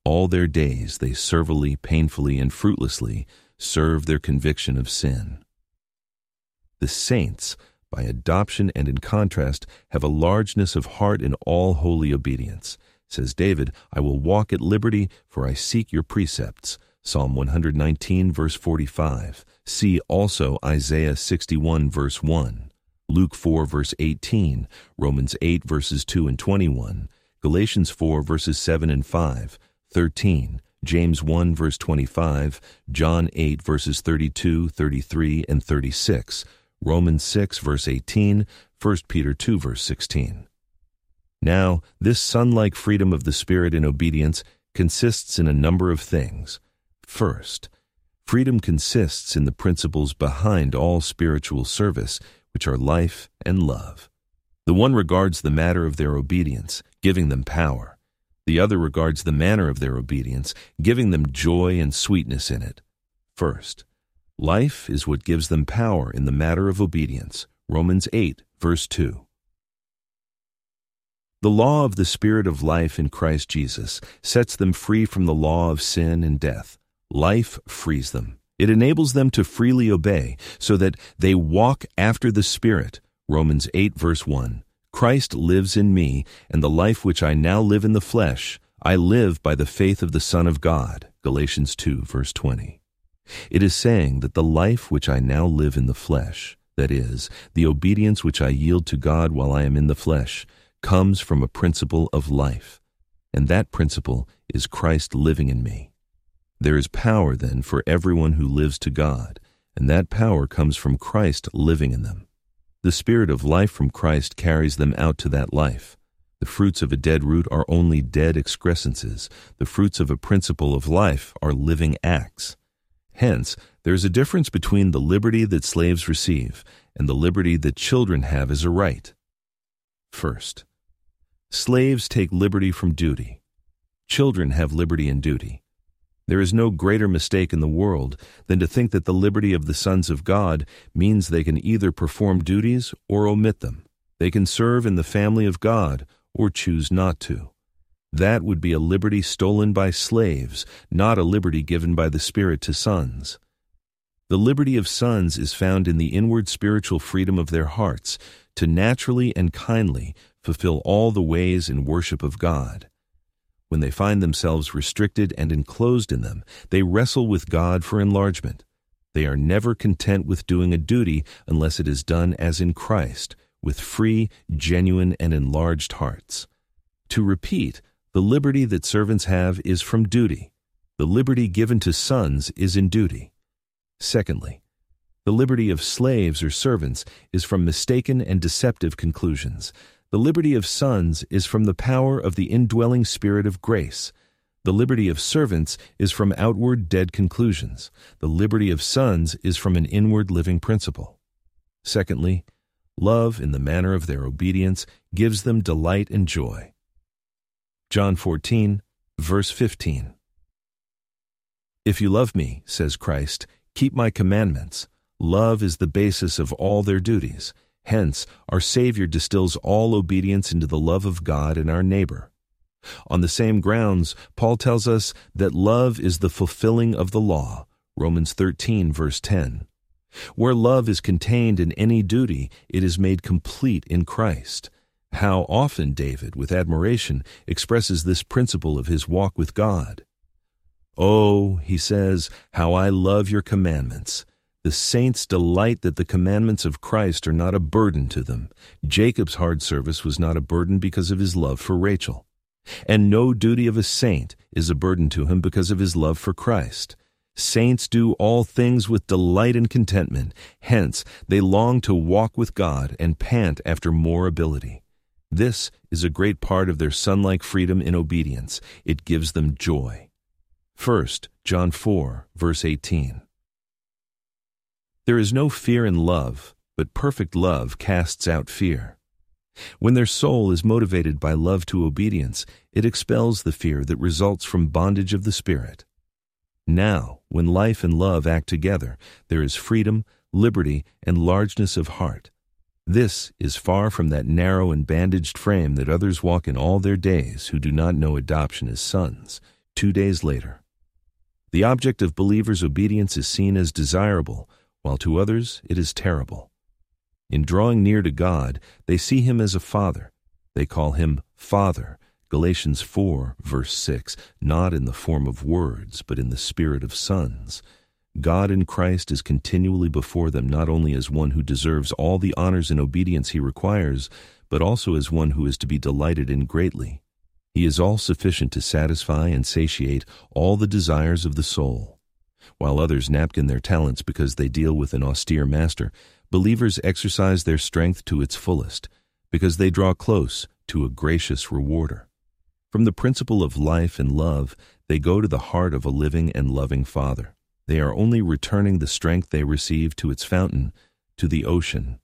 All their days they servilely, painfully, and fruitlessly serve their conviction of sin. The saints, by adoption and in contrast, have a largeness of heart in all holy obedience. Says David, I will walk at liberty, for I seek your precepts. Psalm 119, verse 45. See also Isaiah 61, verse 1. Luke 4, verse 18. Romans 8, verses 2 and 21. Galatians 4, verses 7 and 5. 13. James 1, verse 25. John 8, verses 32, 33, and 36. Romans 6, verse 18. 1 Peter 2, verse 16. Now, this son-like freedom of the Spirit in obedience consists in a number of things. First, freedom consists in the principles behind all spiritual service, which are life and love. The one regards the matter of their obedience, giving them power. The other regards the manner of their obedience, giving them joy and sweetness in it. First, life is what gives them power in the matter of obedience. Romans 8, verse 2. The law of the Spirit of life in Christ Jesus sets them free from the law of sin and death. Life frees them. It enables them to freely obey, so that they walk after the Spirit. Romans 8, verse 1. Christ lives in me, and the life which I now live in the flesh, I live by the faith of the Son of God. Galatians 2, verse 20. It is saying that the life which I now live in the flesh, that is, the obedience which I yield to God while I am in the flesh, comes from a principle of life, and that principle is Christ living in me. There is power, then, for everyone who lives to God, and that power comes from Christ living in them. The Spirit of life from Christ carries them out to that life. The fruits of a dead root are only dead excrescences. The fruits of a principle of life are living acts. Hence, there is a difference between the liberty that slaves receive and the liberty that children have as a right. First, slaves take liberty from duty. Children have liberty and duty. There is no greater mistake in the world than to think that the liberty of the sons of God means they can either perform duties or omit them. They can serve in the family of God or choose not to. That would be a liberty stolen by slaves, not a liberty given by the Spirit to sons. The liberty of sons is found in the inward spiritual freedom of their hearts to naturally and kindly fulfill all the ways in worship of God. When they find themselves restricted and enclosed in them, they wrestle with God for enlargement. They are never content with doing a duty unless it is done as in Christ, with free, genuine, and enlarged hearts. To repeat, the liberty that servants have is from duty. The liberty given to sons is in duty. Secondly, the liberty of slaves or servants is from mistaken and deceptive conclusions. The liberty of sons is from the power of the indwelling Spirit of grace. The liberty of servants is from outward dead conclusions. The liberty of sons is from an inward living principle. Secondly, love in the manner of their obedience gives them delight and joy. John 14, verse 15. If you love me, says Christ, keep my commandments. Love is the basis of all their duties. Hence, our Savior distills all obedience into the love of God and our neighbor. On the same grounds, Paul tells us that love is the fulfilling of the law, Romans 13, verse 10. Where love is contained in any duty, it is made complete in Christ. How often David, with admiration, expresses this principle of his walk with God. Oh, he says, how I love your commandments. The saints delight that the commandments of Christ are not a burden to them. Jacob's hard service was not a burden because of his love for Rachel. And no duty of a saint is a burden to him because of his love for Christ. Saints do all things with delight and contentment. Hence, they long to walk with God and pant after more ability. This is a great part of their son-like freedom in obedience. It gives them joy. First, John 4, verse 18. There is no fear in love, but perfect love casts out fear. When their soul is motivated by love to obedience, it expels the fear that results from bondage of the Spirit. Now, when life and love act together, there is freedom, liberty, and largeness of heart. This is far from that narrow and bandaged frame that others walk in all their days who do not know adoption as sons, 2 days later. The object of believers' obedience is seen as desirable, while to others it is terrible. In drawing near to God, they see Him as a Father. They call Him Father, Galatians 4, verse 6, not in the form of words, but in the spirit of sons. God in Christ is continually before them not only as one who deserves all the honors and obedience He requires, but also as one who is to be delighted in greatly. He is all-sufficient to satisfy and satiate all the desires of the soul. While others napkin their talents because they deal with an austere master, believers exercise their strength to its fullest, because they draw close to a gracious rewarder. From the principle of life and love, they go to the heart of a living and loving Father. They are only returning the strength they receive to its fountain, to the ocean.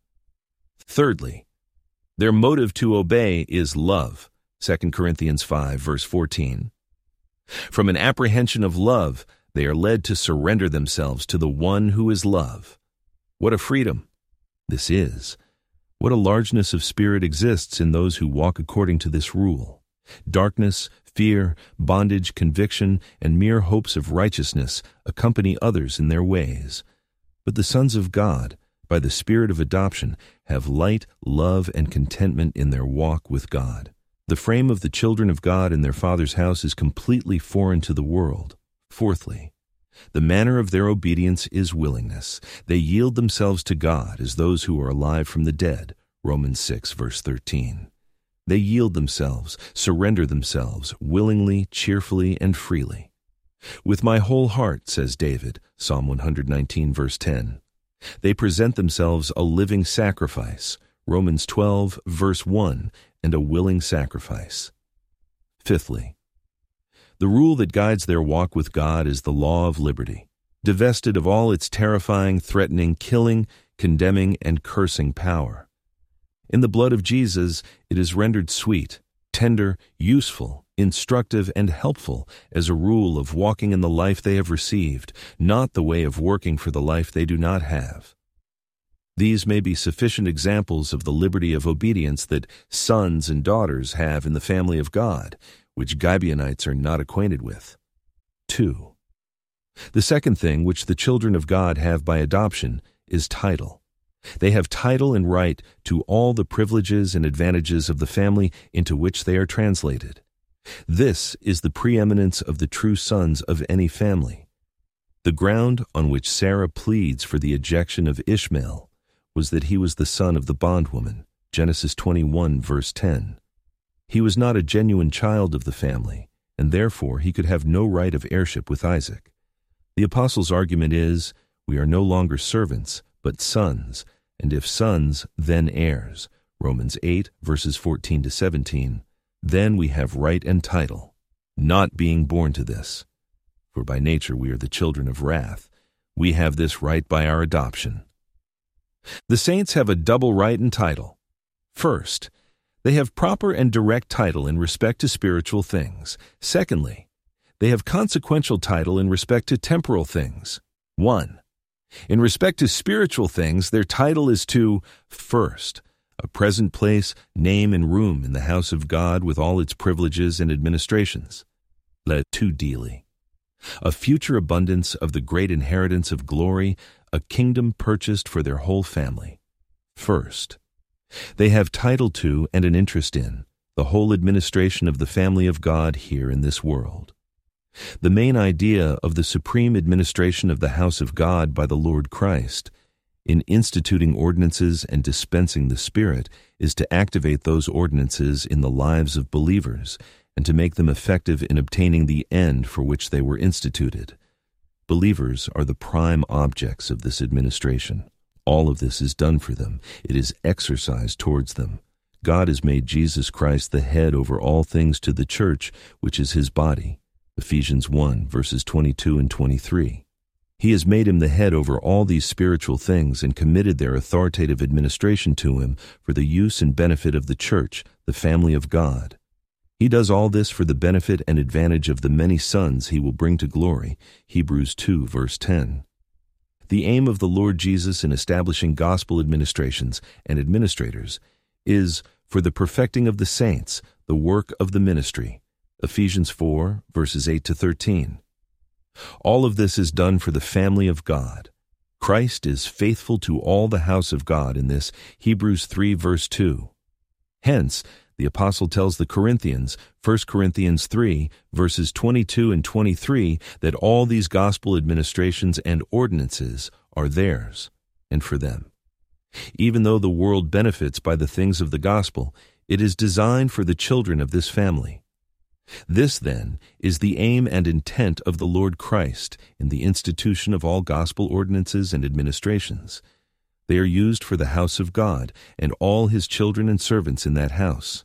Thirdly, their motive to obey is love. 2 Corinthians 5, verse 14. From an apprehension of love, they are led to surrender themselves to the one who is love. What a freedom this is! What a largeness of spirit exists in those who walk according to this rule. Darkness, fear, bondage, conviction, and mere hopes of righteousness accompany others in their ways. But the sons of God, by the Spirit of adoption, have light, love, and contentment in their walk with God. The frame of the children of God in their Father's house is completely foreign to the world. Fourthly, the manner of their obedience is willingness. They yield themselves to God as those who are alive from the dead. Romans 6, verse 13. They yield themselves, surrender themselves, willingly, cheerfully, and freely. With my whole heart, says David, Psalm 119, verse 10. They present themselves a living sacrifice, Romans 12, verse 1, and a willing sacrifice. Fifthly, the rule that guides their walk with God is the law of liberty, divested of all its terrifying, threatening, killing, condemning, and cursing power. In the blood of Jesus, it is rendered sweet, tender, useful, instructive, and helpful as a rule of walking in the life they have received, not the way of working for the life they do not have. These may be sufficient examples of the liberty of obedience that sons and daughters have in the family of God, which Gibeonites are not acquainted with. 2. The second thing which the children of God have by adoption is title. They have title and right to all the privileges and advantages of the family into which they are translated. This is the preeminence of the true sons of any family. The ground on which Sarah pleads for the ejection of Ishmael was that he was the son of the bondwoman, Genesis 21, verse 10. He was not a genuine child of the family, and therefore he could have no right of heirship with Isaac. The apostle's argument is, we are no longer servants, but sons, and if sons, then heirs, Romans 8, verses 14 to 17. Then we have right and title, not being born to this. For by nature we are the children of wrath. We have this right by our adoption. The saints have a double right and title. First, they have proper and direct title in respect to spiritual things. Secondly, they have consequential title in respect to temporal things. 1. In respect to spiritual things, their title is to, first, a present place, name, and room in the house of God with all its privileges and administrations. Let 2 Deli. A future abundance of the great inheritance of glory, a kingdom purchased for their whole family. First, they have title to and an interest in the whole administration of the family of God here in this world. The main idea of the supreme administration of the house of God by the Lord Christ, in instituting ordinances and dispensing the Spirit, is to activate those ordinances in the lives of believers and to make them effective in obtaining the end for which they were instituted. Believers are the prime objects of this administration. All of this is done for them. It is exercised towards them. God has made Jesus Christ the head over all things to the church, which is his body. Ephesians 1, verses 22 and 23. He has made him the head over all these spiritual things and committed their authoritative administration to him for the use and benefit of the church, the family of God. He does all this for the benefit and advantage of the many sons he will bring to glory. Hebrews 2, verse 10. The aim of the Lord Jesus in establishing gospel administrations and administrators is for the perfecting of the saints, the work of the ministry, Ephesians 4, verses 8 to 13. All of this is done for the family of God. Christ is faithful to all the house of God in this Hebrews 3, verse 2. Hence, the apostle tells the Corinthians, 1 Corinthians 3, verses 22 and 23, that all these gospel administrations and ordinances are theirs and for them. Even though the world benefits by the things of the gospel, it is designed for the children of this family. This, then, is the aim and intent of the Lord Christ in the institution of all gospel ordinances and administrations. They are used for the house of God and all His children and servants in that house.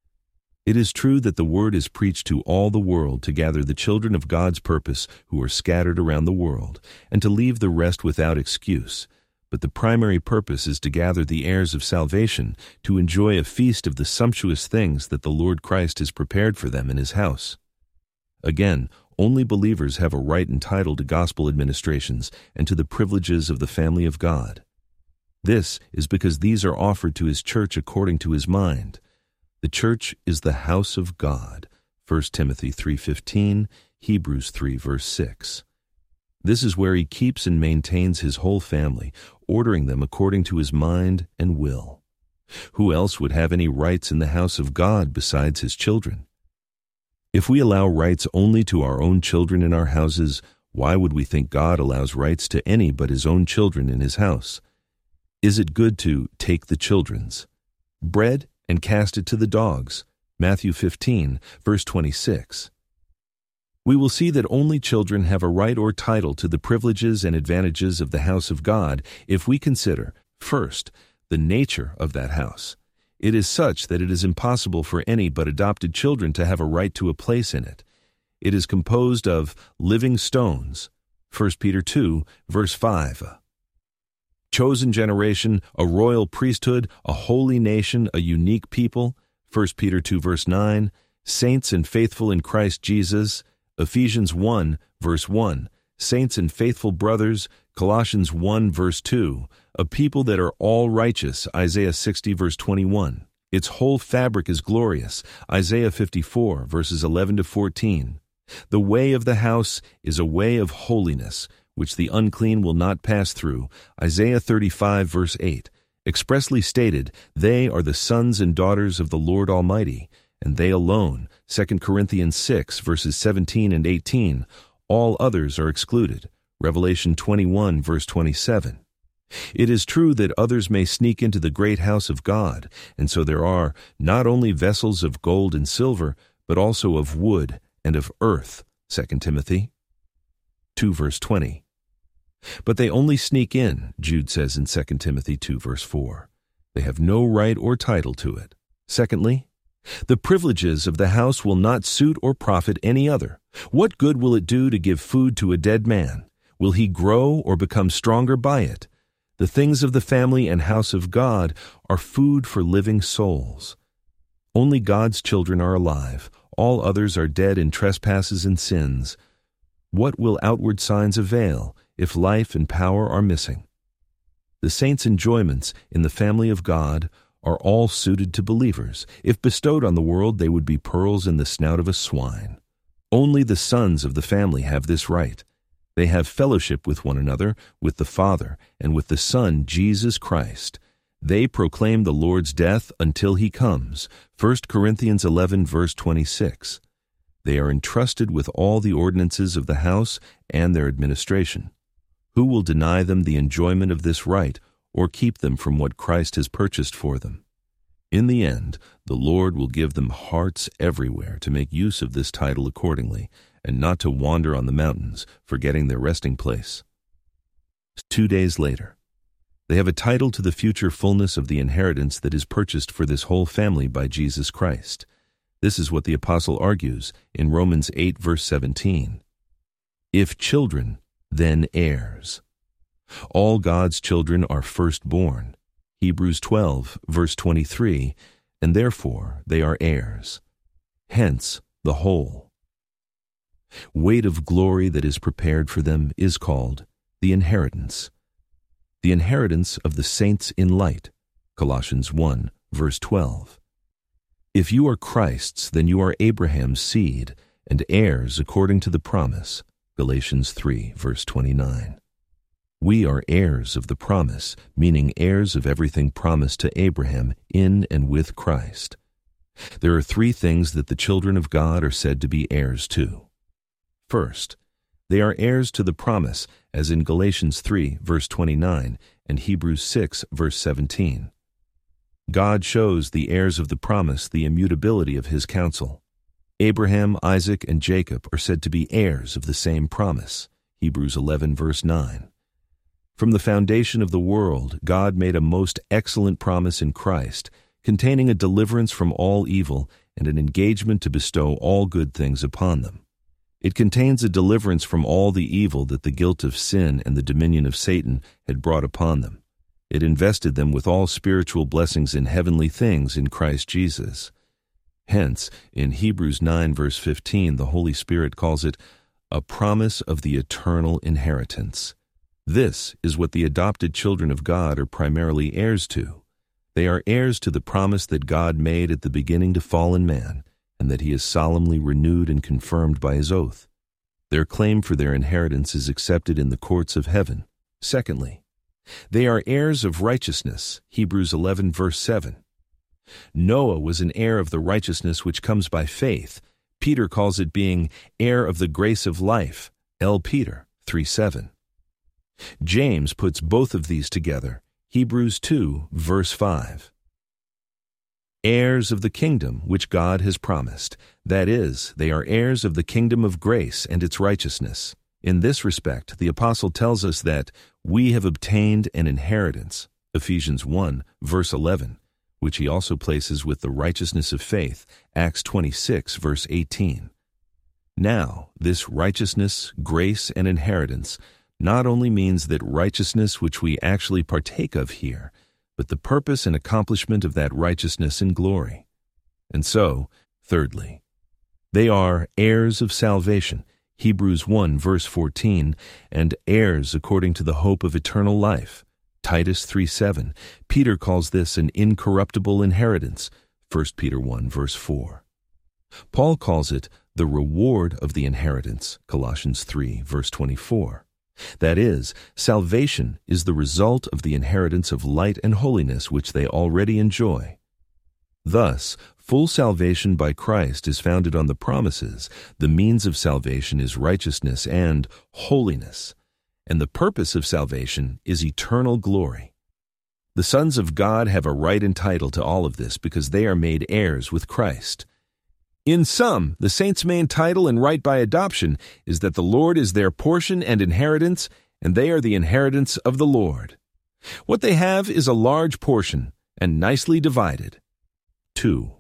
It is true that the word is preached to all the world to gather the children of God's purpose who are scattered around the world, and to leave the rest without excuse. But the primary purpose is to gather the heirs of salvation to enjoy a feast of the sumptuous things that the Lord Christ has prepared for them in His house. Again, only believers have a right and title to gospel administrations and to the privileges of the family of God. This is because these are offered to His church according to His mind. The church is the house of God, 1 Timothy 3:15, Hebrews 3, verse 6. This is where He keeps and maintains His whole family, ordering them according to His mind and will. Who else would have any rights in the house of God besides His children? If we allow rights only to our own children in our houses, why would we think God allows rights to any but His own children in His house? Is it good to take the children's bread and cast it to the dogs? Matthew 15, verse 26. We will see that only children have a right or title to the privileges and advantages of the house of God if we consider, first, the nature of that house. It is such that it is impossible for any but adopted children to have a right to a place in it. It is composed of living stones, 1 Peter 2, verse 5. Chosen generation, a royal priesthood, a holy nation, a unique people, 1 Peter 2, verse 9, saints and faithful in Christ Jesus, Ephesians 1, verse 1, saints and faithful brothers, Colossians 1, verse 2, a people that are all righteous, Isaiah 60, verse 21. Its whole fabric is glorious, Isaiah 54, verses 11 to 14. The way of the house is a way of holiness, which the unclean will not pass through, Isaiah 35, verse 8. Expressly stated, they are the sons and daughters of the Lord Almighty, and they alone, 2 Corinthians 6, verses 17 and 18. All others are excluded, Revelation 21, verse 27. It is true that others may sneak into the great house of God, and so there are not only vessels of gold and silver, but also of wood and of earth, 2 Timothy 2, verse 20. But they only sneak in, Jude says in 2 Timothy 2, verse 4. They have no right or title to it. Secondly, the privileges of the house will not suit or profit any other. What good will it do to give food to a dead man? Will he grow or become stronger by it? The things of the family and house of God are food for living souls. Only God's children are alive. All others are dead in trespasses and sins. What will outward signs avail if life and power are missing? The saints' enjoyments in the family of God are all suited to believers. If bestowed on the world, they would be pearls in the snout of a swine. Only the sons of the family have this right. They have fellowship with one another, with the Father, and with the Son, Jesus Christ. They proclaim the Lord's death until He comes, 1 Corinthians 11, verse 26. They are entrusted with all the ordinances of the house and their administration. Who will deny them the enjoyment of this right, or keep them from what Christ has purchased for them? In the end, the Lord will give them hearts everywhere to make use of this title accordingly, and not to wander on the mountains, forgetting their resting place. 2 days later, they have a title to the future fullness of the inheritance that is purchased for this whole family by Jesus Christ. This is what the apostle argues in Romans 8, verse 17. If children, then heirs. All God's children are firstborn, Hebrews 12, verse 23, and therefore they are heirs. Hence the whole weight of glory that is prepared for them is called the inheritance of the saints in light, Colossians 1, verse 12. If you are Christ's, then you are Abraham's seed and heirs according to the promise. Galatians 3, verse 29. We are heirs of the promise, meaning heirs of everything promised to Abraham in and with Christ. There are three things that the children of God are said to be heirs to. First, they are heirs to the promise, as in Galatians 3, verse 29, and Hebrews 6, verse 17. God shows the heirs of the promise the immutability of his counsel. Abraham, Isaac, and Jacob are said to be heirs of the same promise. Hebrews 11, verse 9. From the foundation of the world, God made a most excellent promise in Christ, containing a deliverance from all evil and an engagement to bestow all good things upon them. It contains a deliverance from all the evil that the guilt of sin and the dominion of Satan had brought upon them. It invested them with all spiritual blessings in heavenly things in Christ Jesus. Hence, in Hebrews 9, verse 15, the Holy Spirit calls it a promise of the eternal inheritance. This is what the adopted children of God are primarily heirs to. They are heirs to the promise that God made at the beginning to fallen man, and that he has solemnly renewed and confirmed by his oath. Their claim for their inheritance is accepted in the courts of heaven. Secondly, they are heirs of righteousness. Hebrews 11, verse 7. Noah was an heir of the righteousness which comes by faith. Peter calls it being heir of the grace of life. L. Peter 3:7. James puts both of these together. Hebrews 2, verse 5. Heirs of the kingdom which God has promised. That is, they are heirs of the kingdom of grace and its righteousness. In this respect, the apostle tells us that we have obtained an inheritance, Ephesians 1, verse 11, which he also places with the righteousness of faith, Acts 26, verse 18. Now, this righteousness, grace, and inheritance not only means that righteousness which we actually partake of here, but the purpose and accomplishment of that righteousness in glory. And so, thirdly, they are heirs of salvation, Hebrews 1, verse 14, and heirs according to the hope of eternal life, Titus 3:7. Peter calls this an incorruptible inheritance, 1 Peter 1, verse 4. Paul calls it the reward of the inheritance, Colossians 3, verse 24. That is, salvation is the result of the inheritance of light and holiness which they already enjoy. Thus, full salvation by Christ is founded on the promises. The means of salvation is righteousness and holiness, and the purpose of salvation is eternal glory. The sons of God have a right and title to all of this because they are made heirs with Christ. In sum, the saints' main title and right by adoption is that the Lord is their portion and inheritance, and they are the inheritance of the Lord. What they have is a large portion and nicely divided. 2.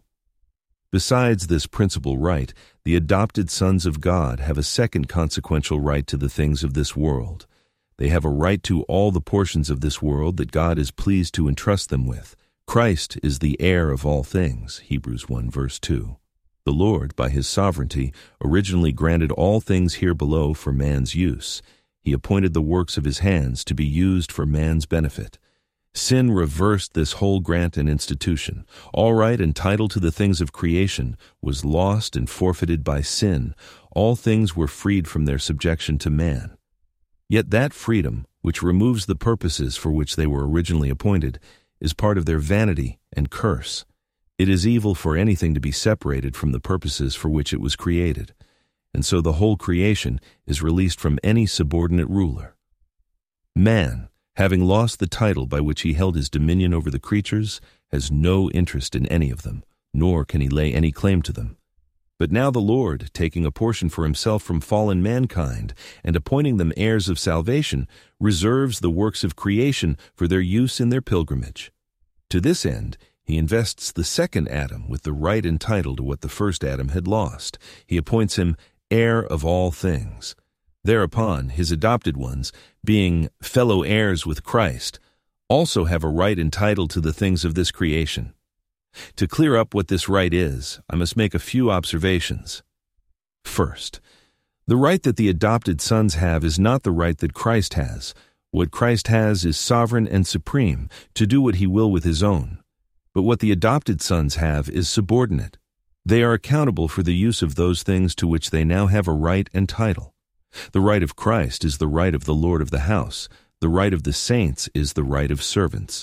Besides this principal right, the adopted sons of God have a second consequential right to the things of this world. They have a right to all the portions of this world that God is pleased to entrust them with. Christ is the heir of all things, Hebrews 1, verse 2. The Lord, by his sovereignty, originally granted all things here below for man's use. He appointed the works of his hands to be used for man's benefit. Sin reversed this whole grant and institution. All right and title to the things of creation was lost and forfeited by sin. All things were freed from their subjection to man. Yet that freedom, which removes the purposes for which they were originally appointed, is part of their vanity and curse. It is evil for anything to be separated from the purposes for which it was created, and so the whole creation is released from any subordinate ruler. Man, having lost the title by which he held his dominion over the creatures, has no interest in any of them, nor can he lay any claim to them. But now the Lord, taking a portion for himself from fallen mankind and appointing them heirs of salvation, reserves the works of creation for their use in their pilgrimage. To this end, he invests the second Adam with the right and title to what the first Adam had lost. He appoints him heir of all things. Thereupon, his adopted ones, being fellow heirs with Christ, also have a right and title to the things of this creation. To clear up what this right is, I must make a few observations. First, the right that the adopted sons have is not the right that Christ has. What Christ has is sovereign and supreme, to do what he will with his own. But what the adopted sons have is subordinate. They are accountable for the use of those things to which they now have a right and title. The right of Christ is the right of the Lord of the house. The right of the saints is the right of servants.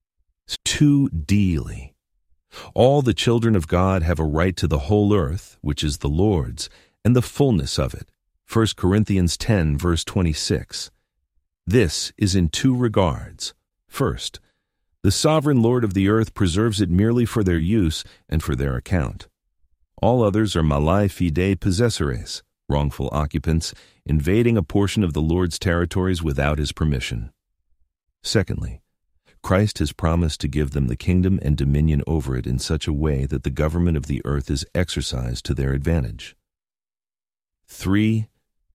2d. All the children of God have a right to the whole earth, which is the Lord's, and the fullness of it. 1 Corinthians 10, verse 26. This is in two regards. First, the sovereign Lord of the earth preserves it merely for their use and for their account. All others are malae fide possessores, wrongful occupants, invading a portion of the Lord's territories without his permission. Secondly, Christ has promised to give them the kingdom and dominion over it in such a way that the government of the earth is exercised to their advantage. 3.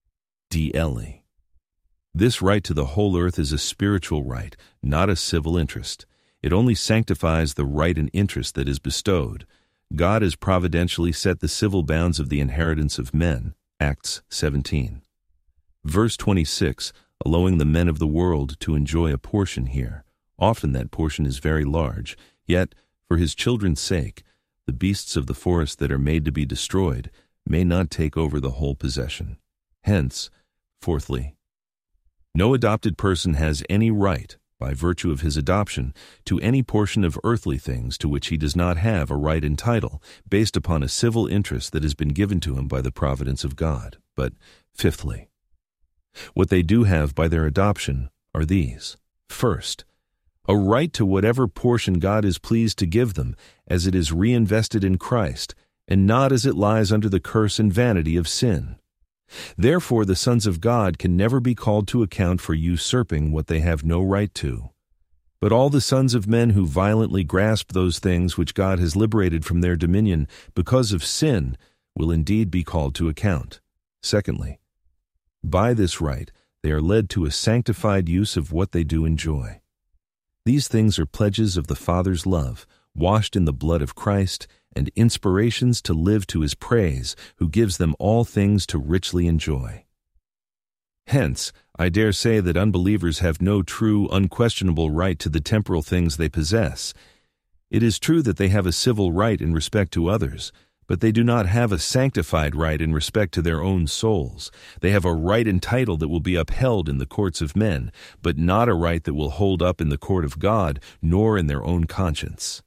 DLE. This right to the whole earth is a spiritual right, not a civil interest. It only sanctifies the right and interest that is bestowed. God has providentially set the civil bounds of the inheritance of men. Acts 17. Verse 26, allowing the men of the world to enjoy a portion here. Often that portion is very large, yet, for his children's sake, the beasts of the forest that are made to be destroyed may not take over the whole possession. Hence, fourthly, no adopted person has any right, by virtue of his adoption, to any portion of earthly things to which he does not have a right and title, based upon a civil interest that has been given to him by the providence of God. But, fifthly, what they do have by their adoption are these. First, a right to whatever portion God is pleased to give them, as it is reinvested in Christ, and not as it lies under the curse and vanity of sin. Therefore the sons of God can never be called to account for usurping what they have no right to. But all the sons of men who violently grasp those things which God has liberated from their dominion because of sin will indeed be called to account. Secondly, by this right they are led to a sanctified use of what they do enjoy. These things are pledges of the Father's love, washed in the blood of Christ, and inspirations to live to his praise, who gives them all things to richly enjoy. Hence, I dare say that unbelievers have no true, unquestionable right to the temporal things they possess. It is true that they have a civil right in respect to others, but they do not have a sanctified right in respect to their own souls. They have a right and title that will be upheld in the courts of men, but not a right that will hold up in the court of God, nor in their own conscience.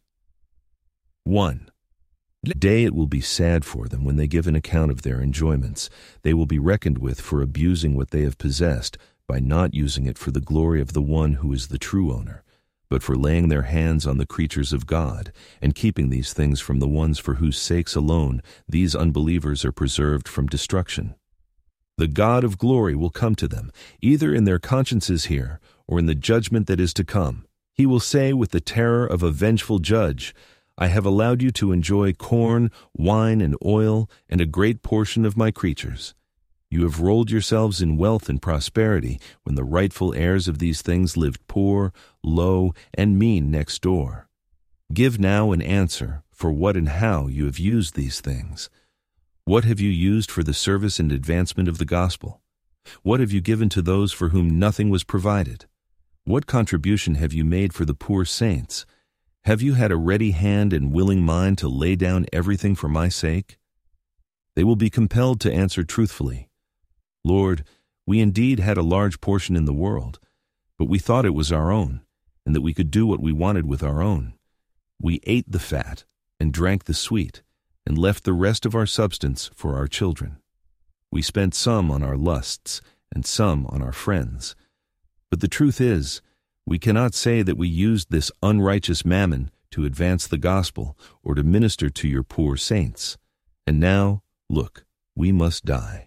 1. Day it will be sad for them when they give an account of their enjoyments. They will be reckoned with for abusing what they have possessed by not using it for the glory of the one who is the true owner, but for laying their hands on the creatures of God and keeping these things from the ones for whose sakes alone these unbelievers are preserved from destruction. The God of glory will come to them, either in their consciences here or in the judgment that is to come. He will say with the terror of a vengeful judge, I have allowed you to enjoy corn, wine, and oil, and a great portion of my creatures. You have rolled yourselves in wealth and prosperity when the rightful heirs of these things lived poor, low, and mean next door. Give now an answer for what and how you have used these things. What have you used for the service and advancement of the gospel? What have you given to those for whom nothing was provided? What contribution have you made for the poor saints? Have you had a ready hand and willing mind to lay down everything for my sake? They will be compelled to answer truthfully, Lord, we indeed had a large portion in the world, but we thought it was our own, and that we could do what we wanted with our own. We ate the fat and drank the sweet, and left the rest of our substance for our children. We spent some on our lusts, and some on our friends. But the truth is, we cannot say that we used this unrighteous mammon to advance the gospel or to minister to your poor saints. And now, look, we must die.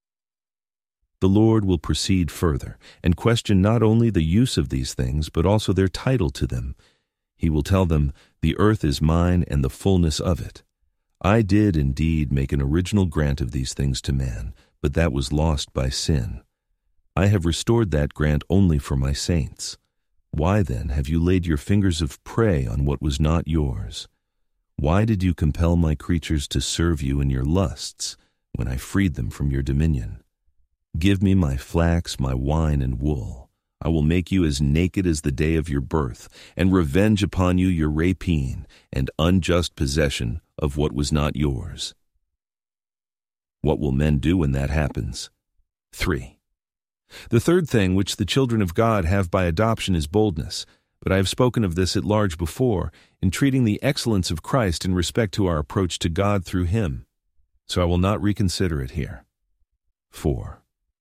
The Lord will proceed further and question not only the use of these things, but also their title to them. He will tell them, the earth is mine and the fullness of it. I did indeed make an original grant of these things to man, but that was lost by sin. I have restored that grant only for my saints. Why then have you laid your fingers of prey on what was not yours? Why did you compel my creatures to serve you in your lusts, when I freed them from your dominion? Give me my flax, my wine, and wool. I will make you as naked as the day of your birth, and revenge upon you your rapine and unjust possession of what was not yours. What will men do when that happens? 3. The third thing which the children of God have by adoption is boldness, but I have spoken of this at large before, in treating the excellence of Christ in respect to our approach to God through Him. So I will not reconsider it here. 4.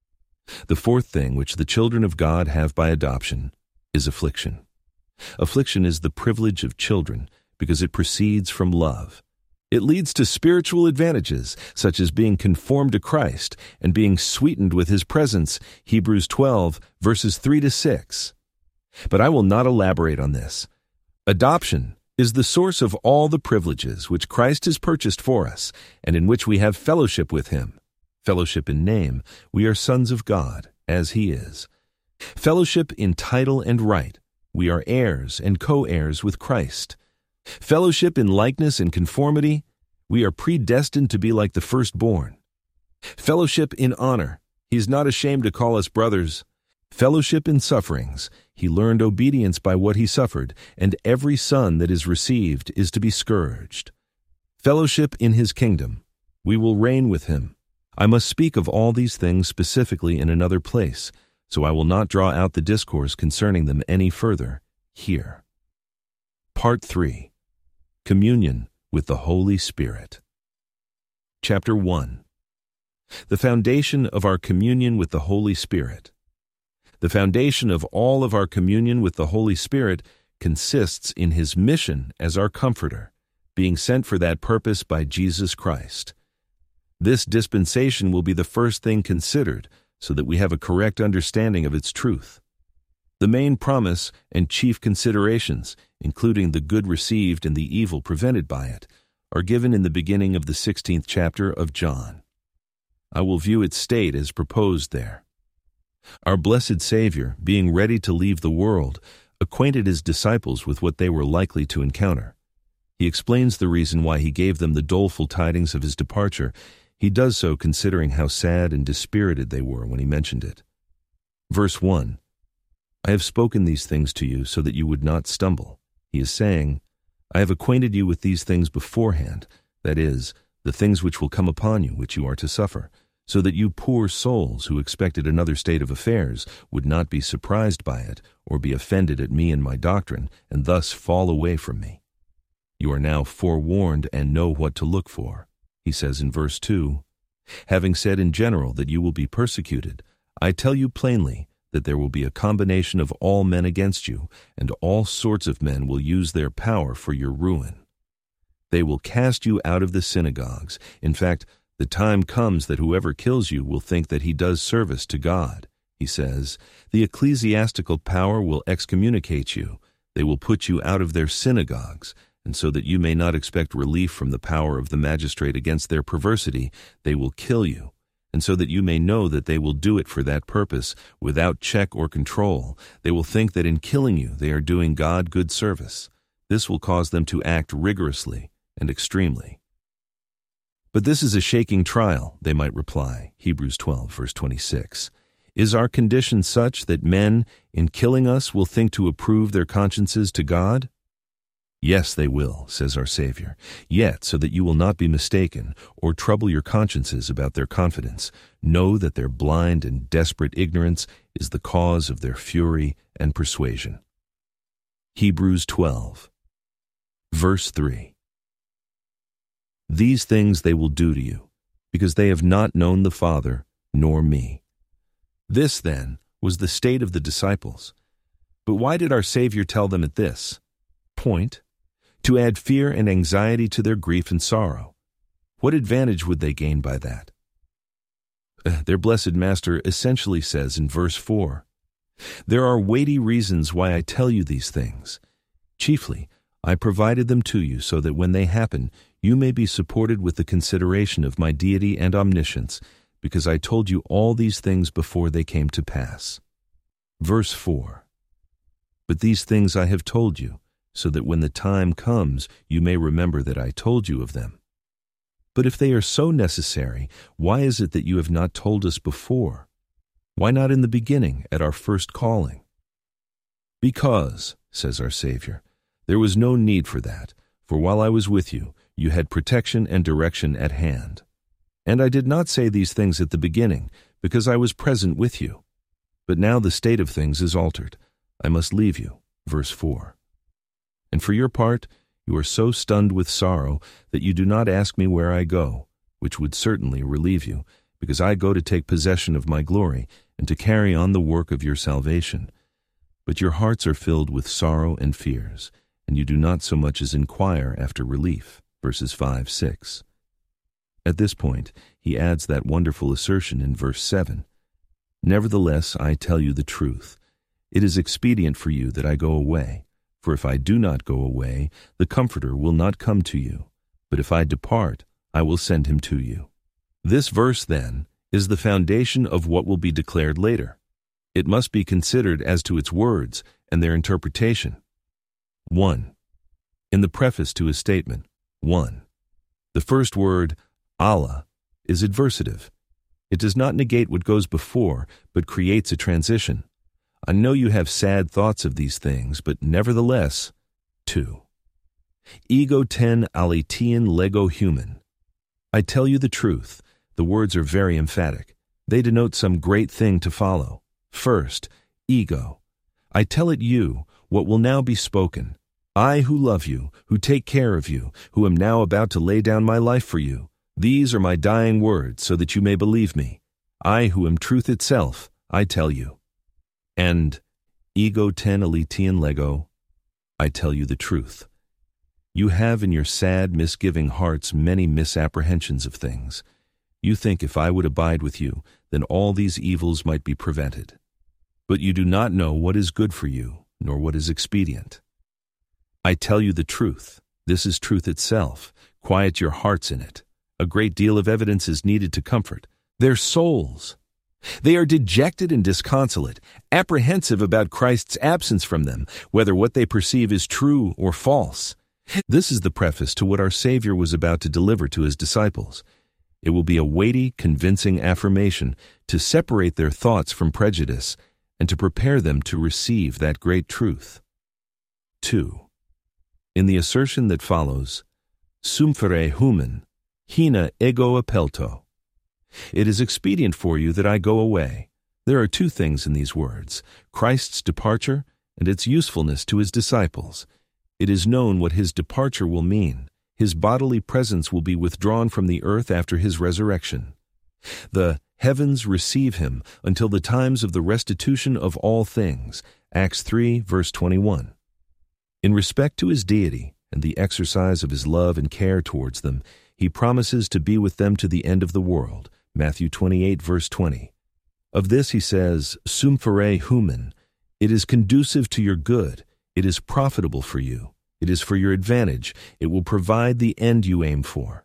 The fourth thing which the children of God have by adoption is affliction. Affliction is the privilege of children because it proceeds from love. It leads to spiritual advantages, such as being conformed to Christ and being sweetened with His presence, Hebrews 12, verses 3-6. But I will not elaborate on this. Adoption is the source of all the privileges which Christ has purchased for us and in which we have fellowship with Him. Fellowship in name, we are sons of God, as He is. Fellowship in title and right, we are heirs and co-heirs with Christ. Fellowship in likeness and conformity, we are predestined to be like the firstborn. Fellowship in honor, He is not ashamed to call us brothers. Fellowship in sufferings, He learned obedience by what He suffered, and every son that is received is to be scourged. Fellowship in His kingdom, we will reign with Him. I must speak of all these things specifically in another place, so I will not draw out the discourse concerning them any further here. Part 3. Communion with the Holy Spirit. Chapter 1. The foundation of our communion with the Holy Spirit. The foundation of all of our communion with the Holy Spirit consists in His mission as our Comforter, being sent for that purpose by Jesus Christ. This dispensation will be the first thing considered so that we have a correct understanding of its truth. The main promise and chief considerations, including the good received and the evil prevented by it, are given in the beginning of the 16th chapter of John. I will view its state as proposed there. Our blessed Savior, being ready to leave the world, acquainted His disciples with what they were likely to encounter. He explains the reason why He gave them the doleful tidings of His departure. He does so considering how sad and dispirited they were when He mentioned it. Verse 1. I have spoken these things to you so that you would not stumble. He is saying, I have acquainted you with these things beforehand, that is, the things which will come upon you, which you are to suffer, so that you poor souls who expected another state of affairs would not be surprised by it or be offended at me and my doctrine, and thus fall away from me. You are now forewarned and know what to look for. He says in verse 2, having said in general that you will be persecuted, I tell you plainly that there will be a combination of all men against you, and all sorts of men will use their power for your ruin. They will cast you out of the synagogues. In fact, the time comes that whoever kills you will think that he does service to God. He says, the ecclesiastical power will excommunicate you. They will put you out of their synagogues, and so that you may not expect relief from the power of the magistrate against their perversity, they will kill you, and so that you may know that they will do it for that purpose, without check or control. They will think that in killing you they are doing God good service. This will cause them to act rigorously and extremely. But this is a shaking trial, they might reply, Hebrews 12, verse 26. Is our condition such that men, in killing us, will think to approve their consciences to God? Yes, they will, says our Savior, yet so that you will not be mistaken or trouble your consciences about their confidence, know that their blind and desperate ignorance is the cause of their fury and persuasion. Hebrews 12, verse 3. These things they will do to you, because they have not known the Father nor me. This, then, was the state of the disciples. But why did our Savior tell them at this point? To add fear and anxiety to their grief and sorrow. What advantage would they gain by that? Their blessed Master essentially says in verse 4, there are weighty reasons why I tell you these things. Chiefly, I provided them to you so that when they happen, you may be supported with the consideration of my deity and omniscience, because I told you all these things before they came to pass. Verse 4, but these things I have told you, so that when the time comes you may remember that I told you of them. But if they are so necessary, why is it that you have not told us before? Why not in the beginning, at our first calling? Because, says our Savior, there was no need for that, for while I was with you, you had protection and direction at hand. And I did not say these things at the beginning, because I was present with you. But now the state of things is altered. I must leave you. Verse 4. And for your part, you are so stunned with sorrow that you do not ask me where I go, which would certainly relieve you, because I go to take possession of my glory and to carry on the work of your salvation. But your hearts are filled with sorrow and fears, and you do not so much as inquire after relief. Verses 5, 6. At this point, he adds that wonderful assertion in verse 7. Nevertheless, I tell you the truth. It is expedient for you that I go away. For if I do not go away, the Comforter will not come to you. But if I depart, I will send him to you. This verse, then, is the foundation of what will be declared later. It must be considered as to its words and their interpretation. 1. In the preface to his statement, 1. The first word, Allah, is adversative. It does not negate what goes before, but creates a transition. I know you have sad thoughts of these things, but nevertheless. 2. Ego ten alethein lego human. I tell you the truth. The words are very emphatic. They denote some great thing to follow. First, ego. I tell it you, what will now be spoken. I who love you, who take care of you, who am now about to lay down my life for you. These are my dying words, so that you may believe me. I who am truth itself, I tell you. And ego ten alethein lego, I tell you the truth. You have in your sad, misgiving hearts many misapprehensions of things. You think if I would abide with you, then all these evils might be prevented. But you do not know what is good for you, nor what is expedient. I tell you the truth. This is truth itself. Quiet your hearts in it. A great deal of evidence is needed to comfort their souls. They are dejected and disconsolate, apprehensive about Christ's absence from them, whether what they perceive is true or false. This is the preface to what our Savior was about to deliver to his disciples. It will be a weighty, convincing affirmation to separate their thoughts from prejudice and to prepare them to receive that great truth. 2. In the assertion that follows, sumfere human, hina ego appelto. It is expedient for you that I go away. There are two things in these words, Christ's departure and its usefulness to his disciples. It is known what his departure will mean. His bodily presence will be withdrawn from the earth after his resurrection. The heavens receive him until the times of the restitution of all things. Acts 3, verse 21. In respect to his deity and the exercise of his love and care towards them, he promises to be with them to the end of the world. Matthew 28, verse 20. Of this he says, sumfere human. It is conducive to your good. It is profitable for you. It is for your advantage. It will provide the end you aim for.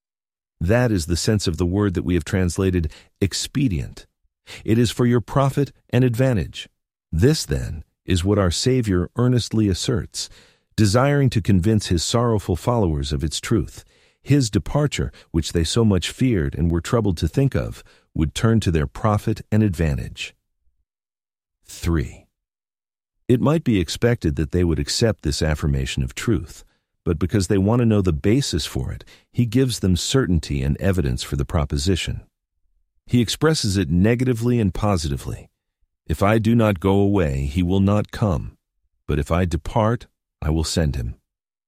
That is the sense of the word that we have translated expedient. It is for your profit and advantage. This, then, is what our Savior earnestly asserts, desiring to convince his sorrowful followers of its truth. His departure, which they so much feared and were troubled to think of, would turn to their profit and advantage. 3. It might be expected that they would accept this affirmation of truth, but because they want to know the basis for it, he gives them certainty and evidence for the proposition. He expresses it negatively and positively. If I do not go away, he will not come, but if I depart, I will send him.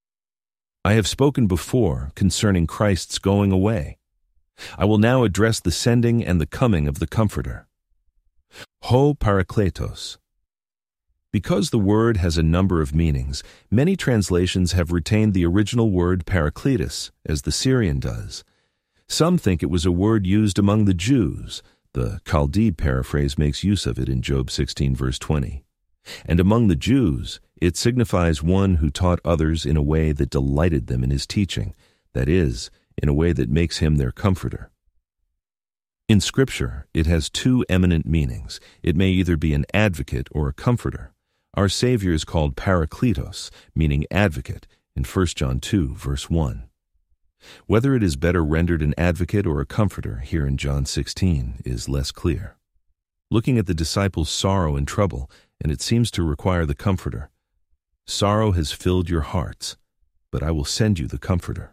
I have spoken before concerning Christ's going away. I will now address the sending and the coming of the Comforter. Ho parakletos. Because the word has a number of meanings, many translations have retained the original word parakletos, as the Syrian does. Some think it was a word used among the Jews. The Chaldee paraphrase makes use of it in Job 16, verse 20. And among the Jews, it signifies one who taught others in a way that delighted them in his teaching, that is, in a way that makes him their comforter. In Scripture, it has two eminent meanings. It may either be an advocate or a comforter. Our Savior is called Parakletos, meaning advocate, in 1 John 2, verse 1. Whether it is better rendered an advocate or a comforter here in John 16 is less clear. Looking at the disciples' sorrow and trouble, and it seems to require the Comforter. Sorrow has filled your hearts, but I will send you the Comforter.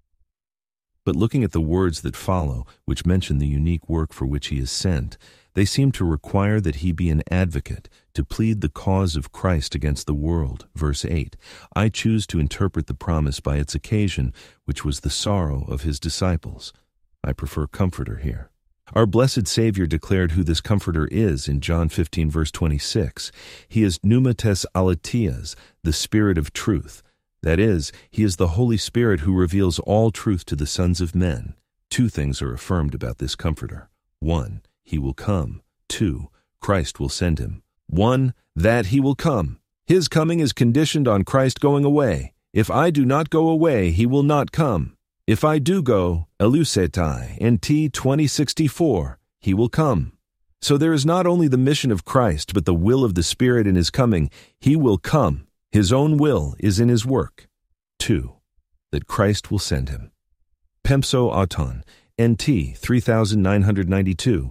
But looking at the words that follow, which mention the unique work for which he is sent, they seem to require that he be an advocate, to plead the cause of Christ against the world. Verse 8, I choose to interpret the promise by its occasion, which was the sorrow of his disciples. I prefer Comforter here. Our blessed Savior declared who this Comforter is in John 15, verse 26. He is pneumates aletheia, the Spirit of truth. That is, he is the Holy Spirit who reveals all truth to the sons of men. Two things are affirmed about this Comforter. 1, he will come. 2, Christ will send him. 1, that he will come. His coming is conditioned on Christ going away. If I do not go away, he will not come. If I do go, elusetai, NT 2064, he will come. So there is not only the mission of Christ, but the will of the Spirit in his coming. He will come. His own will is in his work. 2, that Christ will send him. Pempso auton, NT 3992,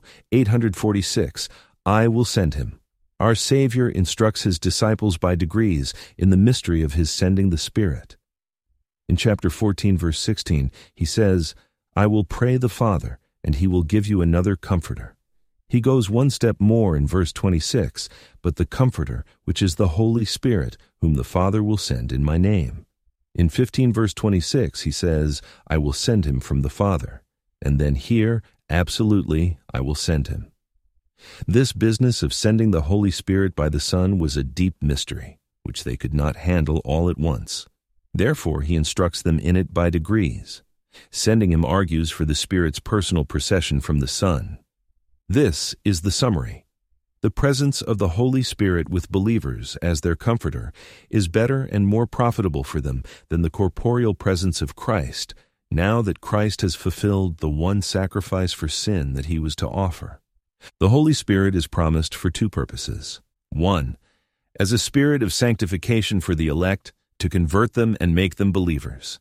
846, I will send him. Our Savior instructs his disciples by degrees in the mystery of his sending the Spirit. In chapter 14, verse 16, he says, I will pray the Father, and he will give you another Comforter. He goes one step more in verse 26, but the Comforter, which is the Holy Spirit, whom the Father will send in my name. In 15 verse 26, he says, I will send him from the Father. And then here, absolutely, I will send him. This business of sending the Holy Spirit by the Son was a deep mystery, which they could not handle all at once. Therefore, he instructs them in it by degrees. Sending him argues for the Spirit's personal procession from the Son. This is the summary. The presence of the Holy Spirit with believers as their Comforter is better and more profitable for them than the corporeal presence of Christ, now that Christ has fulfilled the one sacrifice for sin that he was to offer. The Holy Spirit is promised for two purposes. 1, as a spirit of sanctification for the elect, to convert them and make them believers.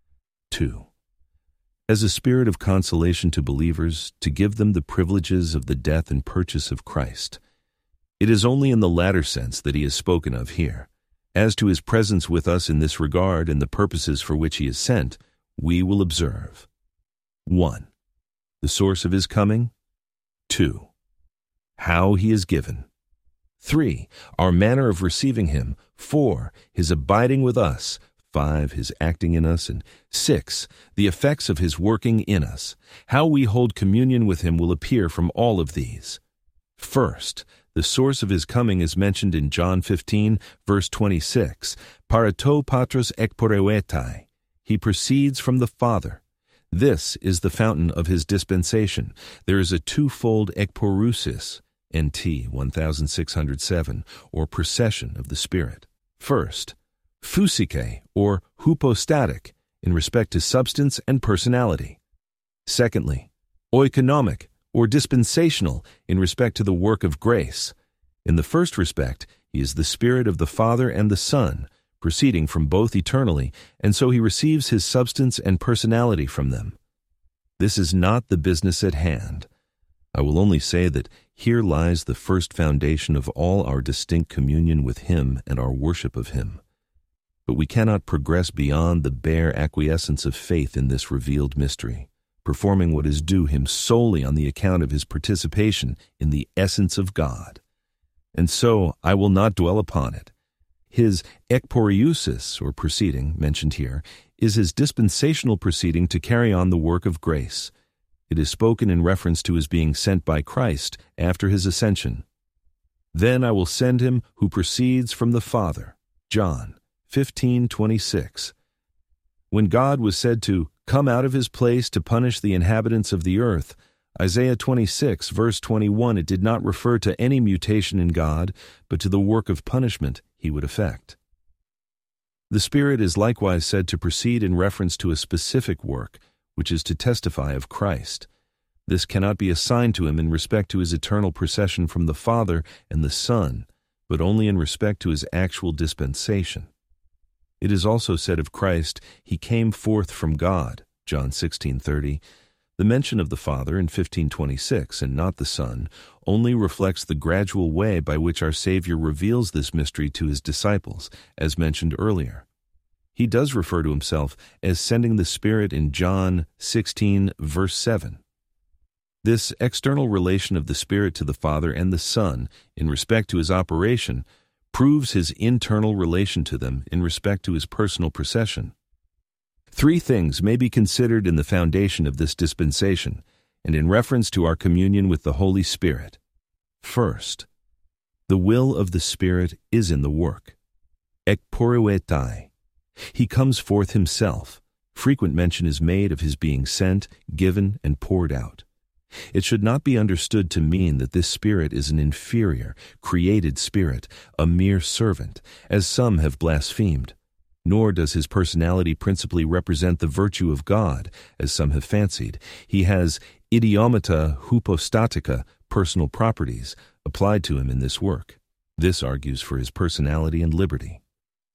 2, as a spirit of consolation to believers, to give them the privileges of the death and purchase of Christ. It is only in the latter sense that he is spoken of here. As to his presence with us in this regard and the purposes for which he is sent, we will observe. 1, the source of his coming. 2, how he is given. 3, our manner of receiving him. 4, his abiding with us. 5, his acting in us. And 6, the effects of his working in us. How we hold communion with him will appear from all of these. First, the source of his coming is mentioned in John 15, verse 26. Parato patros ekporeuetai. He proceeds from the Father. This is the fountain of his dispensation. There is a twofold ekporousis, NT 1607, or procession of the Spirit. First, phusike, or hypostatic, in respect to substance and personality. Secondly, oikonomic, or dispensational, in respect to the work of grace. In the first respect, he is the Spirit of the Father and the Son, proceeding from both eternally, and so he receives his substance and personality from them. This is not the business at hand. I will only say that here lies the first foundation of all our distinct communion with him and our worship of him. But we cannot progress beyond the bare acquiescence of faith in this revealed mystery, performing what is due him solely on the account of his participation in the essence of God. And so I will not dwell upon it. His ekporeusis, or proceeding, mentioned here, is his dispensational proceeding to carry on the work of grace. It is spoken in reference to his being sent by Christ after his ascension. Then I will send him who proceeds from the Father. John 15:26. When God was said to come out of his place to punish the inhabitants of the earth, Isaiah 26, verse 21, it did not refer to any mutation in God, but to the work of punishment he would effect. The Spirit is likewise said to proceed in reference to a specific work, which is to testify of Christ. This cannot be assigned to him in respect to his eternal procession from the Father and the Son, but only in respect to his actual dispensation. It is also said of Christ, he came forth from God, John 16:30. The mention of the Father in 15:26 and not the Son only reflects the gradual way by which our Savior reveals this mystery to his disciples, as mentioned earlier. He does refer to himself as sending the Spirit in John 16, verse 7. This external relation of the Spirit to the Father and the Son in respect to his operation proves his internal relation to them in respect to his personal procession. Three things may be considered in the foundation of this dispensation and in reference to our communion with the Holy Spirit. First, the will of the Spirit is in the work. Ekporeuetai. He comes forth himself. Frequent mention is made of his being sent, given, and poured out. It should not be understood to mean that this Spirit is an inferior, created Spirit, a mere servant, as some have blasphemed. Nor does his personality principally represent the virtue of God, as some have fancied. He has idiomata hypostatica, personal properties, applied to him in this work. This argues for his personality and liberty.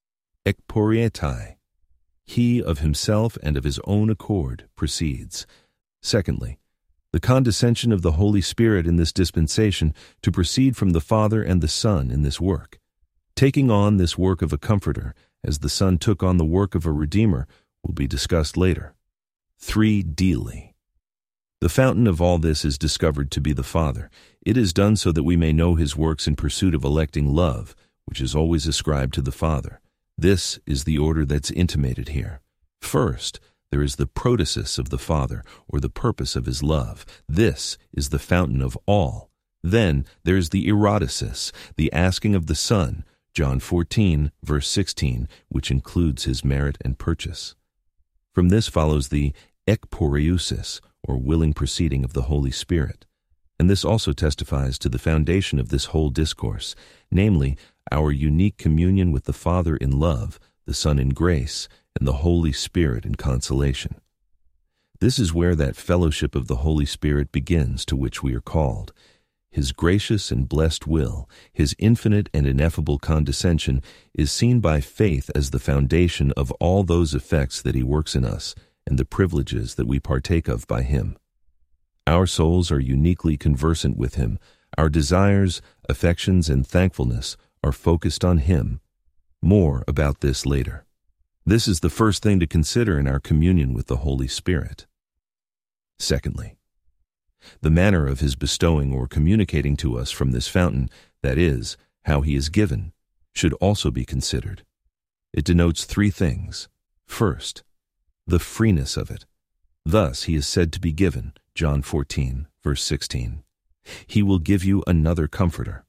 Ekporeuetai. He of himself and of his own accord proceeds. Secondly, the condescension of the Holy Spirit in this dispensation to proceed from the Father and the Son in this work. Taking on this work of a comforter, as the Son took on the work of a Redeemer, will be discussed later. 3. Deli. The fountain of all this is discovered to be the Father. It is done so that we may know his works in pursuit of electing love, which is always ascribed to the Father. This is the order that's intimated here. First, there is the protasis of the Father, or the purpose of his love. This is the fountain of all. Then there is the eroticis, the asking of the Son, John 14, verse 16, which includes his merit and purchase. From this follows the ekporeusis, or willing proceeding of the Holy Spirit. And this also testifies to the foundation of this whole discourse, namely, our unique communion with the Father in love, the Son in grace, and the Holy Spirit in consolation. This is where that fellowship of the Holy Spirit begins to which we are called. His gracious and blessed will, his infinite and ineffable condescension, is seen by faith as the foundation of all those effects that he works in us and the privileges that we partake of by him. Our souls are uniquely conversant with him. Our desires, affections, and thankfulness are focused on him. More about this later. This is the first thing to consider in our communion with the Holy Spirit. Secondly, the manner of his bestowing or communicating to us from this fountain, that is, how he is given, should also be considered. It denotes three things. First, the freeness of it. Thus he is said to be given, John 14, verse 16. He will give you another comforter.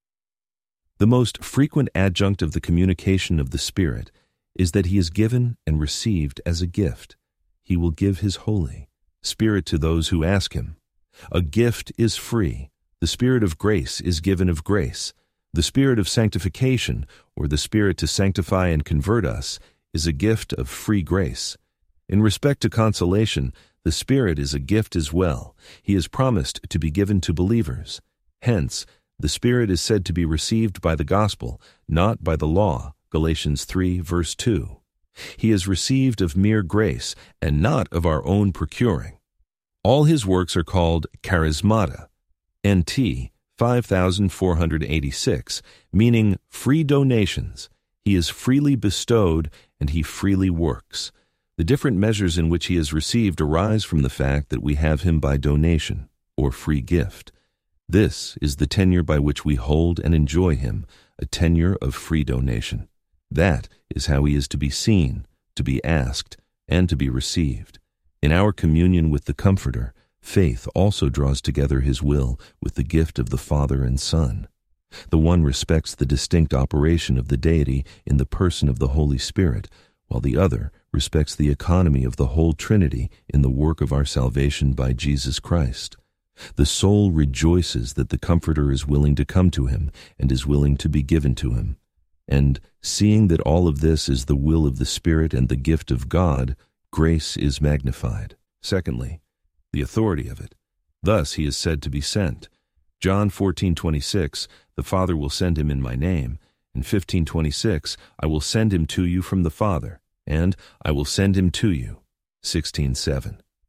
The most frequent adjunct of the communication of the Spirit is that he is given and received as a gift. He will give his Holy Spirit to those who ask him. A gift is free. The Spirit of grace is given of grace. The Spirit of sanctification, or the Spirit to sanctify and convert us, is a gift of free grace. In respect to consolation, the Spirit is a gift as well. He is promised to be given to believers. Hence, the Spirit is said to be received by the gospel, not by the law, Galatians 3, verse 2. He is received of mere grace, and not of our own procuring. All his works are called charismata, NT 5486, meaning free donations. He is freely bestowed, and he freely works. The different measures in which he is received arise from the fact that we have him by donation, or free gift. This is the tenure by which we hold and enjoy him, a tenure of free donation. That is how he is to be seen, to be asked, and to be received. In our communion with the Comforter, faith also draws together his will with the gift of the Father and Son. The one respects the distinct operation of the deity in the person of the Holy Spirit, while the other respects the economy of the whole Trinity in the work of our salvation by Jesus Christ. The soul rejoices that the Comforter is willing to come to him and is willing to be given to him. And, seeing that all of this is the will of the Spirit and the gift of God, grace is magnified. Secondly, the authority of it. Thus he is said to be sent. John 14:26, the Father will send him in my name. In 15:26, I will send him to you from the Father, and I will send him to you. 16:7.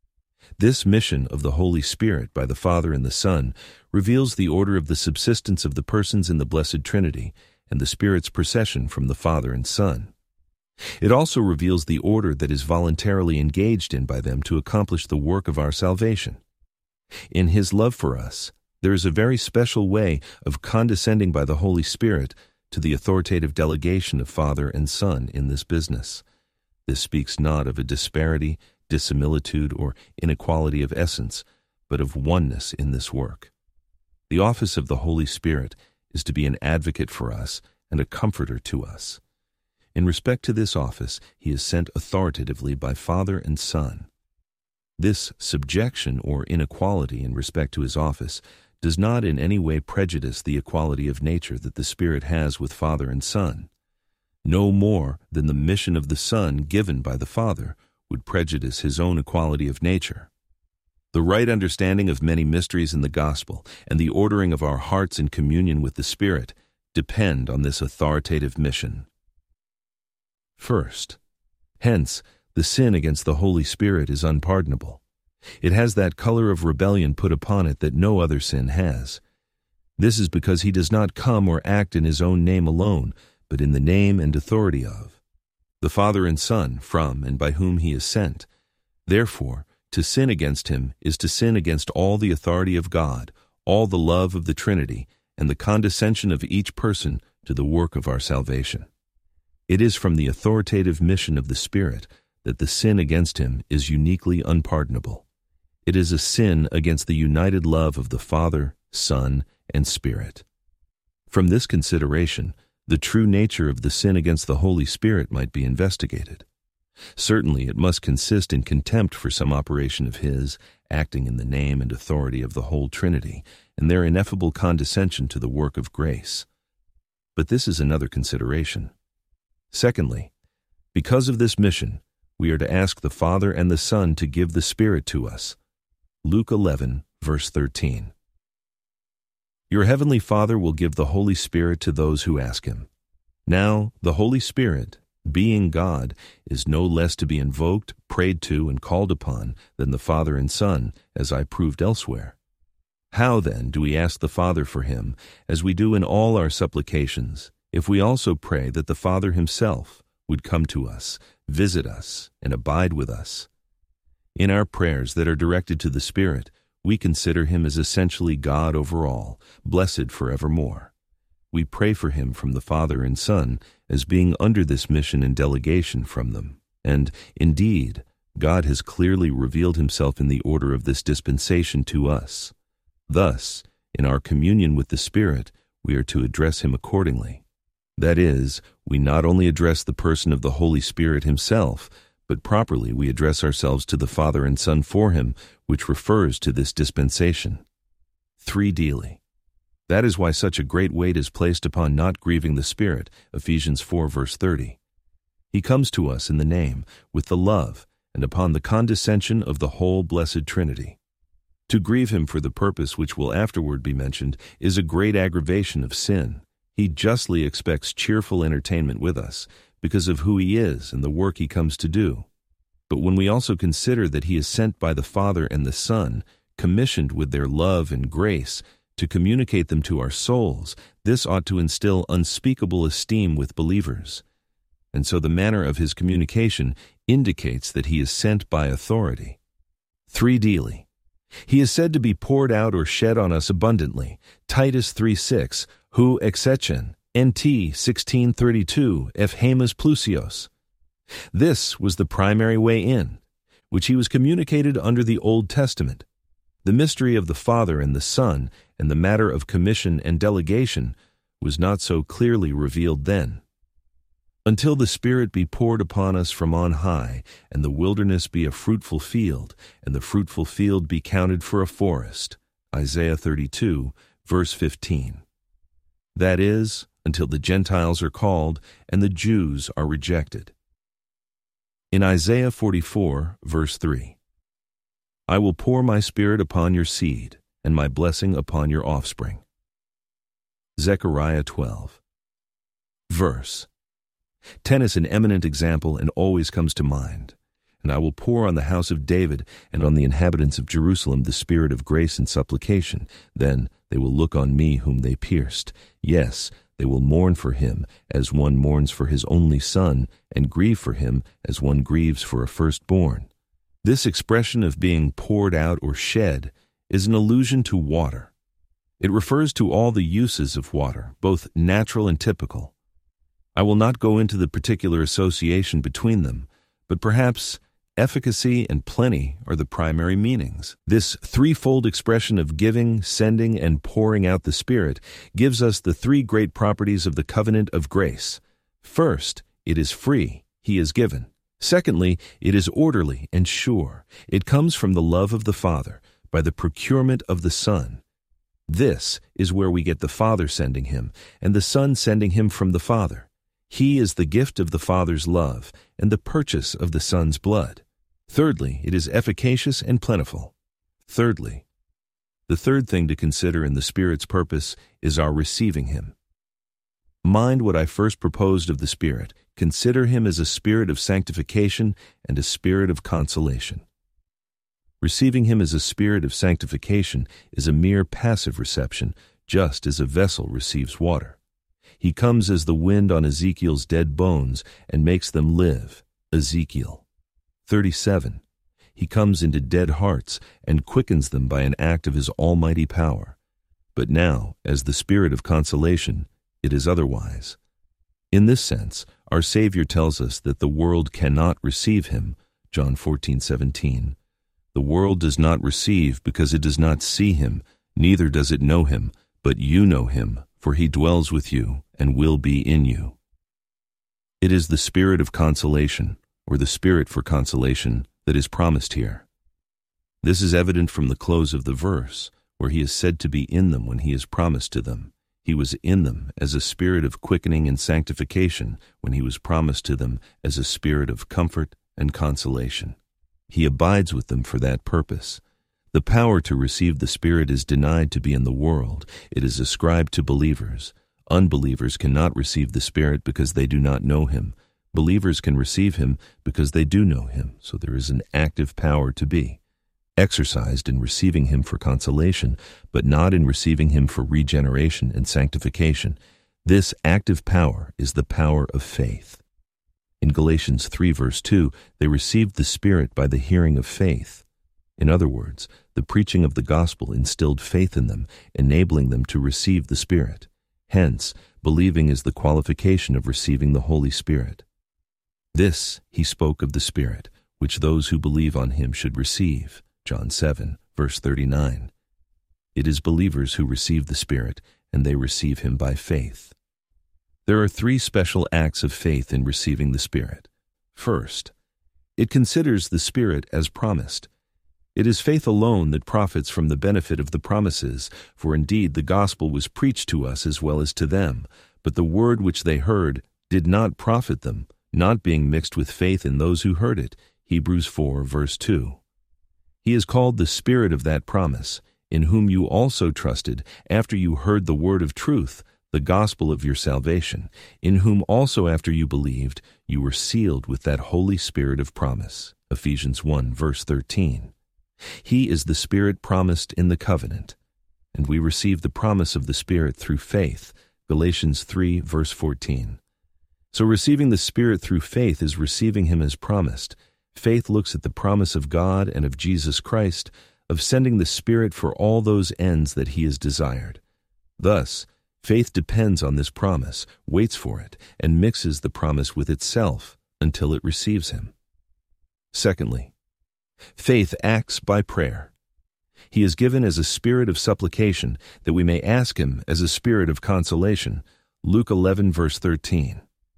This mission of the Holy Spirit by the Father and the Son reveals the order of the subsistence of the persons in the Blessed Trinity and the Spirit's procession from the Father and Son. It also reveals the order that is voluntarily engaged in by them to accomplish the work of our salvation. In His love for us, there is a very special way of condescending by the Holy Spirit to the authoritative delegation of Father and Son in this business. This speaks not of a disparity, dissimilitude, or inequality of essence, but of oneness in this work. The office of the Holy Spirit is to be an advocate for us and a comforter to us. In respect to this office, He is sent authoritatively by Father and Son. This subjection or inequality in respect to His office does not in any way prejudice the equality of nature that the Spirit has with Father and Son. No more than the mission of the Son given by the Father would prejudice His own equality of nature. The right understanding of many mysteries in the gospel and the ordering of our hearts in communion with the Spirit depend on this authoritative mission. First, hence, the sin against the Holy Spirit is unpardonable. It has that color of rebellion put upon it that no other sin has. This is because He does not come or act in His own name alone, but in the name and authority of the Father and Son, from and by whom He is sent. Therefore, to sin against Him is to sin against all the authority of God, all the love of the Trinity, and the condescension of each person to the work of our salvation. It is from the authoritative mission of the Spirit that the sin against Him is uniquely unpardonable. It is a sin against the united love of the Father, Son, and Spirit. From this consideration, the true nature of the sin against the Holy Spirit might be investigated. Certainly it must consist in contempt for some operation of His, acting in the name and authority of the whole Trinity, and their ineffable condescension to the work of grace. But this is another consideration. Secondly, because of this mission, we are to ask the Father and the Son to give the Spirit to us. Luke 11, verse 13. Your heavenly Father will give the Holy Spirit to those who ask Him. Now, the Holy Spirit, being God, is no less to be invoked, prayed to, and called upon than the Father and Son, as I proved elsewhere. How, then, do we ask the Father for Him, as we do in all our supplications, if we also pray that the Father Himself would come to us, visit us, and abide with us? In our prayers that are directed to the Spirit, we consider Him as essentially God over all, blessed forevermore. We pray for Him from the Father and Son as being under this mission and delegation from them. And, indeed, God has clearly revealed Himself in the order of this dispensation to us. Thus, in our communion with the Spirit, we are to address Him accordingly. That is, we not only address the person of the Holy Spirit Himself, but properly we address ourselves to the Father and Son for Him, which refers to this dispensation. 3. That is why such a great weight is placed upon not grieving the Spirit, Ephesians 4, verse 30. He comes to us in the name, with the love, and upon the condescension of the whole blessed Trinity. To grieve Him for the purpose which will afterward be mentioned is a great aggravation of sin. He justly expects cheerful entertainment with us, because of who He is and the work He comes to do. But when we also consider that He is sent by the Father and the Son, commissioned with their love and grace, to communicate them to our souls, this ought to instill unspeakable esteem with believers. And so the manner of His communication indicates that He is sent by authority. 3. He is said to be poured out or shed on us abundantly, Titus 3:6, hu exechen, NT 1632, Ephemus Plusios. This was the primary way in, which He was communicated under the Old Testament. The mystery of the Father and the Son, and the matter of commission and delegation, was not so clearly revealed then. Until the Spirit be poured upon us from on high, and the wilderness be a fruitful field, and the fruitful field be counted for a forest. Isaiah 32, verse 15. That is, until the Gentiles are called, and the Jews are rejected. In Isaiah 44, verse 3, I will pour my Spirit upon your seed, and my blessing upon your offspring. Zechariah 12. Verse. 10 is an eminent example and always comes to mind. And I will pour on the house of David and on the inhabitants of Jerusalem the spirit of grace and supplication. Then they will look on me whom they pierced. Yes, they will mourn for him as one mourns for his only son, and grieve for him as one grieves for a firstborn. This expression of being poured out or shed is an allusion to water. It refers to all the uses of water, both natural and typical. I will not go into the particular association between them, but perhaps efficacy and plenty are the primary meanings. This threefold expression of giving, sending, and pouring out the Spirit gives us the three great properties of the covenant of grace. First, it is free, he is given. Secondly, it is orderly and sure. It comes from the love of the Father, by the procurement of the Son. This is where we get the Father sending him, and the Son sending him from the Father. He is the gift of the Father's love, and the purchase of the Son's blood. Thirdly, it is efficacious and plentiful. Thirdly, the third thing to consider in the Spirit's purpose is our receiving him. Mind what I first proposed of the Spirit. Consider him as a spirit of sanctification and a spirit of consolation. Receiving him as a spirit of sanctification is a mere passive reception, just as a vessel receives water. He comes as the wind on Ezekiel's dead bones and makes them live. Ezekiel 37. He comes into dead hearts and quickens them by an act of his almighty power. But now, as the spirit of consolation, it is otherwise. In this sense, our Savior tells us that the world cannot receive him, John 14:17. The world does not receive because it does not see him, neither does it know him, but you know him, for he dwells with you and will be in you. It is the spirit of consolation, or the spirit for consolation, that is promised here. This is evident from the close of the verse, where he is said to be in them when he is promised to them. He was in them as a spirit of quickening and sanctification when he was promised to them as a spirit of comfort and consolation. He abides with them for that purpose. The power to receive the Spirit is denied to be in the world. It is ascribed to believers. Unbelievers cannot receive the Spirit because they do not know him. Believers can receive him because they do know him, so there is an active power to be exercised in receiving him for consolation, but not in receiving him for regeneration and sanctification. This active power is the power of faith. In Galatians 3 verse 2, they received the Spirit by the hearing of faith. In other words, the preaching of the gospel instilled faith in them, enabling them to receive the Spirit. Hence, believing is the qualification of receiving the Holy Spirit. This he spoke of the Spirit, which those who believe on him should receive. John 7, verse 39. It is believers who receive the Spirit, and they receive him by faith. There are three special acts of faith in receiving the Spirit. First, it considers the Spirit as promised. It is faith alone that profits from the benefit of the promises, for indeed the gospel was preached to us as well as to them, but the word which they heard did not profit them, not being mixed with faith in those who heard it. Hebrews 4, verse 2. He is called the Spirit of that promise, in whom you also trusted after you heard the word of truth, the gospel of your salvation, in whom also after you believed, you were sealed with that Holy Spirit of promise. Ephesians 1, verse 13. He is the Spirit promised in the covenant, and we receive the promise of the Spirit through faith. Galatians 3, verse 14. So receiving the Spirit through faith is receiving him as promised. Faith looks at the promise of God and of Jesus Christ, of sending the Spirit for all those ends that he has desired. Thus, faith depends on this promise, waits for it, and mixes the promise with itself until it receives him. Secondly, faith acts by prayer. He is given as a spirit of supplication that we may ask him as a spirit of consolation. Luke 11, verse 13.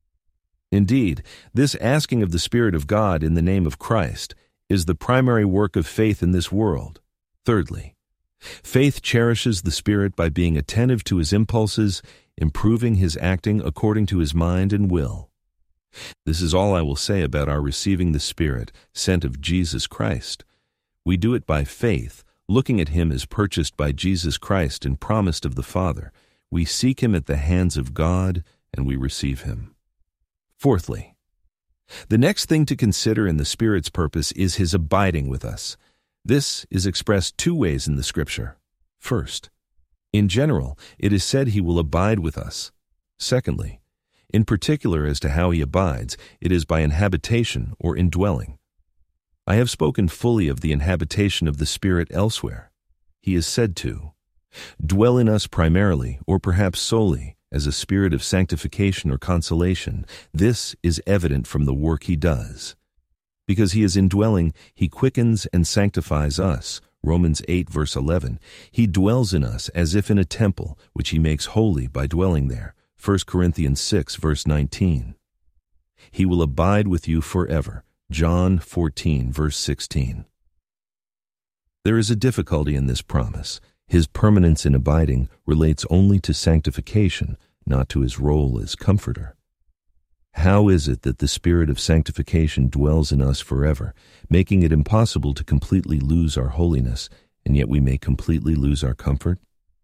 Indeed, this asking of the Spirit of God in the name of Christ is the primary work of faith in this world. Thirdly, faith cherishes the Spirit by being attentive to his impulses, improving his acting according to his mind and will. This is all I will say about our receiving the Spirit sent of Jesus Christ. We do it by faith, looking at him as purchased by Jesus Christ and promised of the Father. We seek him at the hands of God, and we receive him. Fourthly, The next thing to consider in the Spirit's purpose is His abiding with us. This is expressed two ways in the Scripture. First, in general, it is said He will abide with us. Secondly, in particular as to how He abides, it is by inhabitation or indwelling. I have spoken fully of the inhabitation of the Spirit elsewhere. He is said to dwell in us primarily, or perhaps solely, as a spirit of sanctification or consolation. This is evident from the work He does. Because He is indwelling, He quickens and sanctifies us. Romans 8 verse 11. He dwells in us as if in a temple, which He makes holy by dwelling there. 1 Corinthians 6 verse 19. He will abide with you forever. John 14 verse 16. There is a difficulty in this promise. His permanence in abiding relates only to sanctification, not to His role as comforter. How is it that the Spirit of sanctification dwells in us forever, making it impossible to completely lose our holiness, and yet we may completely lose our comfort?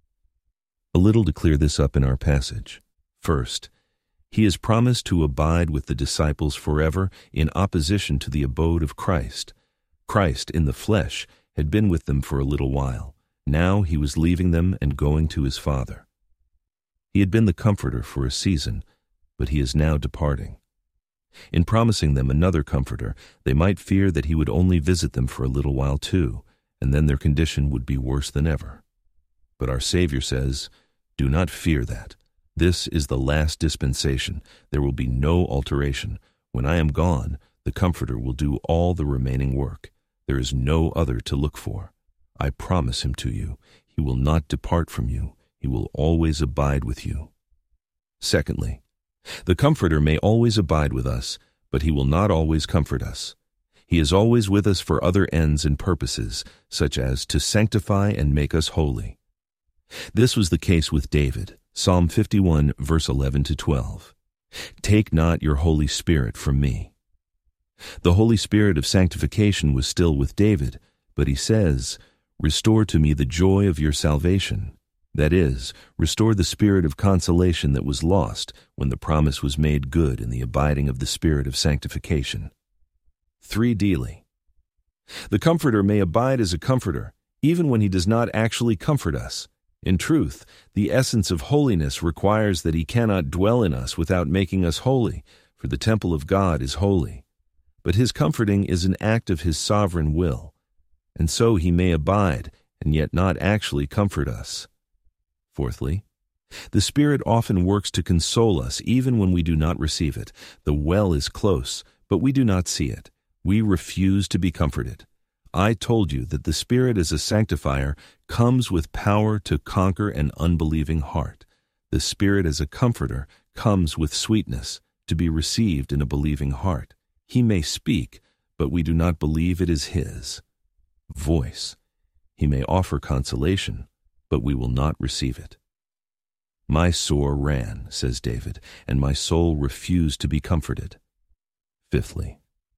A little to clear this up in our passage. First, He is promised to abide with the disciples forever in opposition to the abode of Christ. Christ, in the flesh, had been with them for a little while. Now He was leaving them and going to His Father. He had been the Comforter for a season, but He is now departing. In promising them another Comforter, they might fear that He would only visit them for a little while too, and then their condition would be worse than ever. But our Savior says, "Do not fear that. This is the last dispensation. There will be no alteration. When I am gone, the Comforter will do all the remaining work. There is no other to look for. I promise Him to you. He will not depart from you. He will always abide with you." Secondly, the Comforter may always abide with us, but He will not always comfort us. He is always with us for other ends and purposes, such as to sanctify and make us holy. This was the case with David. Psalm 51, verse 11 to 12. "Take not your Holy Spirit from me." The Holy Spirit of sanctification was still with David, but he says, "Restore to me the joy of your salvation." That is, restore the spirit of consolation that was lost when the promise was made good in the abiding of the Spirit of sanctification. 3d. The Comforter may abide as a comforter, even when He does not actually comfort us. In truth, the essence of holiness requires that He cannot dwell in us without making us holy, for the temple of God is holy. But His comforting is an act of His sovereign will, and so He may abide and yet not actually comfort us. Fourthly, the Spirit often works to console us even when we do not receive it. The well is close, but we do not see it. We refuse to be comforted. I told you that the Spirit as a sanctifier comes with power to conquer an unbelieving heart. The Spirit as a comforter comes with sweetness to be received in a believing heart. He may speak, but we do not believe it is His voice. He may offer consolation, but we will not receive it. "My sore ran," says David, "and my soul refused to be comforted." Fifthly,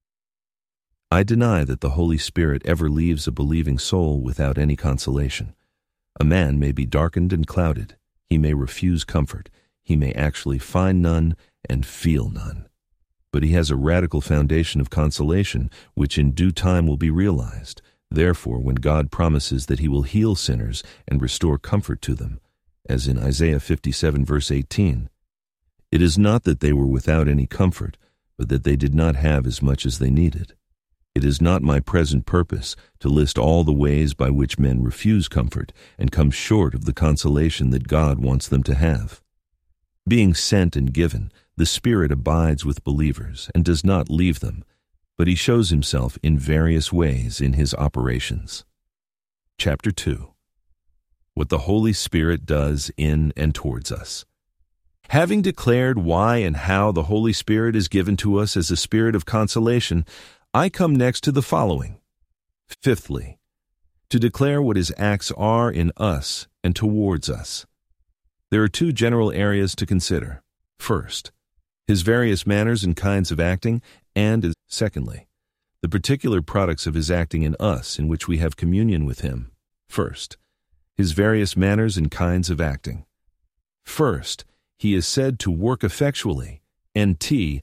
I deny that the Holy Spirit ever leaves a believing soul without any consolation. A man may be darkened and clouded. He may refuse comfort. He may actually find none and feel none. But he has a radical foundation of consolation, which in due time will be realized. Therefore, when God promises that He will heal sinners and restore comfort to them, as in Isaiah 57 verse 18, it is not that they were without any comfort, but that they did not have as much as they needed. It is not my present purpose to list all the ways by which men refuse comfort and come short of the consolation that God wants them to have. Being sent and given, the Spirit abides with believers and does not leave them, but He shows Himself in various ways in His operations. Chapter 2. What the Holy Spirit does in and towards us. Having declared why and how the Holy Spirit is given to us as a spirit of consolation, I come next to the following. Fifthly, to declare what His acts are in us and towards us. There are two general areas to consider. First, His various manners and kinds of acting, and secondly, the particular products of His acting in us in which we have communion with Him. First, His various manners and kinds of acting. First, He is said to work effectually, NT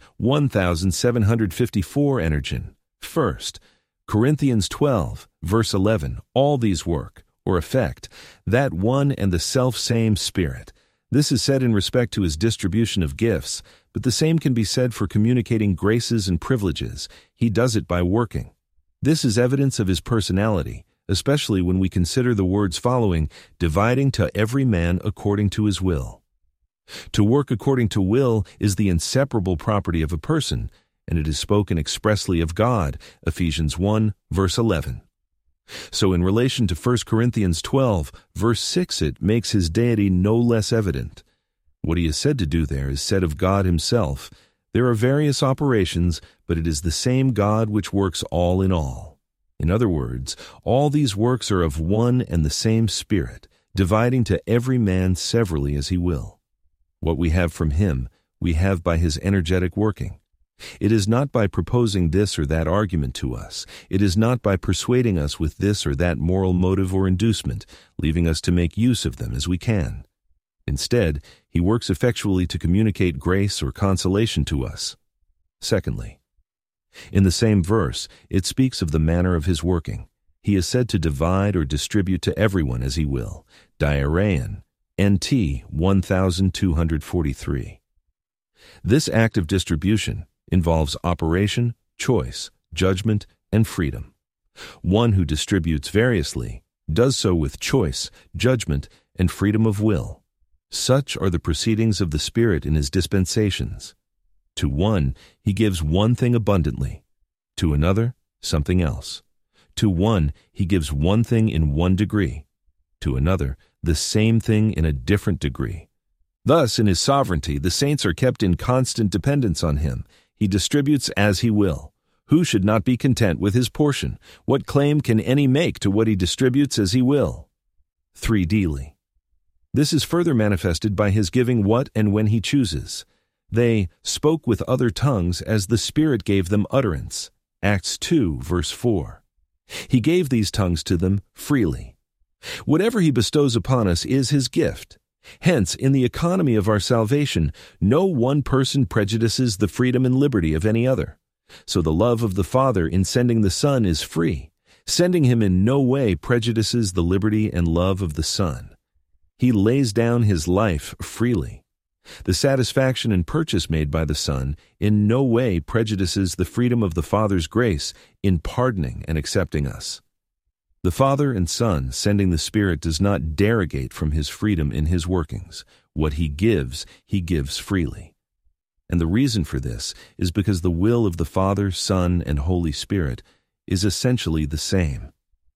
1754 Energen. First, Corinthians 12, verse 11, all these work, or effect, that one and the self-same Spirit. This is said in respect to his distribution of gifts, but the same can be said for communicating graces and privileges. He does it by working. This is evidence of his personality, especially when we consider the words following, dividing to every man according to his will. To work according to will is the inseparable property of a person, and it is spoken expressly of God, Ephesians 1, verse 11. So in relation to 1 Corinthians 12, verse 6, it makes his deity no less evident. What he is said to do there is said of God himself. There are various operations, but it is the same God which works all in all. In other words, all these works are of one and the same Spirit, dividing to every man severally as he will. What we have from him, we have by his energetic working. It is not by proposing this or that argument to us. It is not by persuading us with this or that moral motive or inducement, leaving us to make use of them as we can. Instead, he works effectually to communicate grace or consolation to us. Secondly, in the same verse, it speaks of the manner of his working. He is said to divide or distribute to everyone as he will. Diarrhean, NT 1243. This act of distribution involves operation, choice, judgment, and freedom. One who distributes variously does so with choice, judgment, and freedom of will. Such are the proceedings of the Spirit in his dispensations. To one, he gives one thing abundantly. To another, something else. To one, he gives one thing in one degree. To another, the same thing in a different degree. Thus, in his sovereignty, the saints are kept in constant dependence on him. He distributes as he will. Who should not be content with his portion? What claim can any make to what he distributes as he will? 3dly. This is further manifested by his giving what and when he chooses. They spoke with other tongues as the Spirit gave them utterance. Acts 2, verse 4. He gave these tongues to them freely. Whatever he bestows upon us is his gift. Hence, in the economy of our salvation, no one person prejudices the freedom and liberty of any other. So the love of the Father in sending the Son is free. Sending him in no way prejudices the liberty and love of the Son. He lays down his life freely. The satisfaction and purchase made by the Son in no way prejudices the freedom of the Father's grace in pardoning and accepting us. The Father and Son sending the Spirit does not derogate from his freedom in his workings. What he gives freely. And the reason for this is because the will of the Father, Son, and Holy Spirit is essentially the same.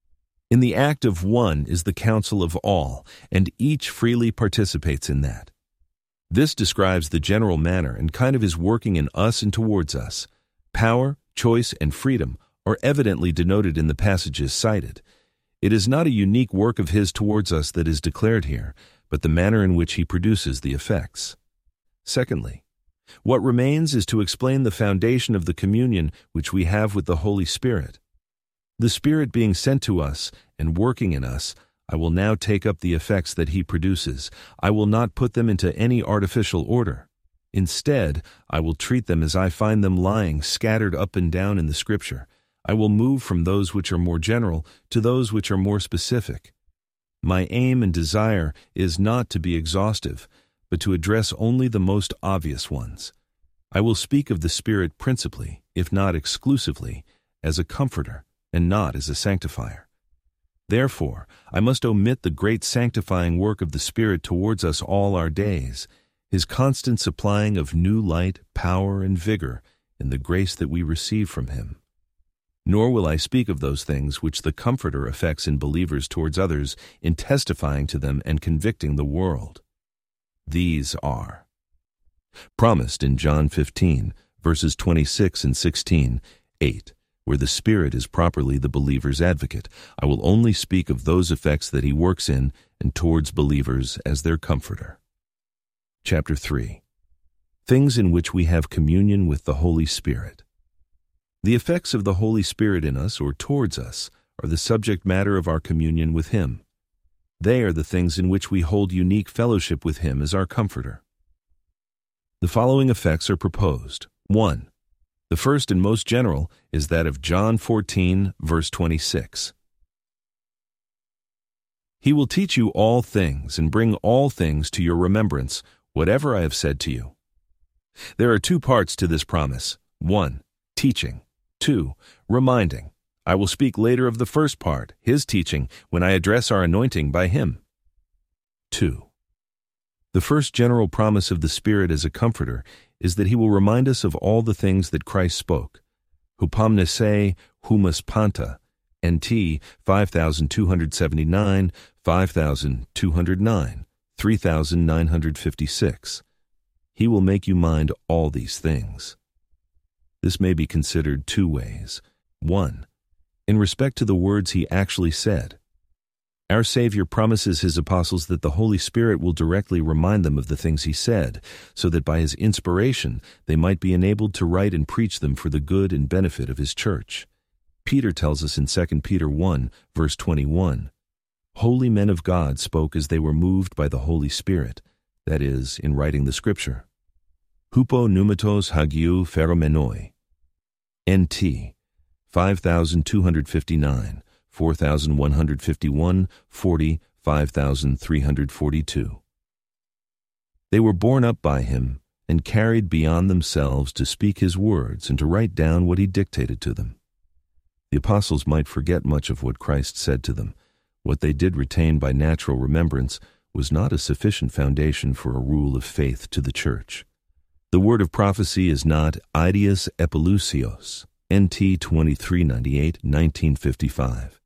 In the act of one is the counsel of all, and each freely participates in that. This describes the general manner and kind of his working in us and towards us. Power, choice, and freedom are evidently denoted in the passages cited. It is not a unique work of his towards us that is declared here, but the manner in which he produces the effects. Secondly, what remains is to explain the foundation of the communion which we have with the Holy Spirit. The Spirit being sent to us and working in us, I will now take up the effects that he produces. I will not put them into any artificial order. Instead, I will treat them as I find them lying scattered up and down in the Scripture. I will move from those which are more general to those which are more specific. My aim and desire is not to be exhaustive, but to address only the most obvious ones. I will speak of the Spirit principally, if not exclusively, as a comforter and not as a sanctifier. Therefore, I must omit the great sanctifying work of the Spirit towards us all our days, his constant supplying of new light, power, and vigor in the grace that we receive from him. Nor will I speak of those things which the Comforter effects in believers towards others in testifying to them and convicting the world. These are promised in John 15, verses 26 and 16, 8, where the Spirit is properly the believer's advocate. I will only speak of those effects that he works in and towards believers as their comforter. Chapter 3. Things in which we have communion with the Holy Spirit. The effects of the Holy Spirit in us or towards us are the subject matter of our communion with him. They are the things in which we hold unique fellowship with him as our comforter. The following effects are proposed. 1. The first and most general is that of John 14, verse 26. He will teach you all things and bring all things to your remembrance, whatever I have said to you. There are two parts to this promise. 1. Teaching. 2. Reminding. I will speak later of the first part, his teaching, when I address our anointing by him. 2. The first general promise of the Spirit as a comforter is that he will remind us of all the things that Christ spoke. Hupomnese humus panta, NT 5279, 5209, 3956. He will make you mind all these things. This may be considered two ways. 1. In respect to the words he actually said. Our Savior promises his apostles that the Holy Spirit will directly remind them of the things he said, so that by his inspiration they might be enabled to write and preach them for the good and benefit of his church. Peter tells us in 2 Peter 1, verse 21, "Holy men of God spoke as they were moved by the Holy Spirit," that is, in writing the Scripture. Hupo pneumatos hagiou pheromenoi. NT 5259, 4151, 40, 5342. They were borne up by him and carried beyond themselves to speak his words and to write down what he dictated to them. The apostles might forget much of what Christ said to them. What they did retain by natural remembrance was not a sufficient foundation for a rule of faith to the church. The word of prophecy is not ideas epilusios, NT 2398, 1955.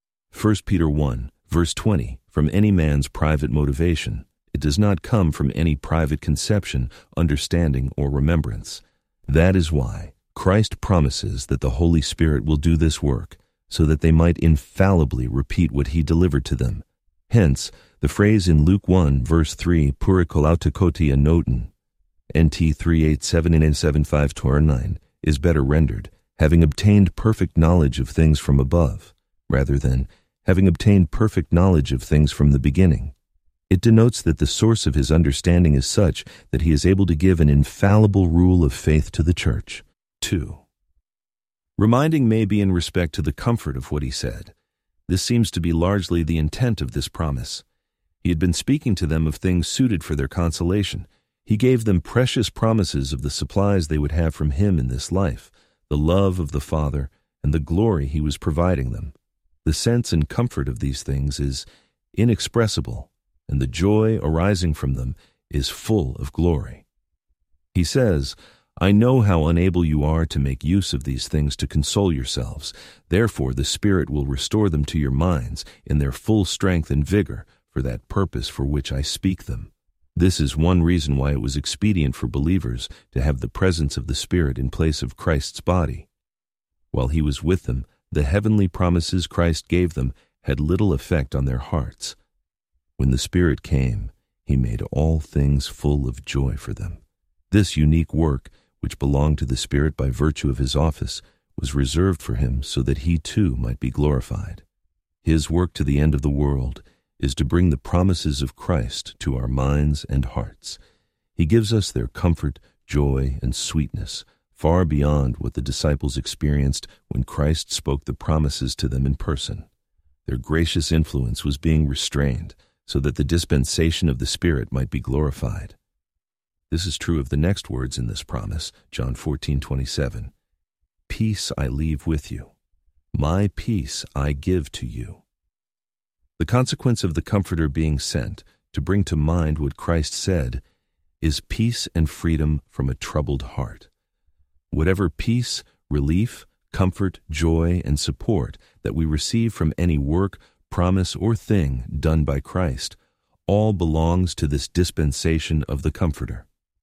1 Peter 1, verse 20, from any man's private motivation. It does not come from any private conception, understanding, or remembrance. That is why Christ promises that the Holy Spirit will do this work, so that they might infallibly repeat what he delivered to them. Hence, the phrase in Luke 1, verse 3, purikolautokoti anoten, NT 387 and 75 Torah 9, is better rendered, having obtained perfect knowledge of things from above, rather than having obtained perfect knowledge of things from the beginning. It denotes that the source of his understanding is such that he is able to give an infallible rule of faith to the church. 2. Reminding may be in respect to the comfort of what he said. This seems to be largely the intent of this promise. He had been speaking to them of things suited for their consolation. He gave them precious promises of the supplies they would have from him in this life, the love of the Father, and the glory he was providing them. The sense and comfort of these things is inexpressible, and the joy arising from them is full of glory. He says, "I know how unable you are to make use of these things to console yourselves. Therefore the Spirit will restore them to your minds in their full strength and vigor for that purpose for which I speak them." This is one reason why it was expedient for believers to have the presence of the Spirit in place of Christ's body. While he was with them, the heavenly promises Christ gave them had little effect on their hearts. When the Spirit came, he made all things full of joy for them. This unique work, which belonged to the Spirit by virtue of his office, was reserved for him so that he too might be glorified. His work to the end of the world is to bring the promises of Christ to our minds and hearts. He gives us their comfort, joy, and sweetness, far beyond what the disciples experienced when Christ spoke the promises to them in person. Their gracious influence was being restrained so that the dispensation of the Spirit might be glorified. This is true of the next words in this promise, John 14:27. "Peace I leave with you. My peace I give to you." The consequence of the Comforter being sent to bring to mind what Christ said is peace and freedom from a troubled heart. Whatever peace, relief, comfort, joy, and support that we receive from any work, promise, or thing done by Christ, all belongs to this dispensation of the Comforter.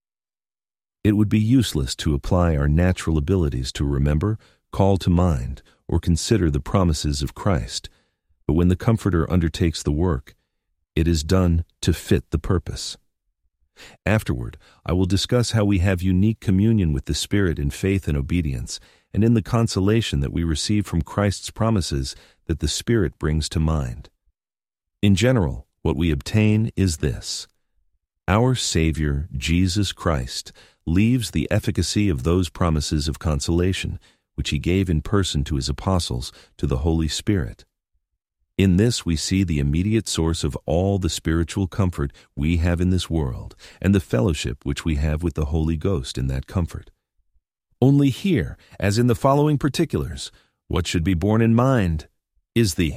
It would be useless to apply our natural abilities to remember, call to mind, or consider the promises of Christ. But when the Comforter undertakes the work, it is done to fit the purpose. Afterward, I will discuss how we have unique communion with the Spirit in faith and obedience, and in the consolation that we receive from Christ's promises that the Spirit brings to mind. In general, what we obtain is this: Our Savior, Jesus Christ, leaves the efficacy of those promises of consolation, which he gave in person to his apostles, to the Holy Spirit. In this we see the immediate source of all the spiritual comfort we have in this world, and the fellowship which we have with the Holy Ghost in that comfort. Only here, as in the following particulars, what should be borne in mind is the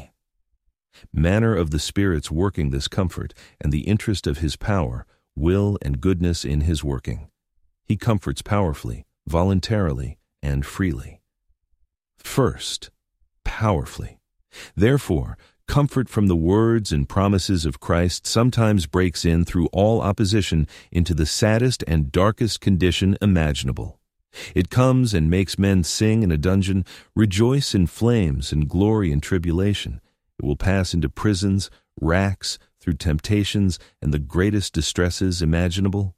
manner of the Spirit's working this comfort, and the interest of his power, will, and goodness in his working. He comforts powerfully, voluntarily, and freely. First, powerfully. Therefore, comfort from the words and promises of Christ sometimes breaks in through all opposition into the saddest and darkest condition imaginable. It comes and makes men sing in a dungeon, rejoice in flames, and glory in tribulation. It will pass into prisons, racks, through temptations, and the greatest distresses imaginable.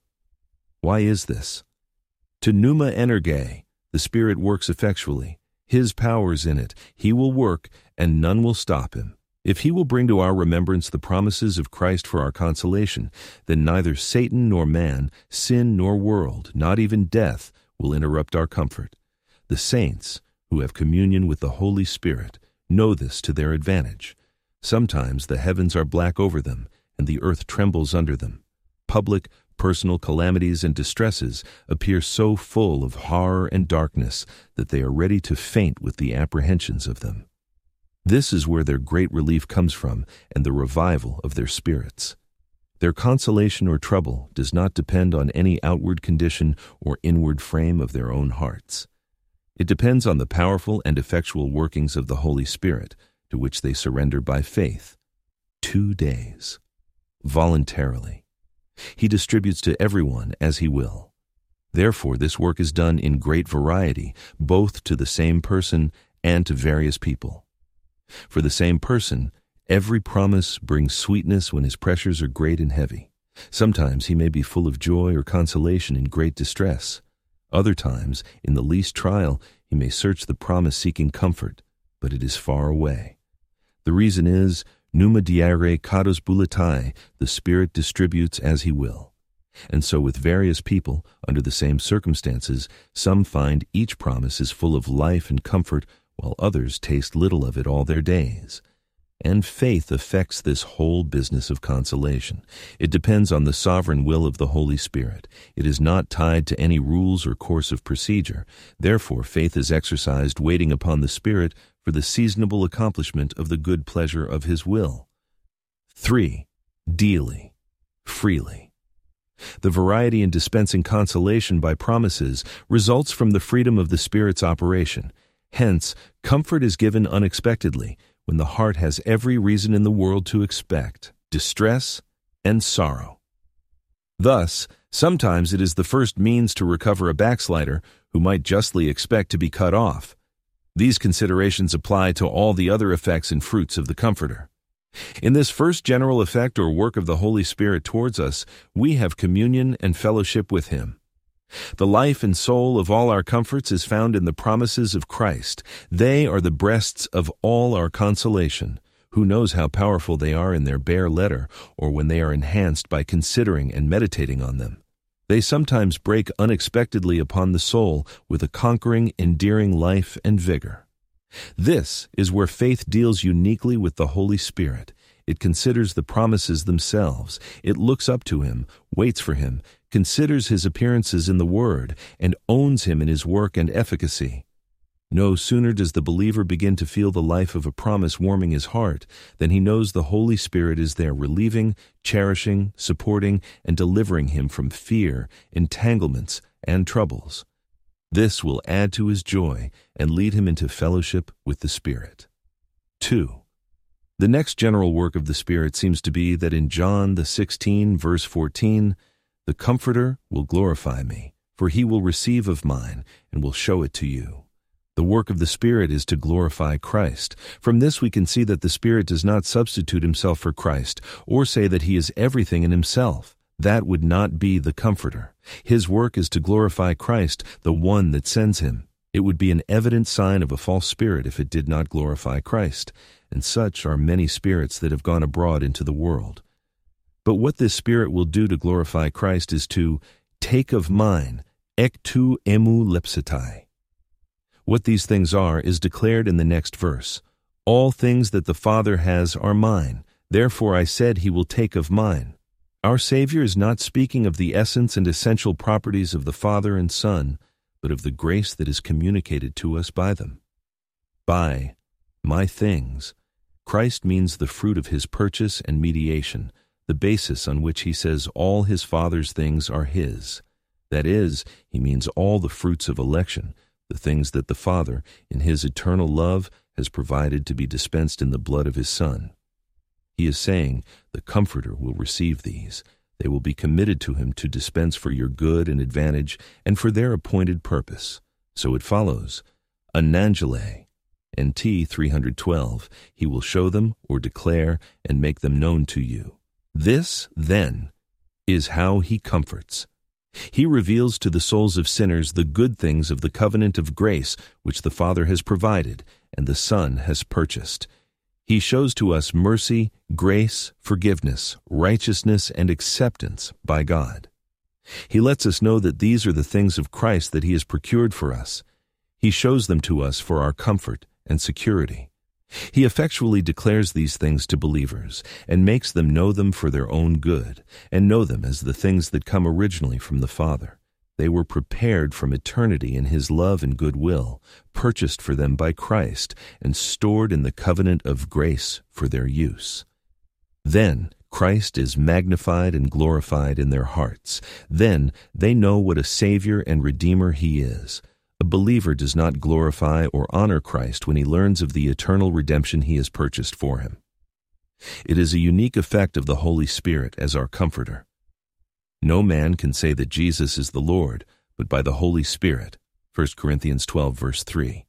Why is this? To pneuma energe, the Spirit works effectually. His power's in it. He will work, and none will stop him. If he will bring to our remembrance the promises of Christ for our consolation, then neither Satan nor man, sin nor world, not even death, will interrupt our comfort. The saints, who have communion with the Holy Spirit, know this to their advantage. Sometimes the heavens are black over them, and the earth trembles under them. Public, personal calamities and distresses appear so full of horror and darkness that they are ready to faint with the apprehensions of them. This is where their great relief comes from, and the revival of their spirits. Their consolation or trouble does not depend on any outward condition or inward frame of their own hearts. It depends on the powerful and effectual workings of the Holy Spirit, to which they surrender by faith. 2 days. Voluntarily. He distributes to everyone as he will. Therefore, this work is done in great variety, both to the same person and to various people. For the same person, every promise brings sweetness when his pressures are great and heavy. Sometimes he may be full of joy or consolation in great distress. Other times, in the least trial, he may search the promise-seeking comfort, but it is far away. The reason is, pneuma diare kados bullatai, the Spirit distributes as he will. And so with various people, under the same circumstances, some find each promise is full of life and comfort, while others taste little of it all their days. And faith affects this whole business of consolation. It depends on the sovereign will of the Holy Spirit. It is not tied to any rules or course of procedure. Therefore, faith is exercised waiting upon the Spirit for the seasonable accomplishment of the good pleasure of His will. 3. Daily, freely. The variety in dispensing consolation by promises results from the freedom of the Spirit's operation. Hence, comfort is given unexpectedly, when the heart has every reason in the world to expect distress and sorrow. Thus, sometimes it is the first means to recover a backslider who might justly expect to be cut off. These considerations apply to all the other effects and fruits of the Comforter. In this first general effect or work of the Holy Spirit towards us, we have communion and fellowship with Him. The life and soul of all our comforts is found in the promises of Christ. They are the breasts of all our consolation. Who knows how powerful they are in their bare letter, or when they are enhanced by considering and meditating on them? They sometimes break unexpectedly upon the soul with a conquering, endearing life and vigor. This is where faith deals uniquely with the Holy Spirit. It considers the promises themselves. It looks up to Him, waits for Him, considers His appearances in the Word, and owns Him in His work and efficacy. No sooner does the believer begin to feel the life of a promise warming his heart than he knows the Holy Spirit is there relieving, cherishing, supporting, and delivering him from fear, entanglements, and troubles. This will add to his joy and lead him into fellowship with the Spirit. 2. The next general work of the Spirit seems to be that in John the 16, verse 14, the Comforter will glorify me, for He will receive of mine and will show it to you. The work of the Spirit is to glorify Christ. From this we can see that the Spirit does not substitute Himself for Christ or say that He is everything in Himself. That would not be the Comforter. His work is to glorify Christ, the one that sends Him. It would be an evident sign of a false spirit if it did not glorify Christ, and such are many spirits that have gone abroad into the world. But what this Spirit will do to glorify Christ is to take of mine, ek tu emu lepsetai. What these things are is declared in the next verse. All things that the Father has are mine. Therefore I said he will take of mine. Our Savior is not speaking of the essence and essential properties of the Father and Son, but of the grace that is communicated to us by them. By my things, Christ means the fruit of his purchase and mediation, the basis on which he says all his Father's things are his. That is, he means all the fruits of election, the things that the Father, in his eternal love, has provided to be dispensed in the blood of his Son. He is saying, the Comforter will receive these. They will be committed to him to dispense for your good and advantage and for their appointed purpose. So it follows, Anangele, NT 312, he will show them or declare and make them known to you. This, then, is how he comforts. He reveals to the souls of sinners the good things of the covenant of grace which the Father has provided and the Son has purchased. He shows to us mercy, grace, forgiveness, righteousness, and acceptance by God. He lets us know that these are the things of Christ that he has procured for us. He shows them to us for our comfort and security. He effectually declares these things to believers and makes them know them for their own good and know them as the things that come originally from the Father. They were prepared from eternity in his love and goodwill, purchased for them by Christ, and stored in the covenant of grace for their use. Then Christ is magnified and glorified in their hearts. Then they know what a Savior and Redeemer he is. A believer does not glorify or honor Christ when he learns of the eternal redemption he has purchased for him. It is a unique effect of the Holy Spirit as our Comforter. No man can say that Jesus is the Lord, but by the Holy Spirit. 1 Corinthians 12, verse 3.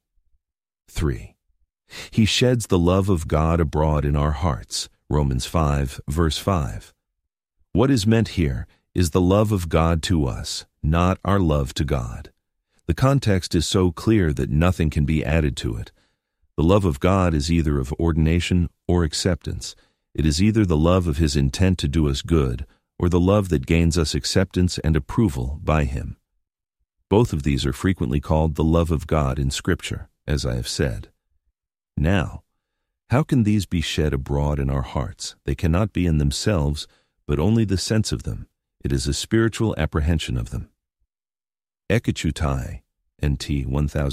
3. He sheds the love of God abroad in our hearts. Romans 5, verse 5. What is meant here is the love of God to us, not our love to God. The context is so clear that nothing can be added to it. The love of God is either of ordination or acceptance. It is either the love of his intent to do us good, or the love that gains us acceptance and approval by him. Both of these are frequently called the love of God in Scripture, as I have said. Now, how can these be shed abroad in our hearts? They cannot be in themselves, but only the sense of them. It is a spiritual apprehension of them. Ekachutai, NT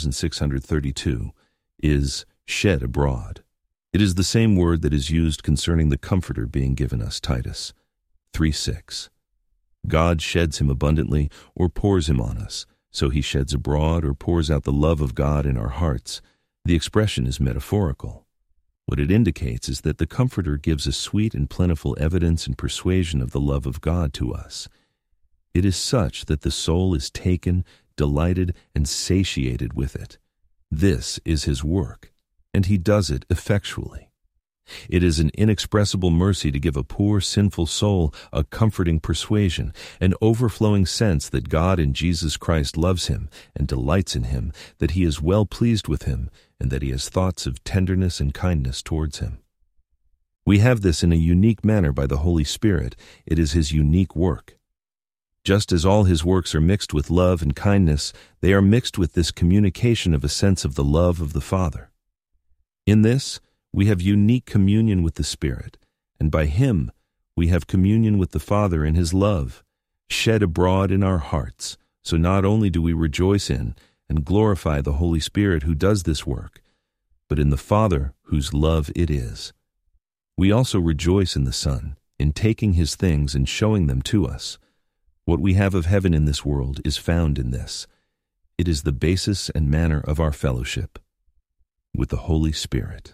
1632, is shed abroad. It is the same word that is used concerning the Comforter being given us, Titus 3:6. God sheds him abundantly or pours him on us, so he sheds abroad or pours out the love of God in our hearts. The expression is metaphorical. What it indicates is that the Comforter gives a sweet and plentiful evidence and persuasion of the love of God to us. It is such that the soul is taken, delighted, and satiated with it. This is his work, and he does it effectually. It is an inexpressible mercy to give a poor, sinful soul a comforting persuasion, an overflowing sense that God in Jesus Christ loves him and delights in him, that he is well pleased with him, and that he has thoughts of tenderness and kindness towards him. We have this in a unique manner by the Holy Spirit. It is his unique work. Just as all his works are mixed with love and kindness, they are mixed with this communication of a sense of the love of the Father. In this, we have unique communion with the Spirit, and by him we have communion with the Father in his love, shed abroad in our hearts. So not only do we rejoice in and glorify the Holy Spirit who does this work, but in the Father whose love it is. We also rejoice in the Son, in taking his things and showing them to us. What we have of heaven in this world is found in this. It is the basis and manner of our fellowship with the Holy Spirit.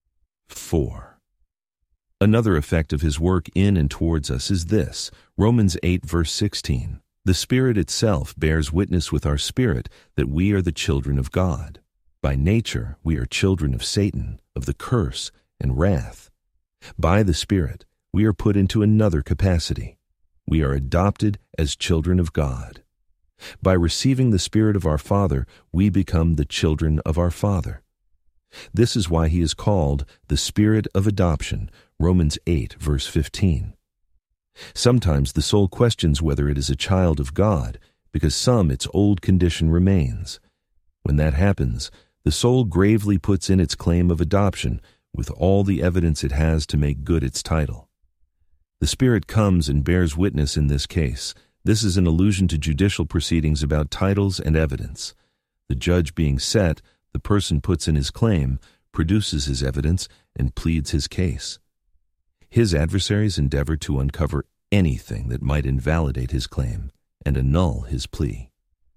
4. Another effect of his work in and towards us is this. Romans 8, verse 16. The Spirit itself bears witness with our spirit that we are the children of God. By nature, we are children of Satan, of the curse and wrath. By the Spirit, we are put into another capacity. We are adopted as children of God. By receiving the Spirit of our Father, we become the children of our Father. This is why he is called the Spirit of adoption, Romans 8, verse 15. Sometimes the soul questions whether it is a child of God, because some its old condition remains. When that happens, the soul gravely puts in its claim of adoption with all the evidence it has to make good its title. The Spirit comes and bears witness in this case. This is an allusion to judicial proceedings about titles and evidence. The judge being set, the person puts in his claim, produces his evidence, and pleads his case. His adversaries endeavor to uncover anything that might invalidate his claim and annul his plea.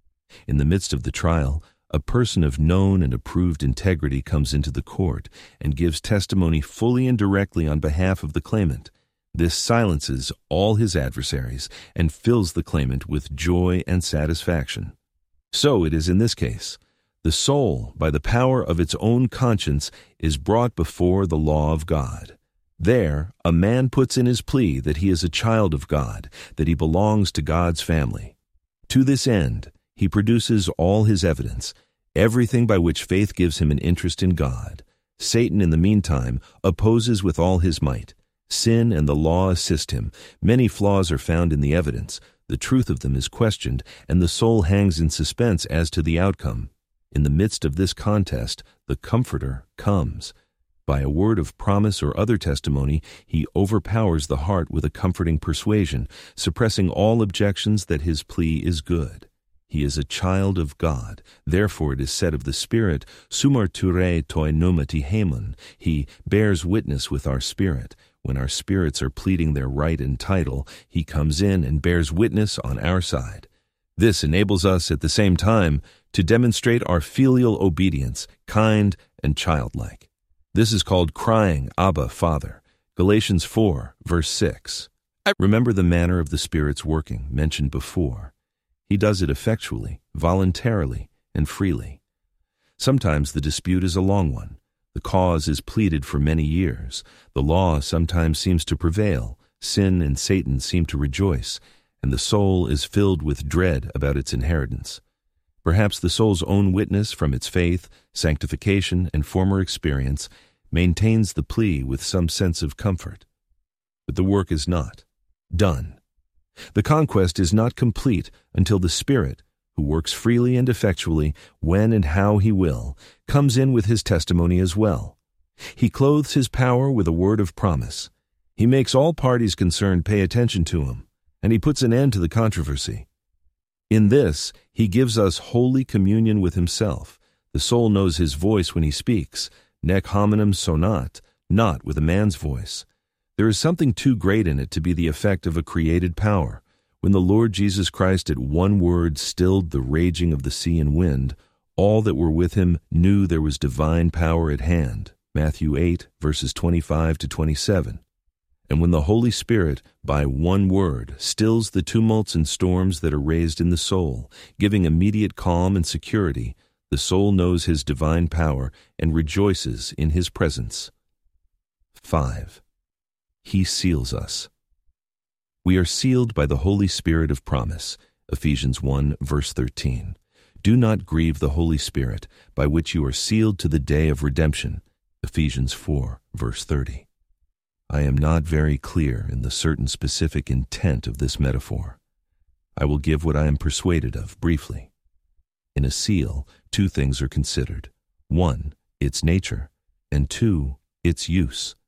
In the midst of the trial, a person of known and approved integrity comes into the court and gives testimony fully and directly on behalf of the claimant. This silences all his adversaries and fills the claimant with joy and satisfaction. So it is in this case. The soul, by the power of its own conscience, is brought before the law of God. There, a man puts in his plea that he is a child of God, that he belongs to God's family. To this end, he produces all his evidence, everything by which faith gives him an interest in God. Satan, in the meantime, opposes with all his might. Sin and the law assist him. Many flaws are found in the evidence. The truth of them is questioned, and the soul hangs in suspense as to the outcome. In the midst of this contest, the Comforter comes. By a word of promise or other testimony, he overpowers the heart with a comforting persuasion, suppressing all objections that his plea is good. He is a child of God. Therefore it is said of the Spirit, Sumarture toi nomati haemon. He bears witness with our spirit. When our spirits are pleading their right and title, he comes in and bears witness on our side. This enables us at the same time to demonstrate our filial obedience, kind and childlike. This is called crying, Abba, Father. Galatians 4, verse 6. Remember the manner of the Spirit's working, mentioned before. He does it effectually, voluntarily, and freely. Sometimes the dispute is a long one. The cause is pleaded for many years. The law sometimes seems to prevail. Sin and Satan seem to rejoice, and the soul is filled with dread about its inheritance. Perhaps the soul's own witness from its faith, sanctification, and former experience maintains the plea with some sense of comfort. But the work is not done. The conquest is not complete until the Spirit, who works freely and effectually when and how he will, comes in with his testimony as well. He clothes his power with a word of promise. He makes all parties concerned pay attention to him, and he puts an end to the controversy. In this, he gives us holy communion with himself. The soul knows his voice when he speaks, nec hominum sonat, not with a man's voice. There is something too great in it to be the effect of a created power. When the Lord Jesus Christ at one word stilled the raging of the sea and wind, all that were with him knew there was divine power at hand. Matthew 8, verses 25 to 27. And when the Holy Spirit, by one word, stills the tumults and storms that are raised in the soul, giving immediate calm and security, the soul knows his divine power and rejoices in his presence. 5. He seals us. We are sealed by the Holy Spirit of promise. Ephesians 1, verse 13. Do not grieve the Holy Spirit, by which you are sealed to the day of redemption. Ephesians 4, verse 30. I am not very clear in the certain specific intent of this metaphor. I will give what I am persuaded of briefly. In a seal, two things are considered. 1, its nature, and 2, its use.